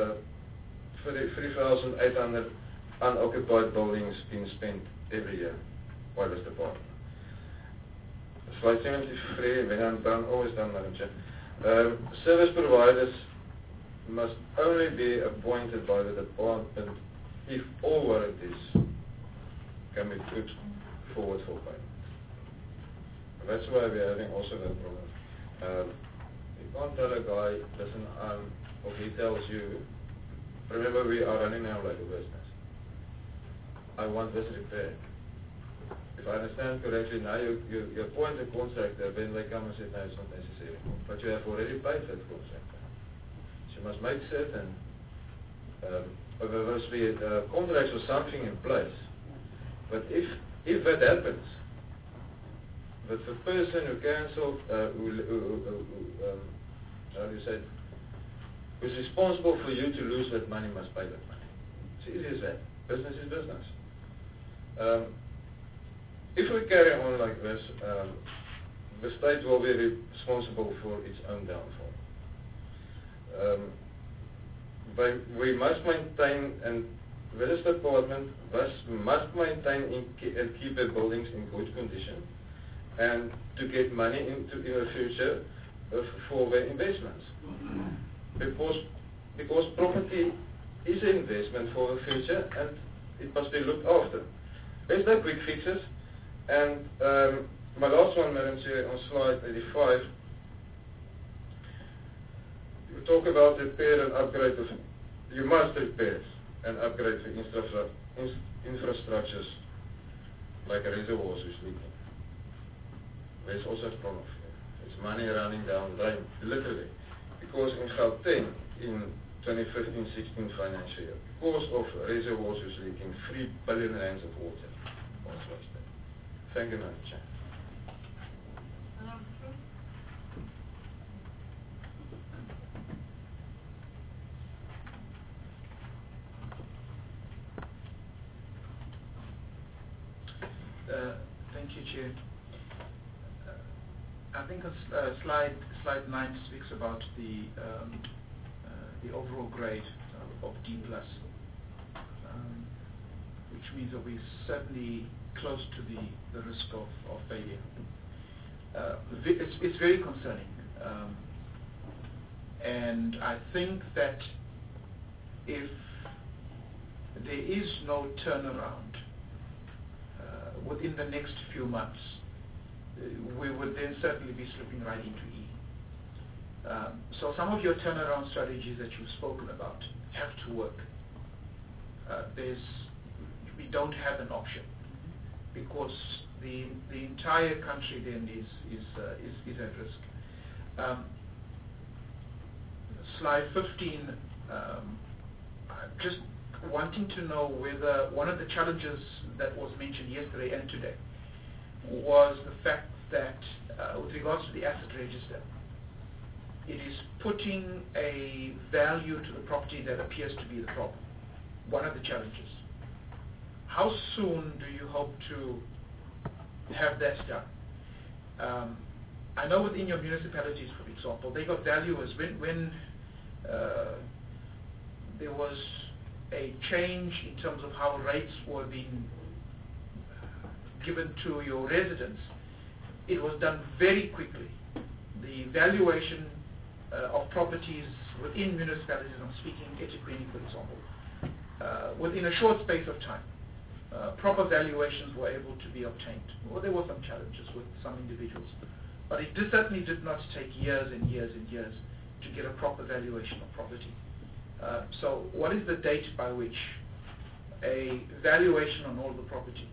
3,800 unoccupied buildings being spent every year by this department. Slide 73, when I'm done, always done, Madam Chair. Service providers must only be appointed by the department if all warranties can be put forward for payment. That's why we're having also that problem. You can't tell a guy, listen, or he tells you, remember we are running now like a business. I want this repaired. If I understand correctly, now you appoint a contractor, then they come and say, no, it's not necessary. But you have already paid that contractor. So you must make certain there must be contracts or something in place. But if that happens, that the person who cancelled, who's responsible for you to lose that money must pay that money. It's easy as that. Business is business. If we carry on like this, the state will be responsible for its own downfall. We must maintain, and this department must maintain and keep the buildings in good condition, and to get money into in the future for the investments. Because property is an investment for the future, and it must be looked after. There's no quick fixes. And my last one, Madam Chair, on slide 85, you talk about repair and upgrade. You must repair and upgrade the infrastructures like reservoirs which leaking. There's also a problem. It's money running down the drain, literally. Because in Gauteng, in 2015-16 financial year, because of reservoirs which leaking, 3 billion rands of water was wasted. Thank you, Madam Chair. Thank you, Chair. I think slide 9 speaks about the overall grade of D+, which means that we're certainly close to the risk of failure. It's very concerning, and I think that if there is no turnaround within the next few months, we would then certainly be slipping right into E. So some of your turnaround strategies that you've spoken about have to work. We don't have an option, because the entire country then is at risk. Slide 15, just wanting to know whether one of the challenges that was mentioned yesterday and today was the fact that with regards to the asset register, it is putting a value to the property that appears to be the problem. One of the challenges. How soon do you hope to have that done? I know within your municipalities, for example, they got valuers when there was a change in terms of how rates were being given to your residents. It was done very quickly. The valuation of properties within municipalities, I'm speaking eThekwini, for example, within a short space of time, proper valuations were able to be obtained. Well, there were some challenges with some individuals. But it certainly did not take years and years and years to get a proper valuation of property. So what is the date by which a valuation on all the property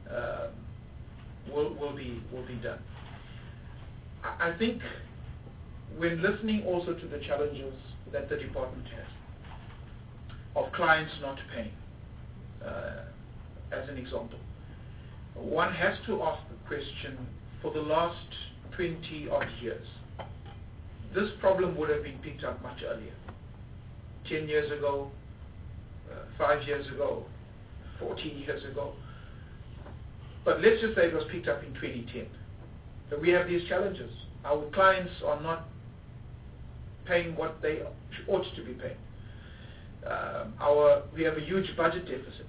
will be done? I think when listening also to the challenges that the department has of clients not paying, as an example, one has to ask the question, for the last 20 odd years, this problem would have been picked up much earlier. 10 years ago, 5 years ago, 14 years ago. But let's just say it was picked up in 2010. So we have these challenges. Our clients are not paying what they ought to be paying. We have a huge budget deficit.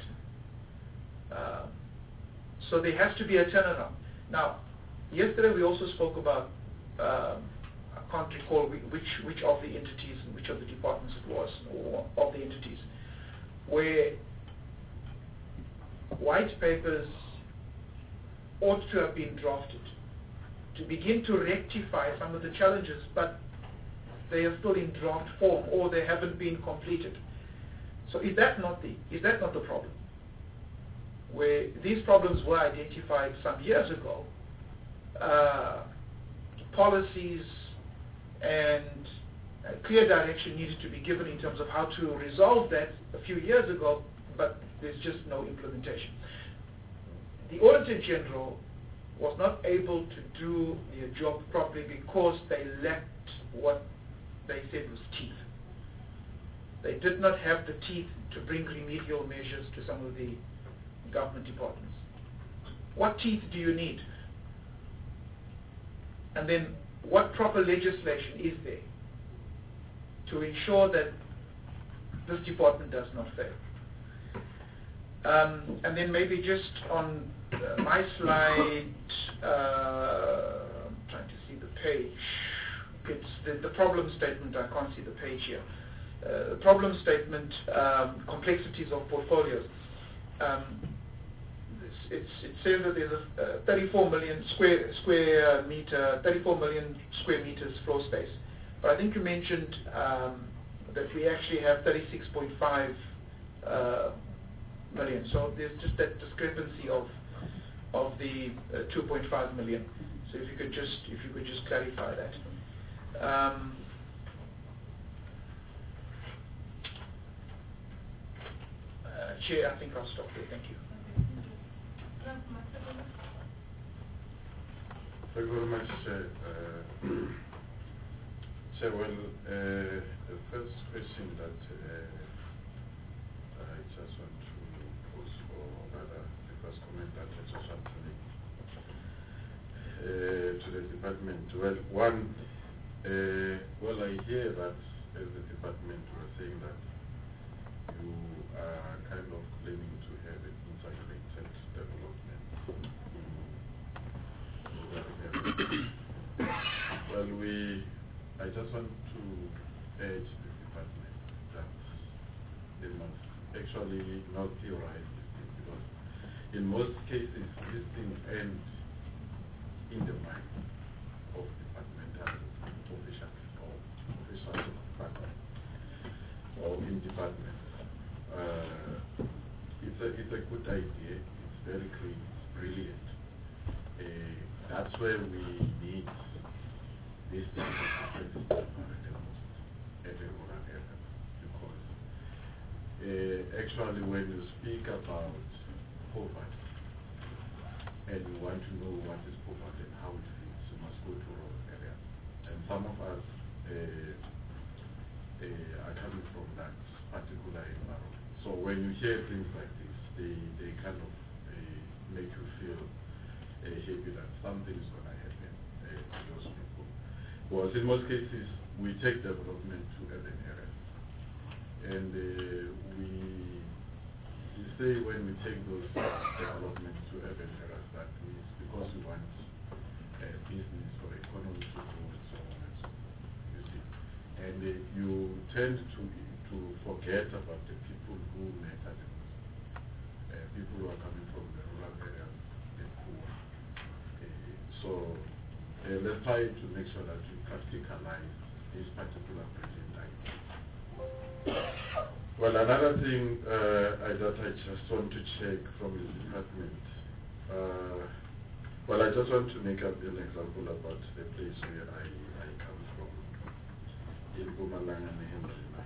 So there has to be a turnaround. Now, yesterday we also spoke about, I can't recall which of the entities and which of the departments it was, or of the entities, where white papers ought to have been drafted to begin to rectify some of the challenges, but they are still in draft form or they haven't been completed. So is that not the problem? Where these problems were identified some years ago, policies and clear direction needed to be given in terms of how to resolve that a few years ago, but there's just no implementation. The Auditor General was not able to do their job properly because they lacked what they said was teeth. They did not have the teeth to bring remedial measures to some of the government departments. What teeth do you need? And then what proper legislation is there to ensure that this department does not fail? And then maybe just on my slide, I'm trying to see the page. It's the problem statement. I can't see the page here. The problem statement, complexities of portfolios. It says that there's a 34 million square meters floor space. But I think you mentioned that we actually have 36.5 million. So there's just that discrepancy of the 2.5 million. So if you could just clarify that. Chair, I think I'll stop there. Thank you. Thank you very much, Chair. Chair, well, the first question that I just want to pose, or rather, the first comment that I just want to make to the department. Well, one, I hear that as the department were saying that you are kind of claiming to have an integrated development. Well, I just want to urge the department that they must actually not theorize this thing, because in most cases these things end in the mind of departmental officials or officials of department or in departments. It's a good idea. It's very clean. It's brilliant. That's where we need this thing to at a rural area, because actually when you speak about poverty and you want to know what is poverty and how it feels, you must go to rural areas. And some of us are coming from that particular environment. So when you hear things like this, they kind of make you feel happy that something is going to happen to those people. Because in most cases, we take development to urban areas. And we say when we take those developments to urban areas, that means because we want business or economy to grow and so on and so forth. You see. And you tend to forget about the people who matter the most. People who are coming from the rural areas, the poor. So let's try to make sure that we practicalize this particular project idea. Well, another thing I just want to check from the department. Well, I just want to make up an example about the place where I come from, in Mpumalanga, Nehendrina.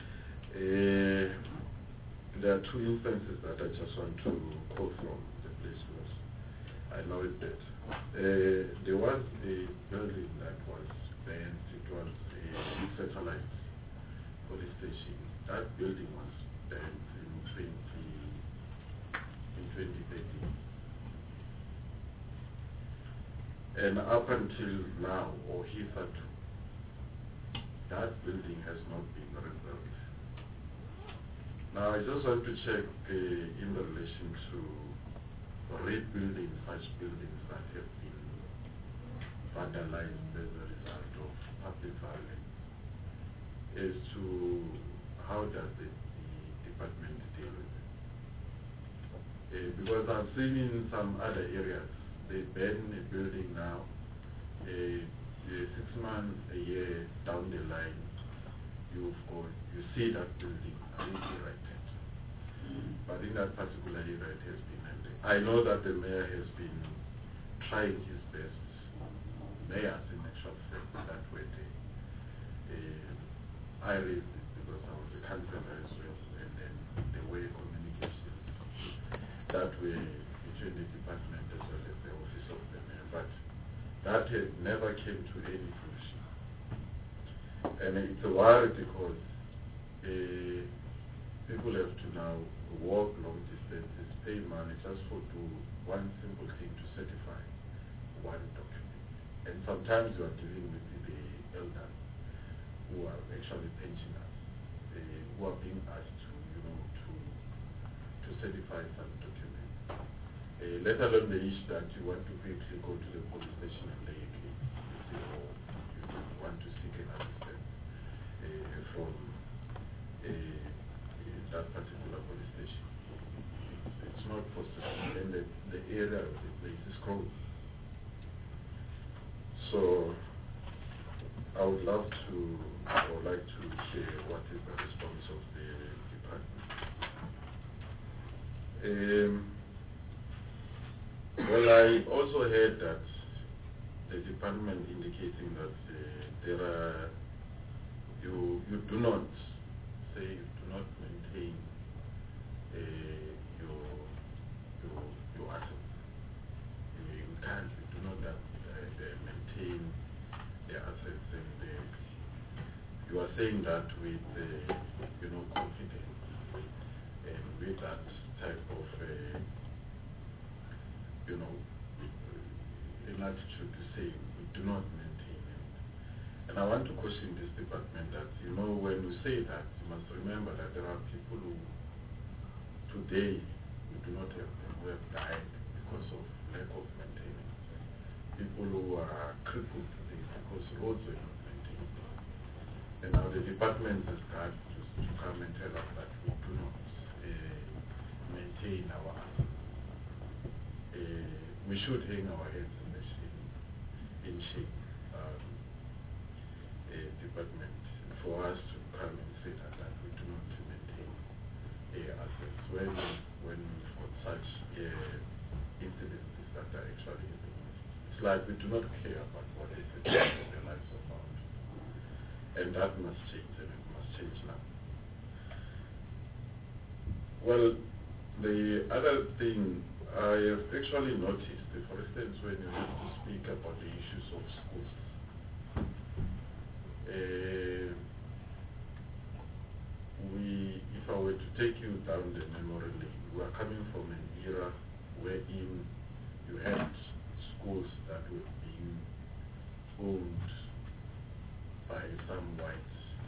There are two instances that I just want to quote from the place because I know it better. There was a building that was banned. It was a satellite police station. That building was banned in 2013. And up until now, or hitherto, that building has not been rebuilt. Now I just want to check in relation to rebuilding such buildings that have been vandalized as a result of public violence, as to how does the department deal with it. Because I've seen in some other areas, they ban a building now, 6 months, a year down the line, you see that building erected. But in that particular area, it has been empty. I know that the mayor has been trying his best. Mayors, in actual fact, that way I raised it because I was a councillor as well, and then the way communications that way between the department as well as the office of the mayor, but that has never came to any fruition. And it's a worry because people have to now walk long distances, pay money just for do one simple thing to certify one document. And sometimes you are dealing with the elders who are actually pensioners, who are being asked to, to certify some documents. Let alone the issue that you want to quickly go to the police station and lay a case, or you want to seek an assistance from that particular police station. It's not possible, and the area of the place is crowded. So I would like to hear what is the response of the department. Well, I also heard that the department indicating that you do not maintain your assets. You can't. You do not maintain the assets, and you are saying that with confidence and with that type of an attitude to say we do not maintain it. And I want to caution this department that, when we say that, you must remember that there are people who today we do not have them, who have died because of lack of maintenance. People who are crippled today because roads were not maintained. And now the department has got to come and tell us that we do not maintain our assets. We should hang our heads in shame, department, for us to come and say that we do not maintain assets when we've got such incidences that are actually happening. It's like we do not care about what is the lives of our people. And that must change, and it must change now. Well, the other thing I have actually noticed, for instance, when you have to speak about the issues of schools, if I were to take you down the memory lane, we are coming from an era wherein you had schools that were being owned by some white,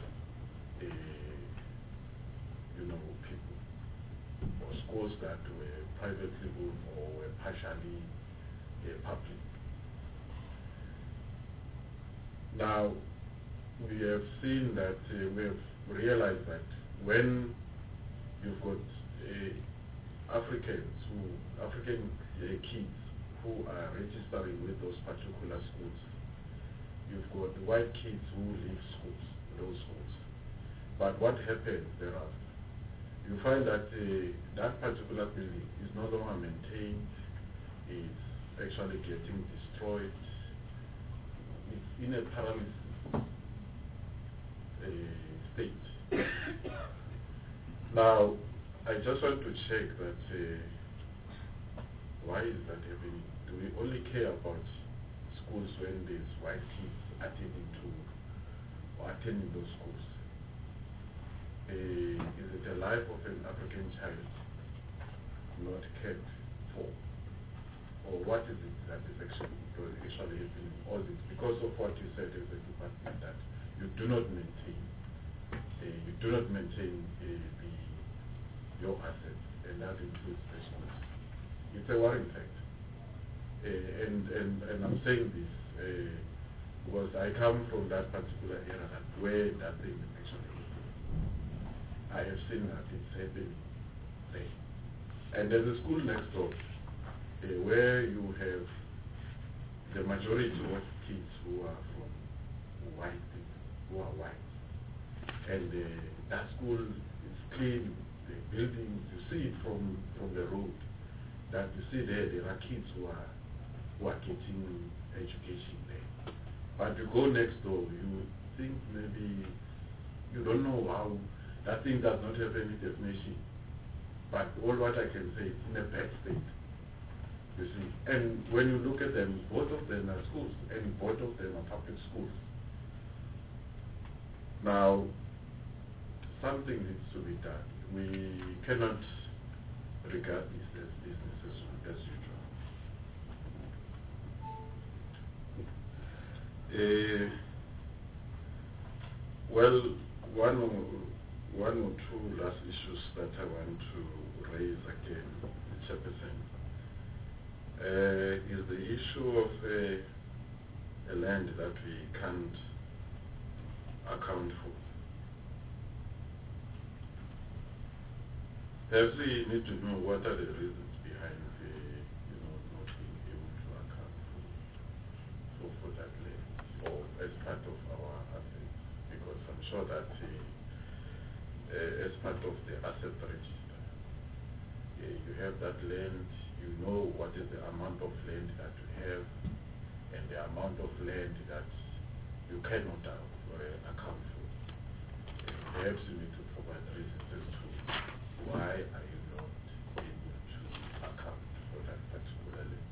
people, or schools that were privately owned or were partially public. Now, we have seen that, we have realized that when you've got African kids who are registering with those particular schools, you've got the white kids who leave those schools. But what happens thereafter? You find that that particular building is no longer maintained, it's actually getting destroyed, it's in a paralysis state. Now, I just want to check that why is that happening? Do we only care about schools when there's white kids attending those schools? Is it a life of an African child not cared for? Or what is it that is actually happening? All this because of what you said as a department, that you do not maintain your assets, and that includes the schools. It's a worrying fact. And I'm saying this because I come from that particular area where that thing is actually happening. I have seen that it's happening there. And there's a school next door where you have the majority of kids who are from white people, who are white. And that school is clean, the buildings, you see it from the road, that you see there are kids who are getting education there. But you go next door, you think maybe, you don't know how, that thing does not have any definition. But all what I can say, it's in a bad state. You see, and when you look at them, both of them are schools, and both of them are public schools. Now, something needs to be done. We cannot regard this as business as usual. Well, one or two last issues that I want to raise again, Chairperson, is the issue of a land that we can't account for. Perhaps we need to know what are the reasons behind not being able to account for that land, or as part of our assets, because I'm sure that as part of the asset register, you have that land, you know what is the amount of land that you have, and the amount of land that you cannot account for. Perhaps you need to provide reasons as to why are you not able to account for that particular land.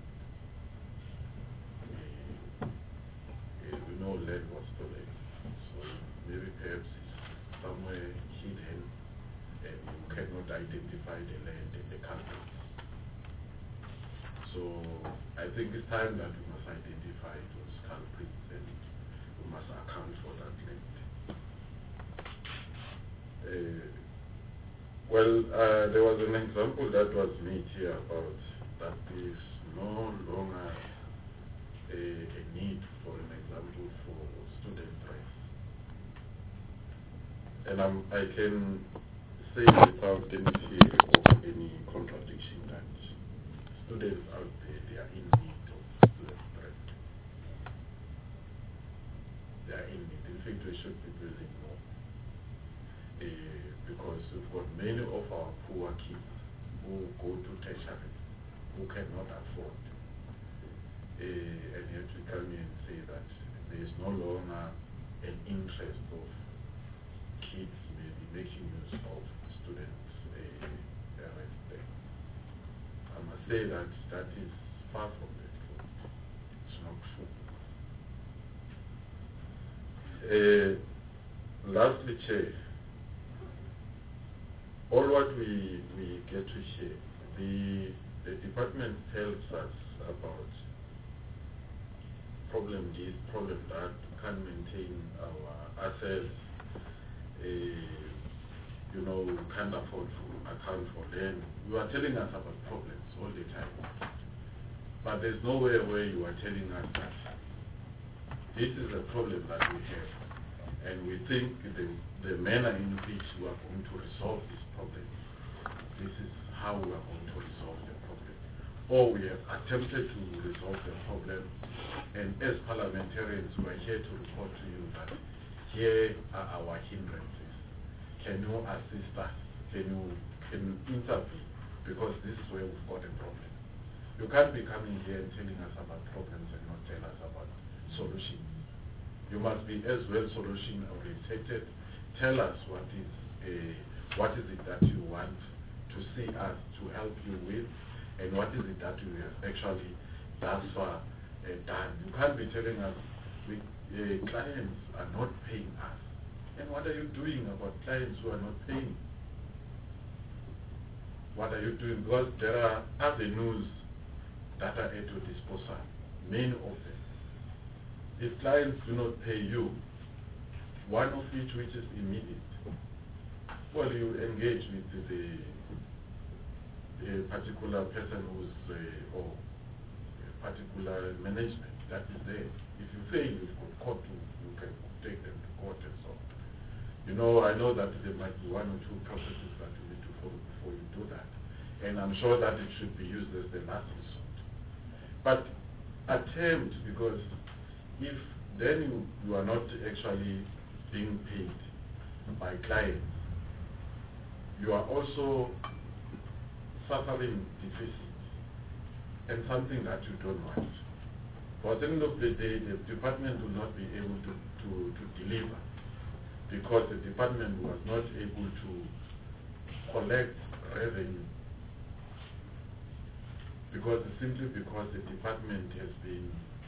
We know land was stolen, so maybe perhaps it's somewhere hidden and you cannot identify the land and the culprits. So I think it's time that we must identify those culprits and we must account for that land. There was an example that was made here about that there is no longer a need, for an example, for student rights. And I can say without any fear of any contradiction that students out there, they are in need of student rights. They are in need. In fact, we should be building more. Because we've got many of our poor kids who go to tertiary, who cannot afford. And yet we come in and say that there is no longer an interest of kids maybe making use of students' rights there. I must say that that is far from the truth. It's not true. Lastly, Chair, all what we get to share, the department tells us about problem this, problem that, can't maintain our assets, can't afford to account for them. You are telling us about problems all the time. But there's nowhere where you are telling us that this is a problem that we have. And we think the manner in which we are going to resolve this problem, this is how we are going to resolve the problem. or we have attempted to resolve the problem, and as parliamentarians we are here to report to you that here are our hindrances. Can you assist us? Can you intervene? Because this is where we've got a problem. You can't be coming here and telling us about problems and not tell us about solutions. You must be as well solution orientated. Tell us what is it that you want to see us to help you with, and what is it that you have actually thus far done. You can't be telling us clients are not paying us. And what are you doing about clients who are not paying? What are you doing? Because there are avenues that are at your disposal, many of them. If clients do not pay you, one of which is immediate, well, you engage with a particular person or a particular management that is there. If you fail, you've got court you can take them to court and so on. You know, I know that there might be one or two processes that you need to follow before you do that. And I'm sure that it should be used as the last resort. But attempt, because if then you are not actually being paid by clients, you are also suffering deficits, and something that you don't want. For at the end of the day, the department will not be able to deliver, because the department was not able to collect revenue, simply because the department has been,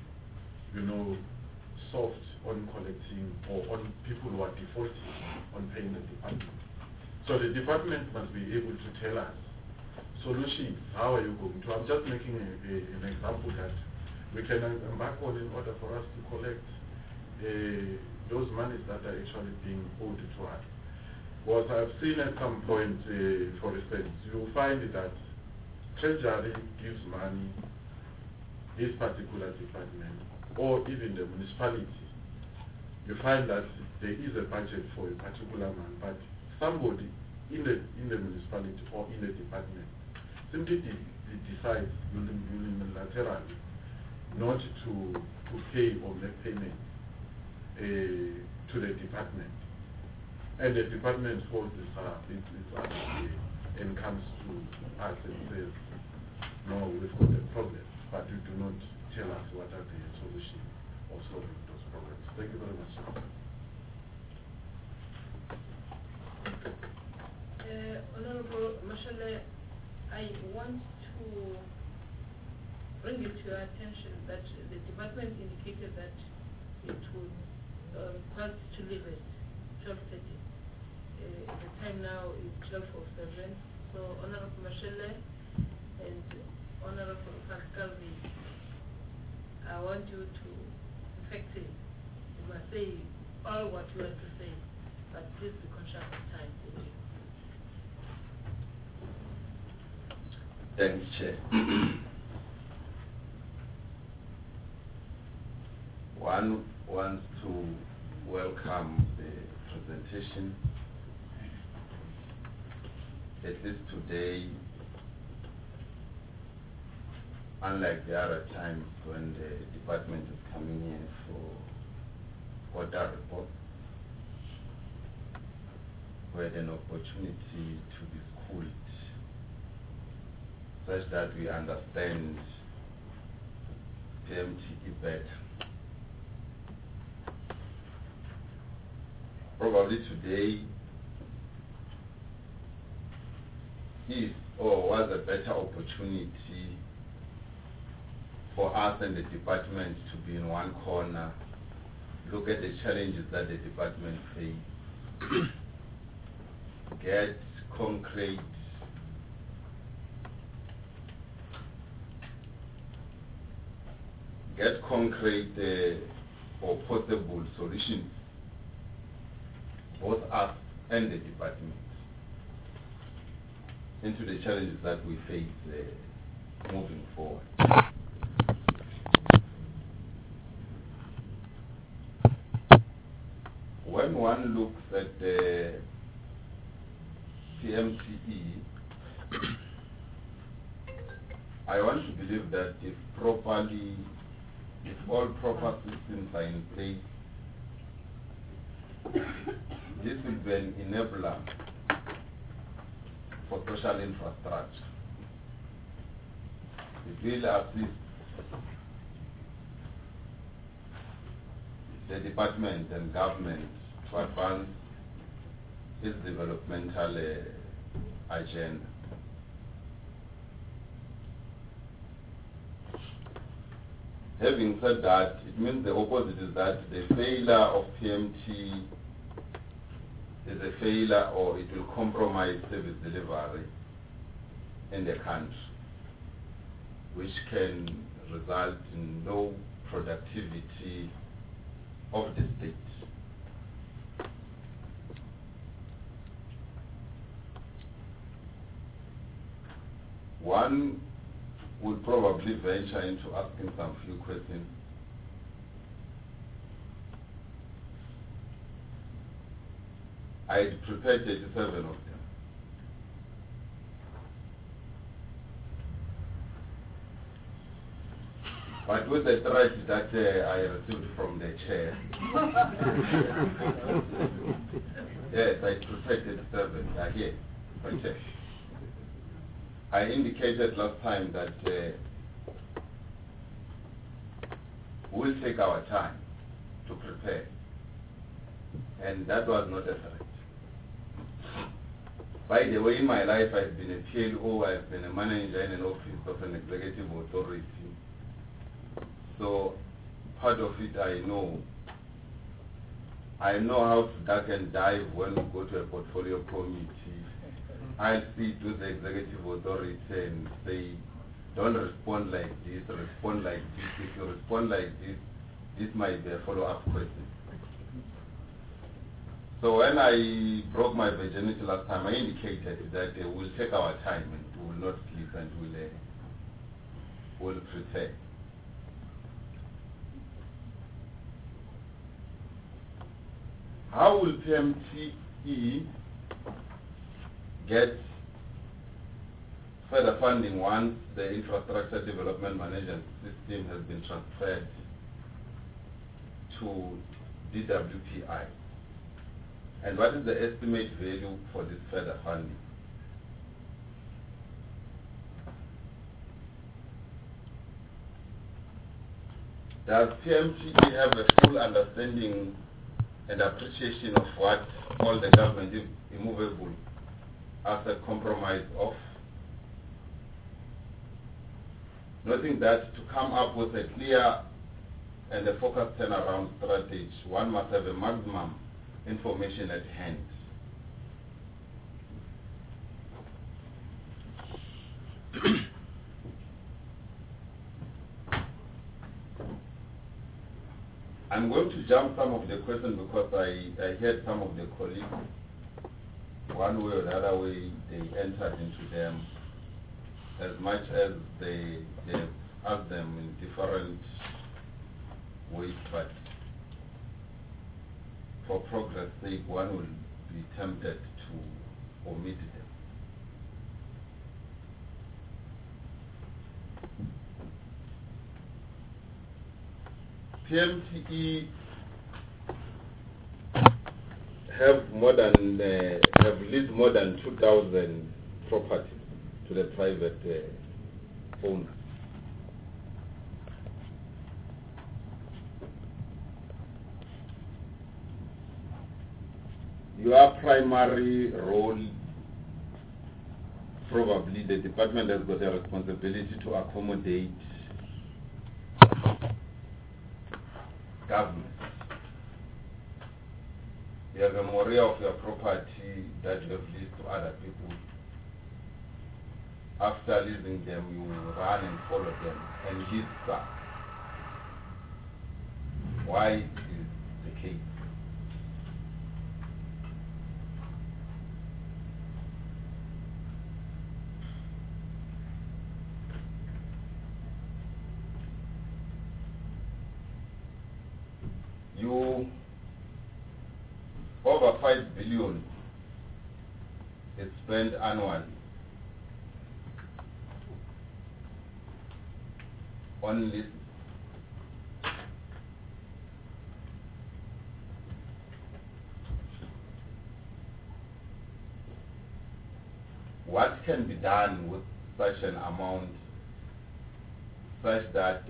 soft on collecting, or on people who are defaulting on paying the department. So the department must be able to tell us solutions. How are you going to? I'm just making an example that we can embark on in order for us to collect those monies that are actually being owed to us. What I've seen at some point, for instance, you find that Treasury gives money, this particular department, or even the municipality. You find that there is a budget for a particular man, but somebody in the municipality or in the department simply decides unilaterally not to pay or make payment to the department. And the department holds its and comes to us and says, no, we've got a problem, but you do not tell us what are the solutions of solving those problems. Thank you very much. Honorable Mashale, I want to bring it to your attention that the department indicated that it would require to leave at 12:30. The time now is 12:07. So Honorable Mashale and Honorable Pascal, I want you to effectively, you must say all what you want to say, but please be conscious of time. Thanks, Chair. One wants to welcome the presentation. At least today, unlike the other times when the department is coming in for audit report, we had an opportunity to be schooled such that we understand PMTE better. Probably today is or was a better opportunity for us and the department to be in one corner, look at the challenges that the department faces, get concrete or possible solutions, both us and the department, into the challenges that we face moving forward. When one looks at the PMTE, I want to believe that if all proper systems are in place, this will be an enabler for social infrastructure. It will assist the department and government to advance its developmental agenda. Having said that, it means the opposite is that the failure of PMT is a failure, or it will compromise service delivery in the country, which can result in low productivity of the state. One would probably venture into asking some few questions. I prepared 87 of them. But with the threat that I received from the chair, yes, I prepared 87. Here, right. I indicated last time that we'll take our time to prepare, and that was not a threat. By the way, in my life I've been a PLO, I've been a manager in an office of an executive authority. So part of it I know how to duck and dive when we go to a portfolio committee. I'll speak to the executive authority and say, don't respond like this, respond like this. If you respond like this, this might be a follow-up question. So when I broke my virginity last time, I indicated that we'll take our time and we will not sleep and we'll prepare. How will PMTE get further funding once the infrastructure development management system has been transferred to DWPI? And what is the estimate value for this further funding? Does PMTE have a full understanding and appreciation of what all the government is immovable as a compromise of? Noting that to come up with a clear and a focused turnaround strategy, one must have a maximum information at hand. I'm going to jump some of the questions because I heard some of the colleagues, one way or the other way, they entered into them as much as they asked them in different ways, but for progress' sake, one will be tempted to omit them. PMTE have leased more than 2,000 properties to the private owners. Your primary role, probably the department has got a responsibility to accommodate government. You have a memorial of your property that you have leased to other people. After leasing them, you run and follow them and lease back. Why is the case? Over 5 billion is spent annually on list. What can be done with such an amount such that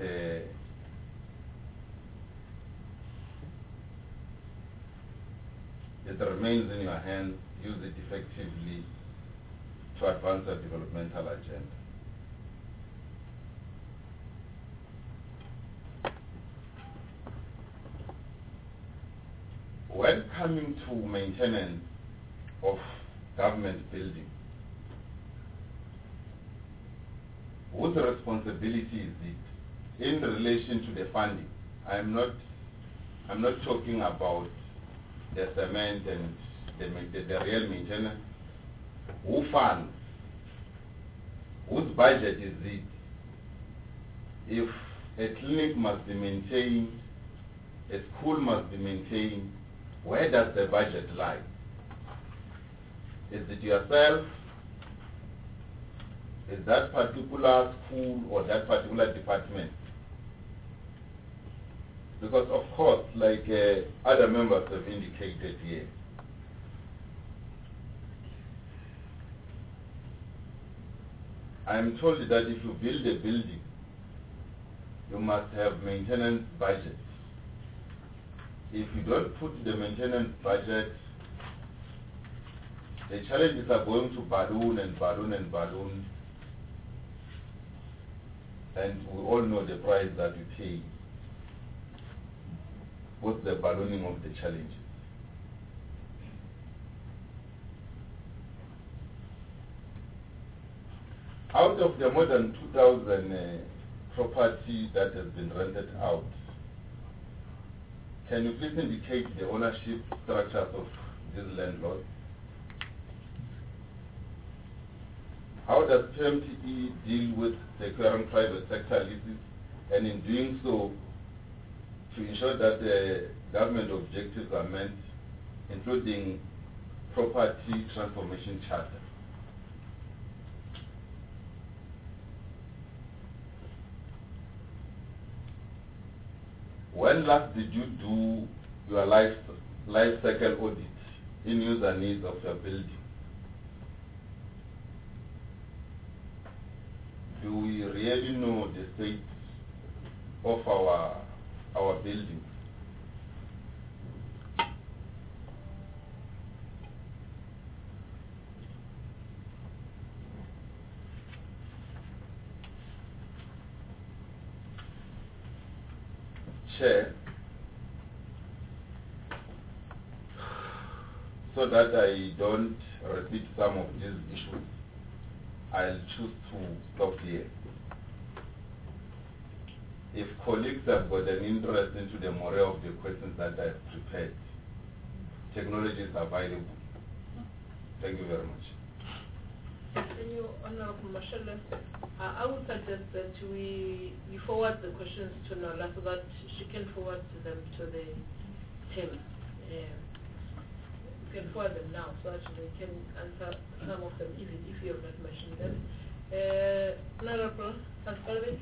it remains in your hands, use it effectively to advance the developmental agenda? When coming to maintenance of government buildings, whose responsibility is it in relation to the funding? I'm not talking about the cement and the real maintenance. Who funds? Whose budget is it? If a clinic must be maintained, a school must be maintained, where does the budget lie? Is it yourself? Is that particular school or that particular department? Because of course, like other members have indicated here, I am told that if you build a building, you must have maintenance budget. If you don't put the maintenance budget, the challenges are going to balloon and balloon and balloon. And we all know the price that we pay with the ballooning of the challenges. Out of the more than 2,000 property that has been rented out, can you please indicate the ownership structures of these landlords? How does PMTE deal with securing private sector leases, and in doing so, to ensure that the government objectives are met, including property transformation charter? When last did you do your life cycle audit in user needs of your building? Do we really know the state of our buildings? Chair, so that I don't repeat some of these issues, I'll choose to stop here. If colleagues have got an interest into the morale of the questions that I've prepared, technology is available. Thank you very much. Thank you, Honorable Mashele. I would suggest that you forward the questions to Nola so that she can forward them to the team. You can forward them now so that they can answer some of them even if you have not mentioned them. Honorable Hasbari.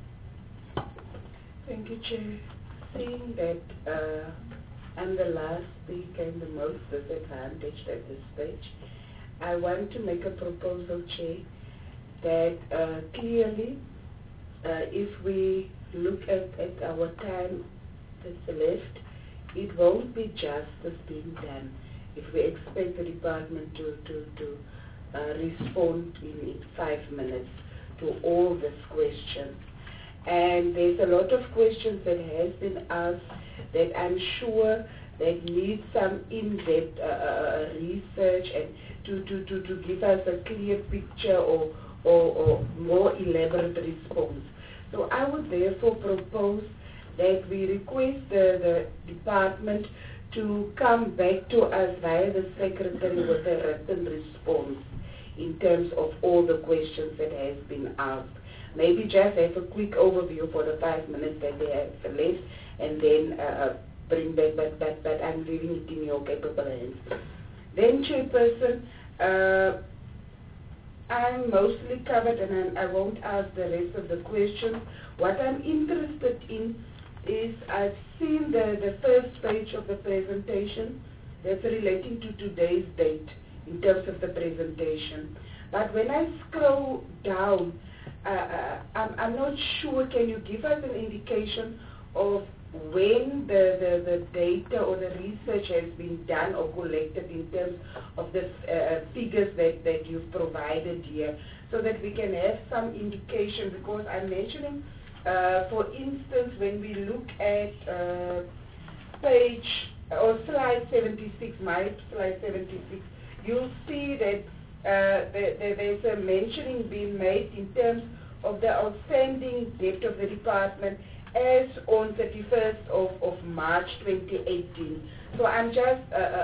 Thank you, Chair. Seeing that I'm the last speaker and the most disadvantaged at this stage, I want to make a proposal, Chair, that clearly, if we look at our time that's left, it won't be justice being done if we expect the department to respond in 5 minutes to all these questions. And there's a lot of questions that has been asked that I'm sure that need some in-depth research and to give us a clear picture or more elaborate response. So I would therefore propose that we request the department to come back to us via the secretary with a written response in terms of all the questions that has been asked. Maybe just have a quick overview for the 5 minutes that they have left, and then bring back, but I'm leaving it in your capable hands. Then, Chairperson, I'm mostly covered, and I won't ask the rest of the questions. What I'm interested in is I've seen the first page of the presentation that's relating to today's date in terms of the presentation. But when I scroll down, I'm not sure, can you give us an indication of when the data or the research has been done or collected in terms of the figures that you've provided here, so that we can have some indication? Because I'm mentioning, for instance, when we look at page or slide 76, my slide 76, you'll see that there's a mentioning being made in terms of the outstanding debt of the department as on 31st of March 2018. So I'm just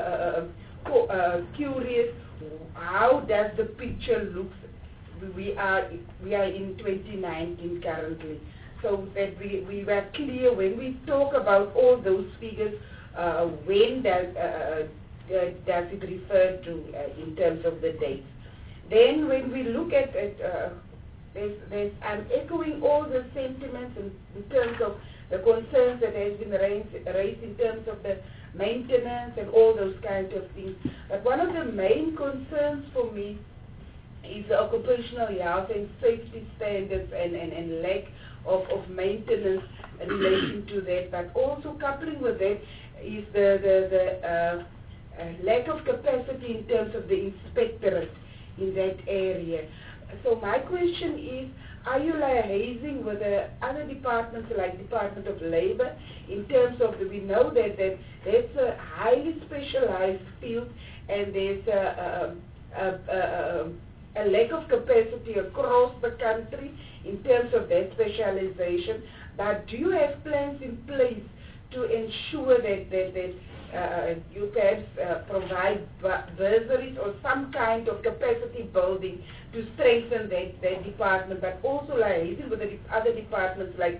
curious, how does the picture look? We are in 2019 currently. So that we were clear when we talk about all those figures, when does it refer to in terms of the dates? Then when we look at I'm echoing all the sentiments in terms of the concerns that has been raised in terms of the maintenance and all those kinds of things. But one of the main concerns for me is the occupational health and safety standards and lack of maintenance relating to that. But also coupling with that is the lack of capacity in terms of the inspectorate in that area. So my question is, are you liaising with the other departments like Department of Labor in terms of, we know that that's a highly specialized field and there's a lack of capacity across the country in terms of that specialization, but do you have plans in place to ensure that you perhaps provide bursaries or some kind of capacity building to strengthen that department, but also liaising with the other departments like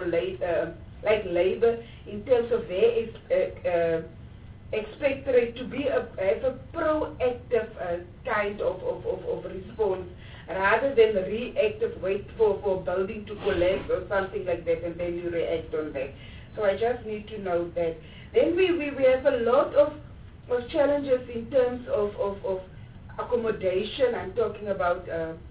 labor in terms of their expectorate to have a proactive kind of response rather than reactive, wait for building to collapse or something like that and then you react on that. So I just need to know that. Then we have a lot of challenges in terms of accommodation. I'm talking about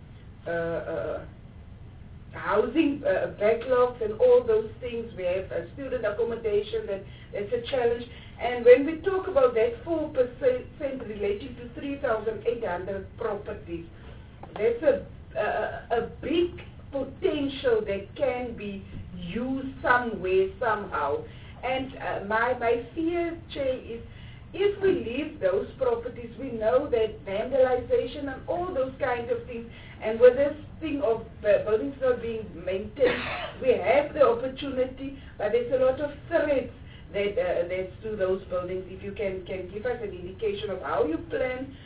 housing backlogs and all those things. We have student accommodation, that's a challenge. And when we talk about that 4% relating to 3,800 properties, that's a big potential that can be used somewhere, somehow. And my fear, Chair, is if we leave those properties, we know that vandalization and all those kinds of things, and with this thing of buildings not being maintained, we have the opportunity, but there's a lot of threats that's to those buildings. If you can give us an indication of how you plan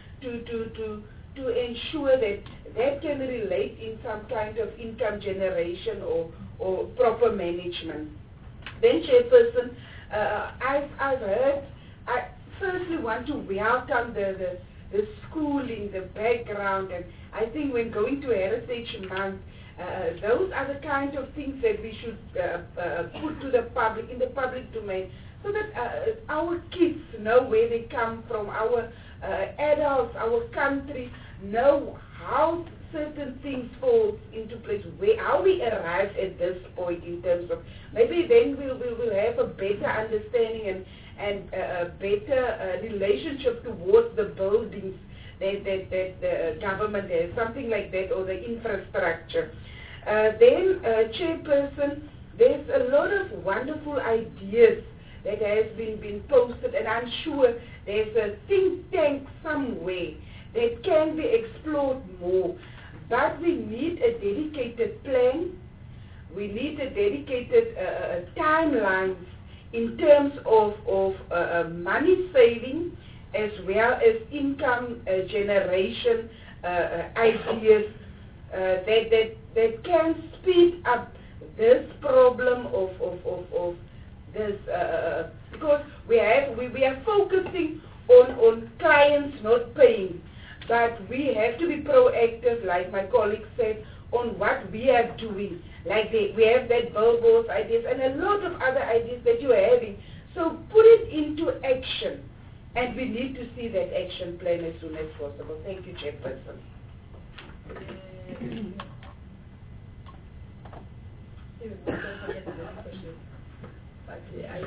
to ensure that can relate in some kind of income generation or proper management. Then, Chairperson, I've heard, I firstly want to welcome the schooling, the background, and I think when going to Heritage Month, those are the kind of things that we should put to the public, in the public domain, so that our kids know where they come from, our adults, our country, know how certain things fall into place, how we arrived at this point in terms of, maybe then we'll have a better understanding and a better relationship towards the buildings that the government has, something like that, or the infrastructure. Then, Chairperson, there's a lot of wonderful ideas that has been posted, and I'm sure there's a think tank somewhere that can be explored more. But we need a dedicated plan. We need a dedicated timelines in terms of money saving as well as income generation ideas that can speed up this problem of this because we are focusing on clients not paying. but we have to be proactive, like my colleague said, on what we are doing. Like we have that billboards ideas and a lot of other ideas that you are having. So put it into action. And we need to see that action plan as soon as possible. Thank you, Chairperson. But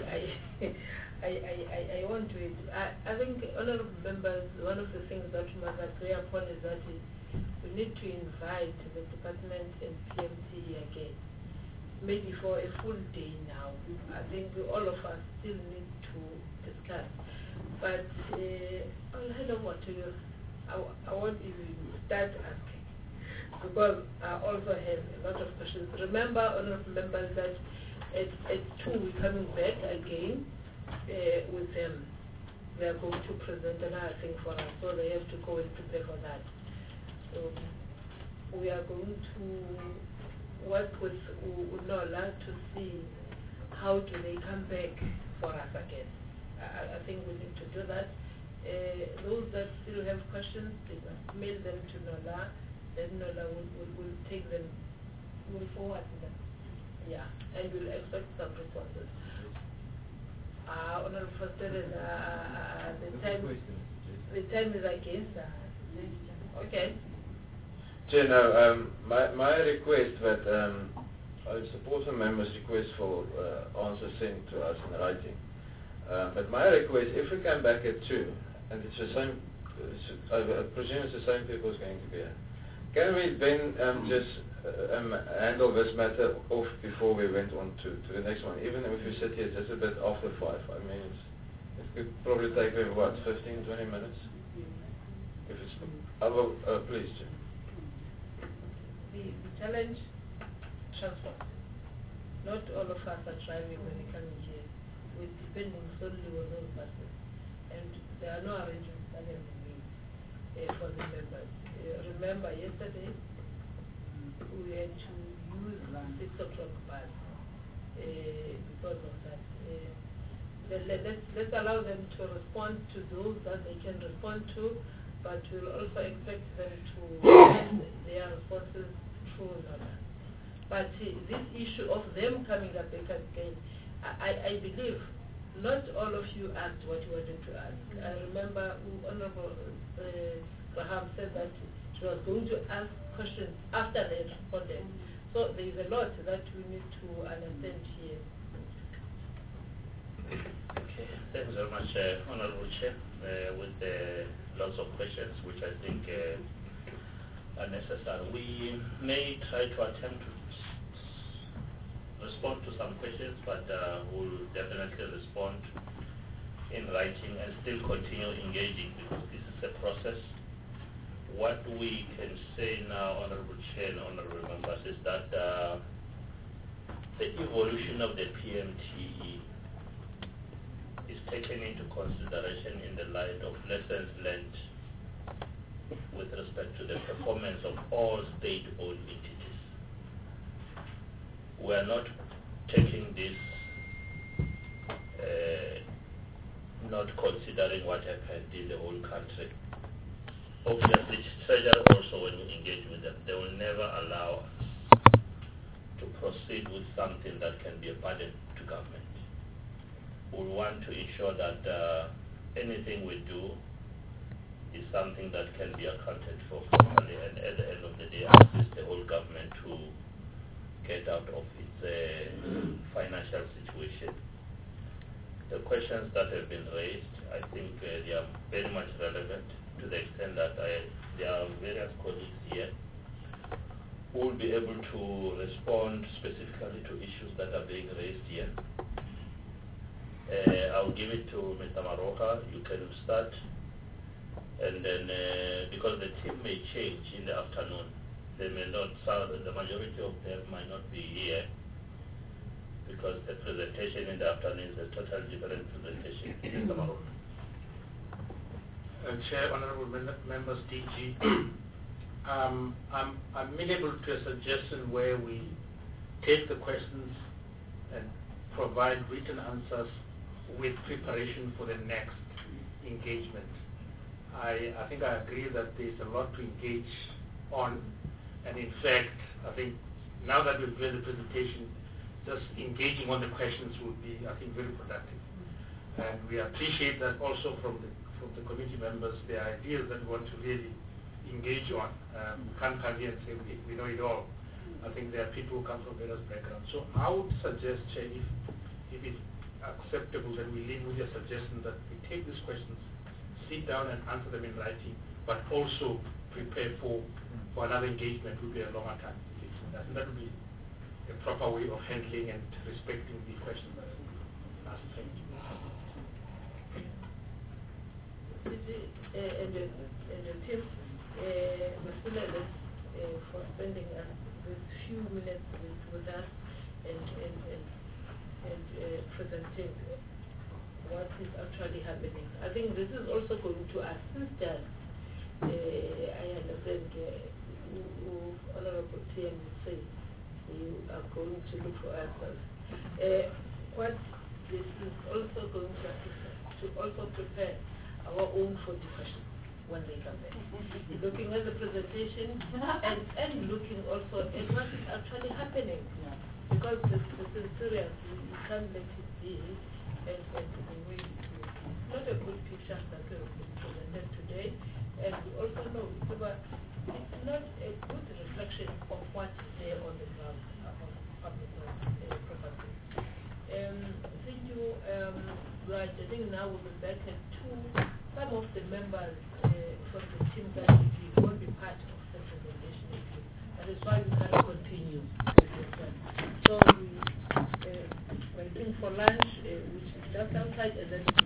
I want to. I think, honourable members, one of the things that we must agree upon is that we need to invite the department and PMT again, maybe for a full day now. I think all of us still need to discuss. But I'll hand over to you. I want you to start asking, because I also have a lot of questions. Remember, honourable members, that at 2 we're coming back again with them. They are going to present another thing for us, so they have to go and prepare for that. So we are going to work with UNOLA to see how do they come back for us again. I think we need to do that. Those that still have questions, they must mail them to NOLA. Then NOLA will take them, will forward them. Yeah, and we'll expect some responses. Honorable President, the time is against us. Okay. Chair, now, my request that I support the members' request for answers sent to us in writing. But my request, if we come back at 2, and it's the same, I presume it's the same people who's going to be here, can we then just handle this matter off before we went on to the next one? Even if we sit here just a bit after 5, I mean, it could probably take maybe, what, 15, 20 minutes? If it's, please, Chair. The challenge, transport. Not all of us are driving when we come here. We're depending solely on those buses. And there are no arrangements that have been made for the members. Remember, yesterday we had to use 6 o'clock bus because of that. Let's allow them to respond to those that they can respond to, but we'll also expect them to send their responses through NOLA. But this issue of them coming up again, I believe not all of you asked what you wanted to ask. I remember Honorable Raham said that she was going to ask questions after they responded. So there is a lot that we need to understand here. Okay. Thanks very much, Honorable Chair, with lots of questions which I think are necessary. We may try to attempt to respond to some questions, but we'll definitely respond in writing and still continue engaging, because this is a process. What we can say now, Honorable Chair and Honorable Members, is that the evolution of the PMTE is taken into consideration in the light of lessons learned with respect to the performance of all state-owned entities. We are not taking this, not considering what happened in the whole country. Obviously, Treasury also, when we engage with them, they will never allow us to proceed with something that can be a burden to government. We want to ensure that anything we do is something that can be accounted for properly, and at the end of the day, assist the whole government to get out of its financial situation. The questions that have been raised, I think they are very much relevant, to the extent that there are various colleagues here who will be able to respond specifically to issues that are being raised here. I'll give it to Mr. Maroka. You can start, and then because the team may change in the afternoon, they may not, the majority of them might not be here, because the presentation in the afternoon is a totally different presentation. Mr. Maroka. Chair, Honorable Members, DG, I'm amenable to a suggestion where we take the questions and provide written answers with preparation for the next engagement. I think I agree that there's a lot to engage on, and in fact, I think now that we've read the presentation, just engaging on the questions would be, I think, very productive. And we appreciate that also from the committee members, the ideas that we want to really engage on. We can't come here and say we know it all. I think there are people who come from various backgrounds. So I would suggest, Chair, if it's acceptable, that we leave with a suggestion that we take these questions, sit down and answer them in writing, but also prepare for another engagement will be a longer time. I think that would be a proper way of handling and respecting the questions that are asked. Thank you. And the team, Mr. for spending this few minutes with us and presenting what is actually happening. I think this is also going to assist us. I understand Honorable TM will say we are going to look for ourselves. What this is also going to assist us to also prepare our own for discussion when they come back. Looking at the presentation and looking also at what is actually happening. Because this is serious. We can't let it be as the way it is. It's not a good picture that we have been presented today. And we also know it's not a good reflection of what's there on the ground about public property. Thank you. We are getting now with the back and some of the members from the team that will be part of the presentation. That is why we cannot continue. So we are waiting for lunch, which is just outside, and then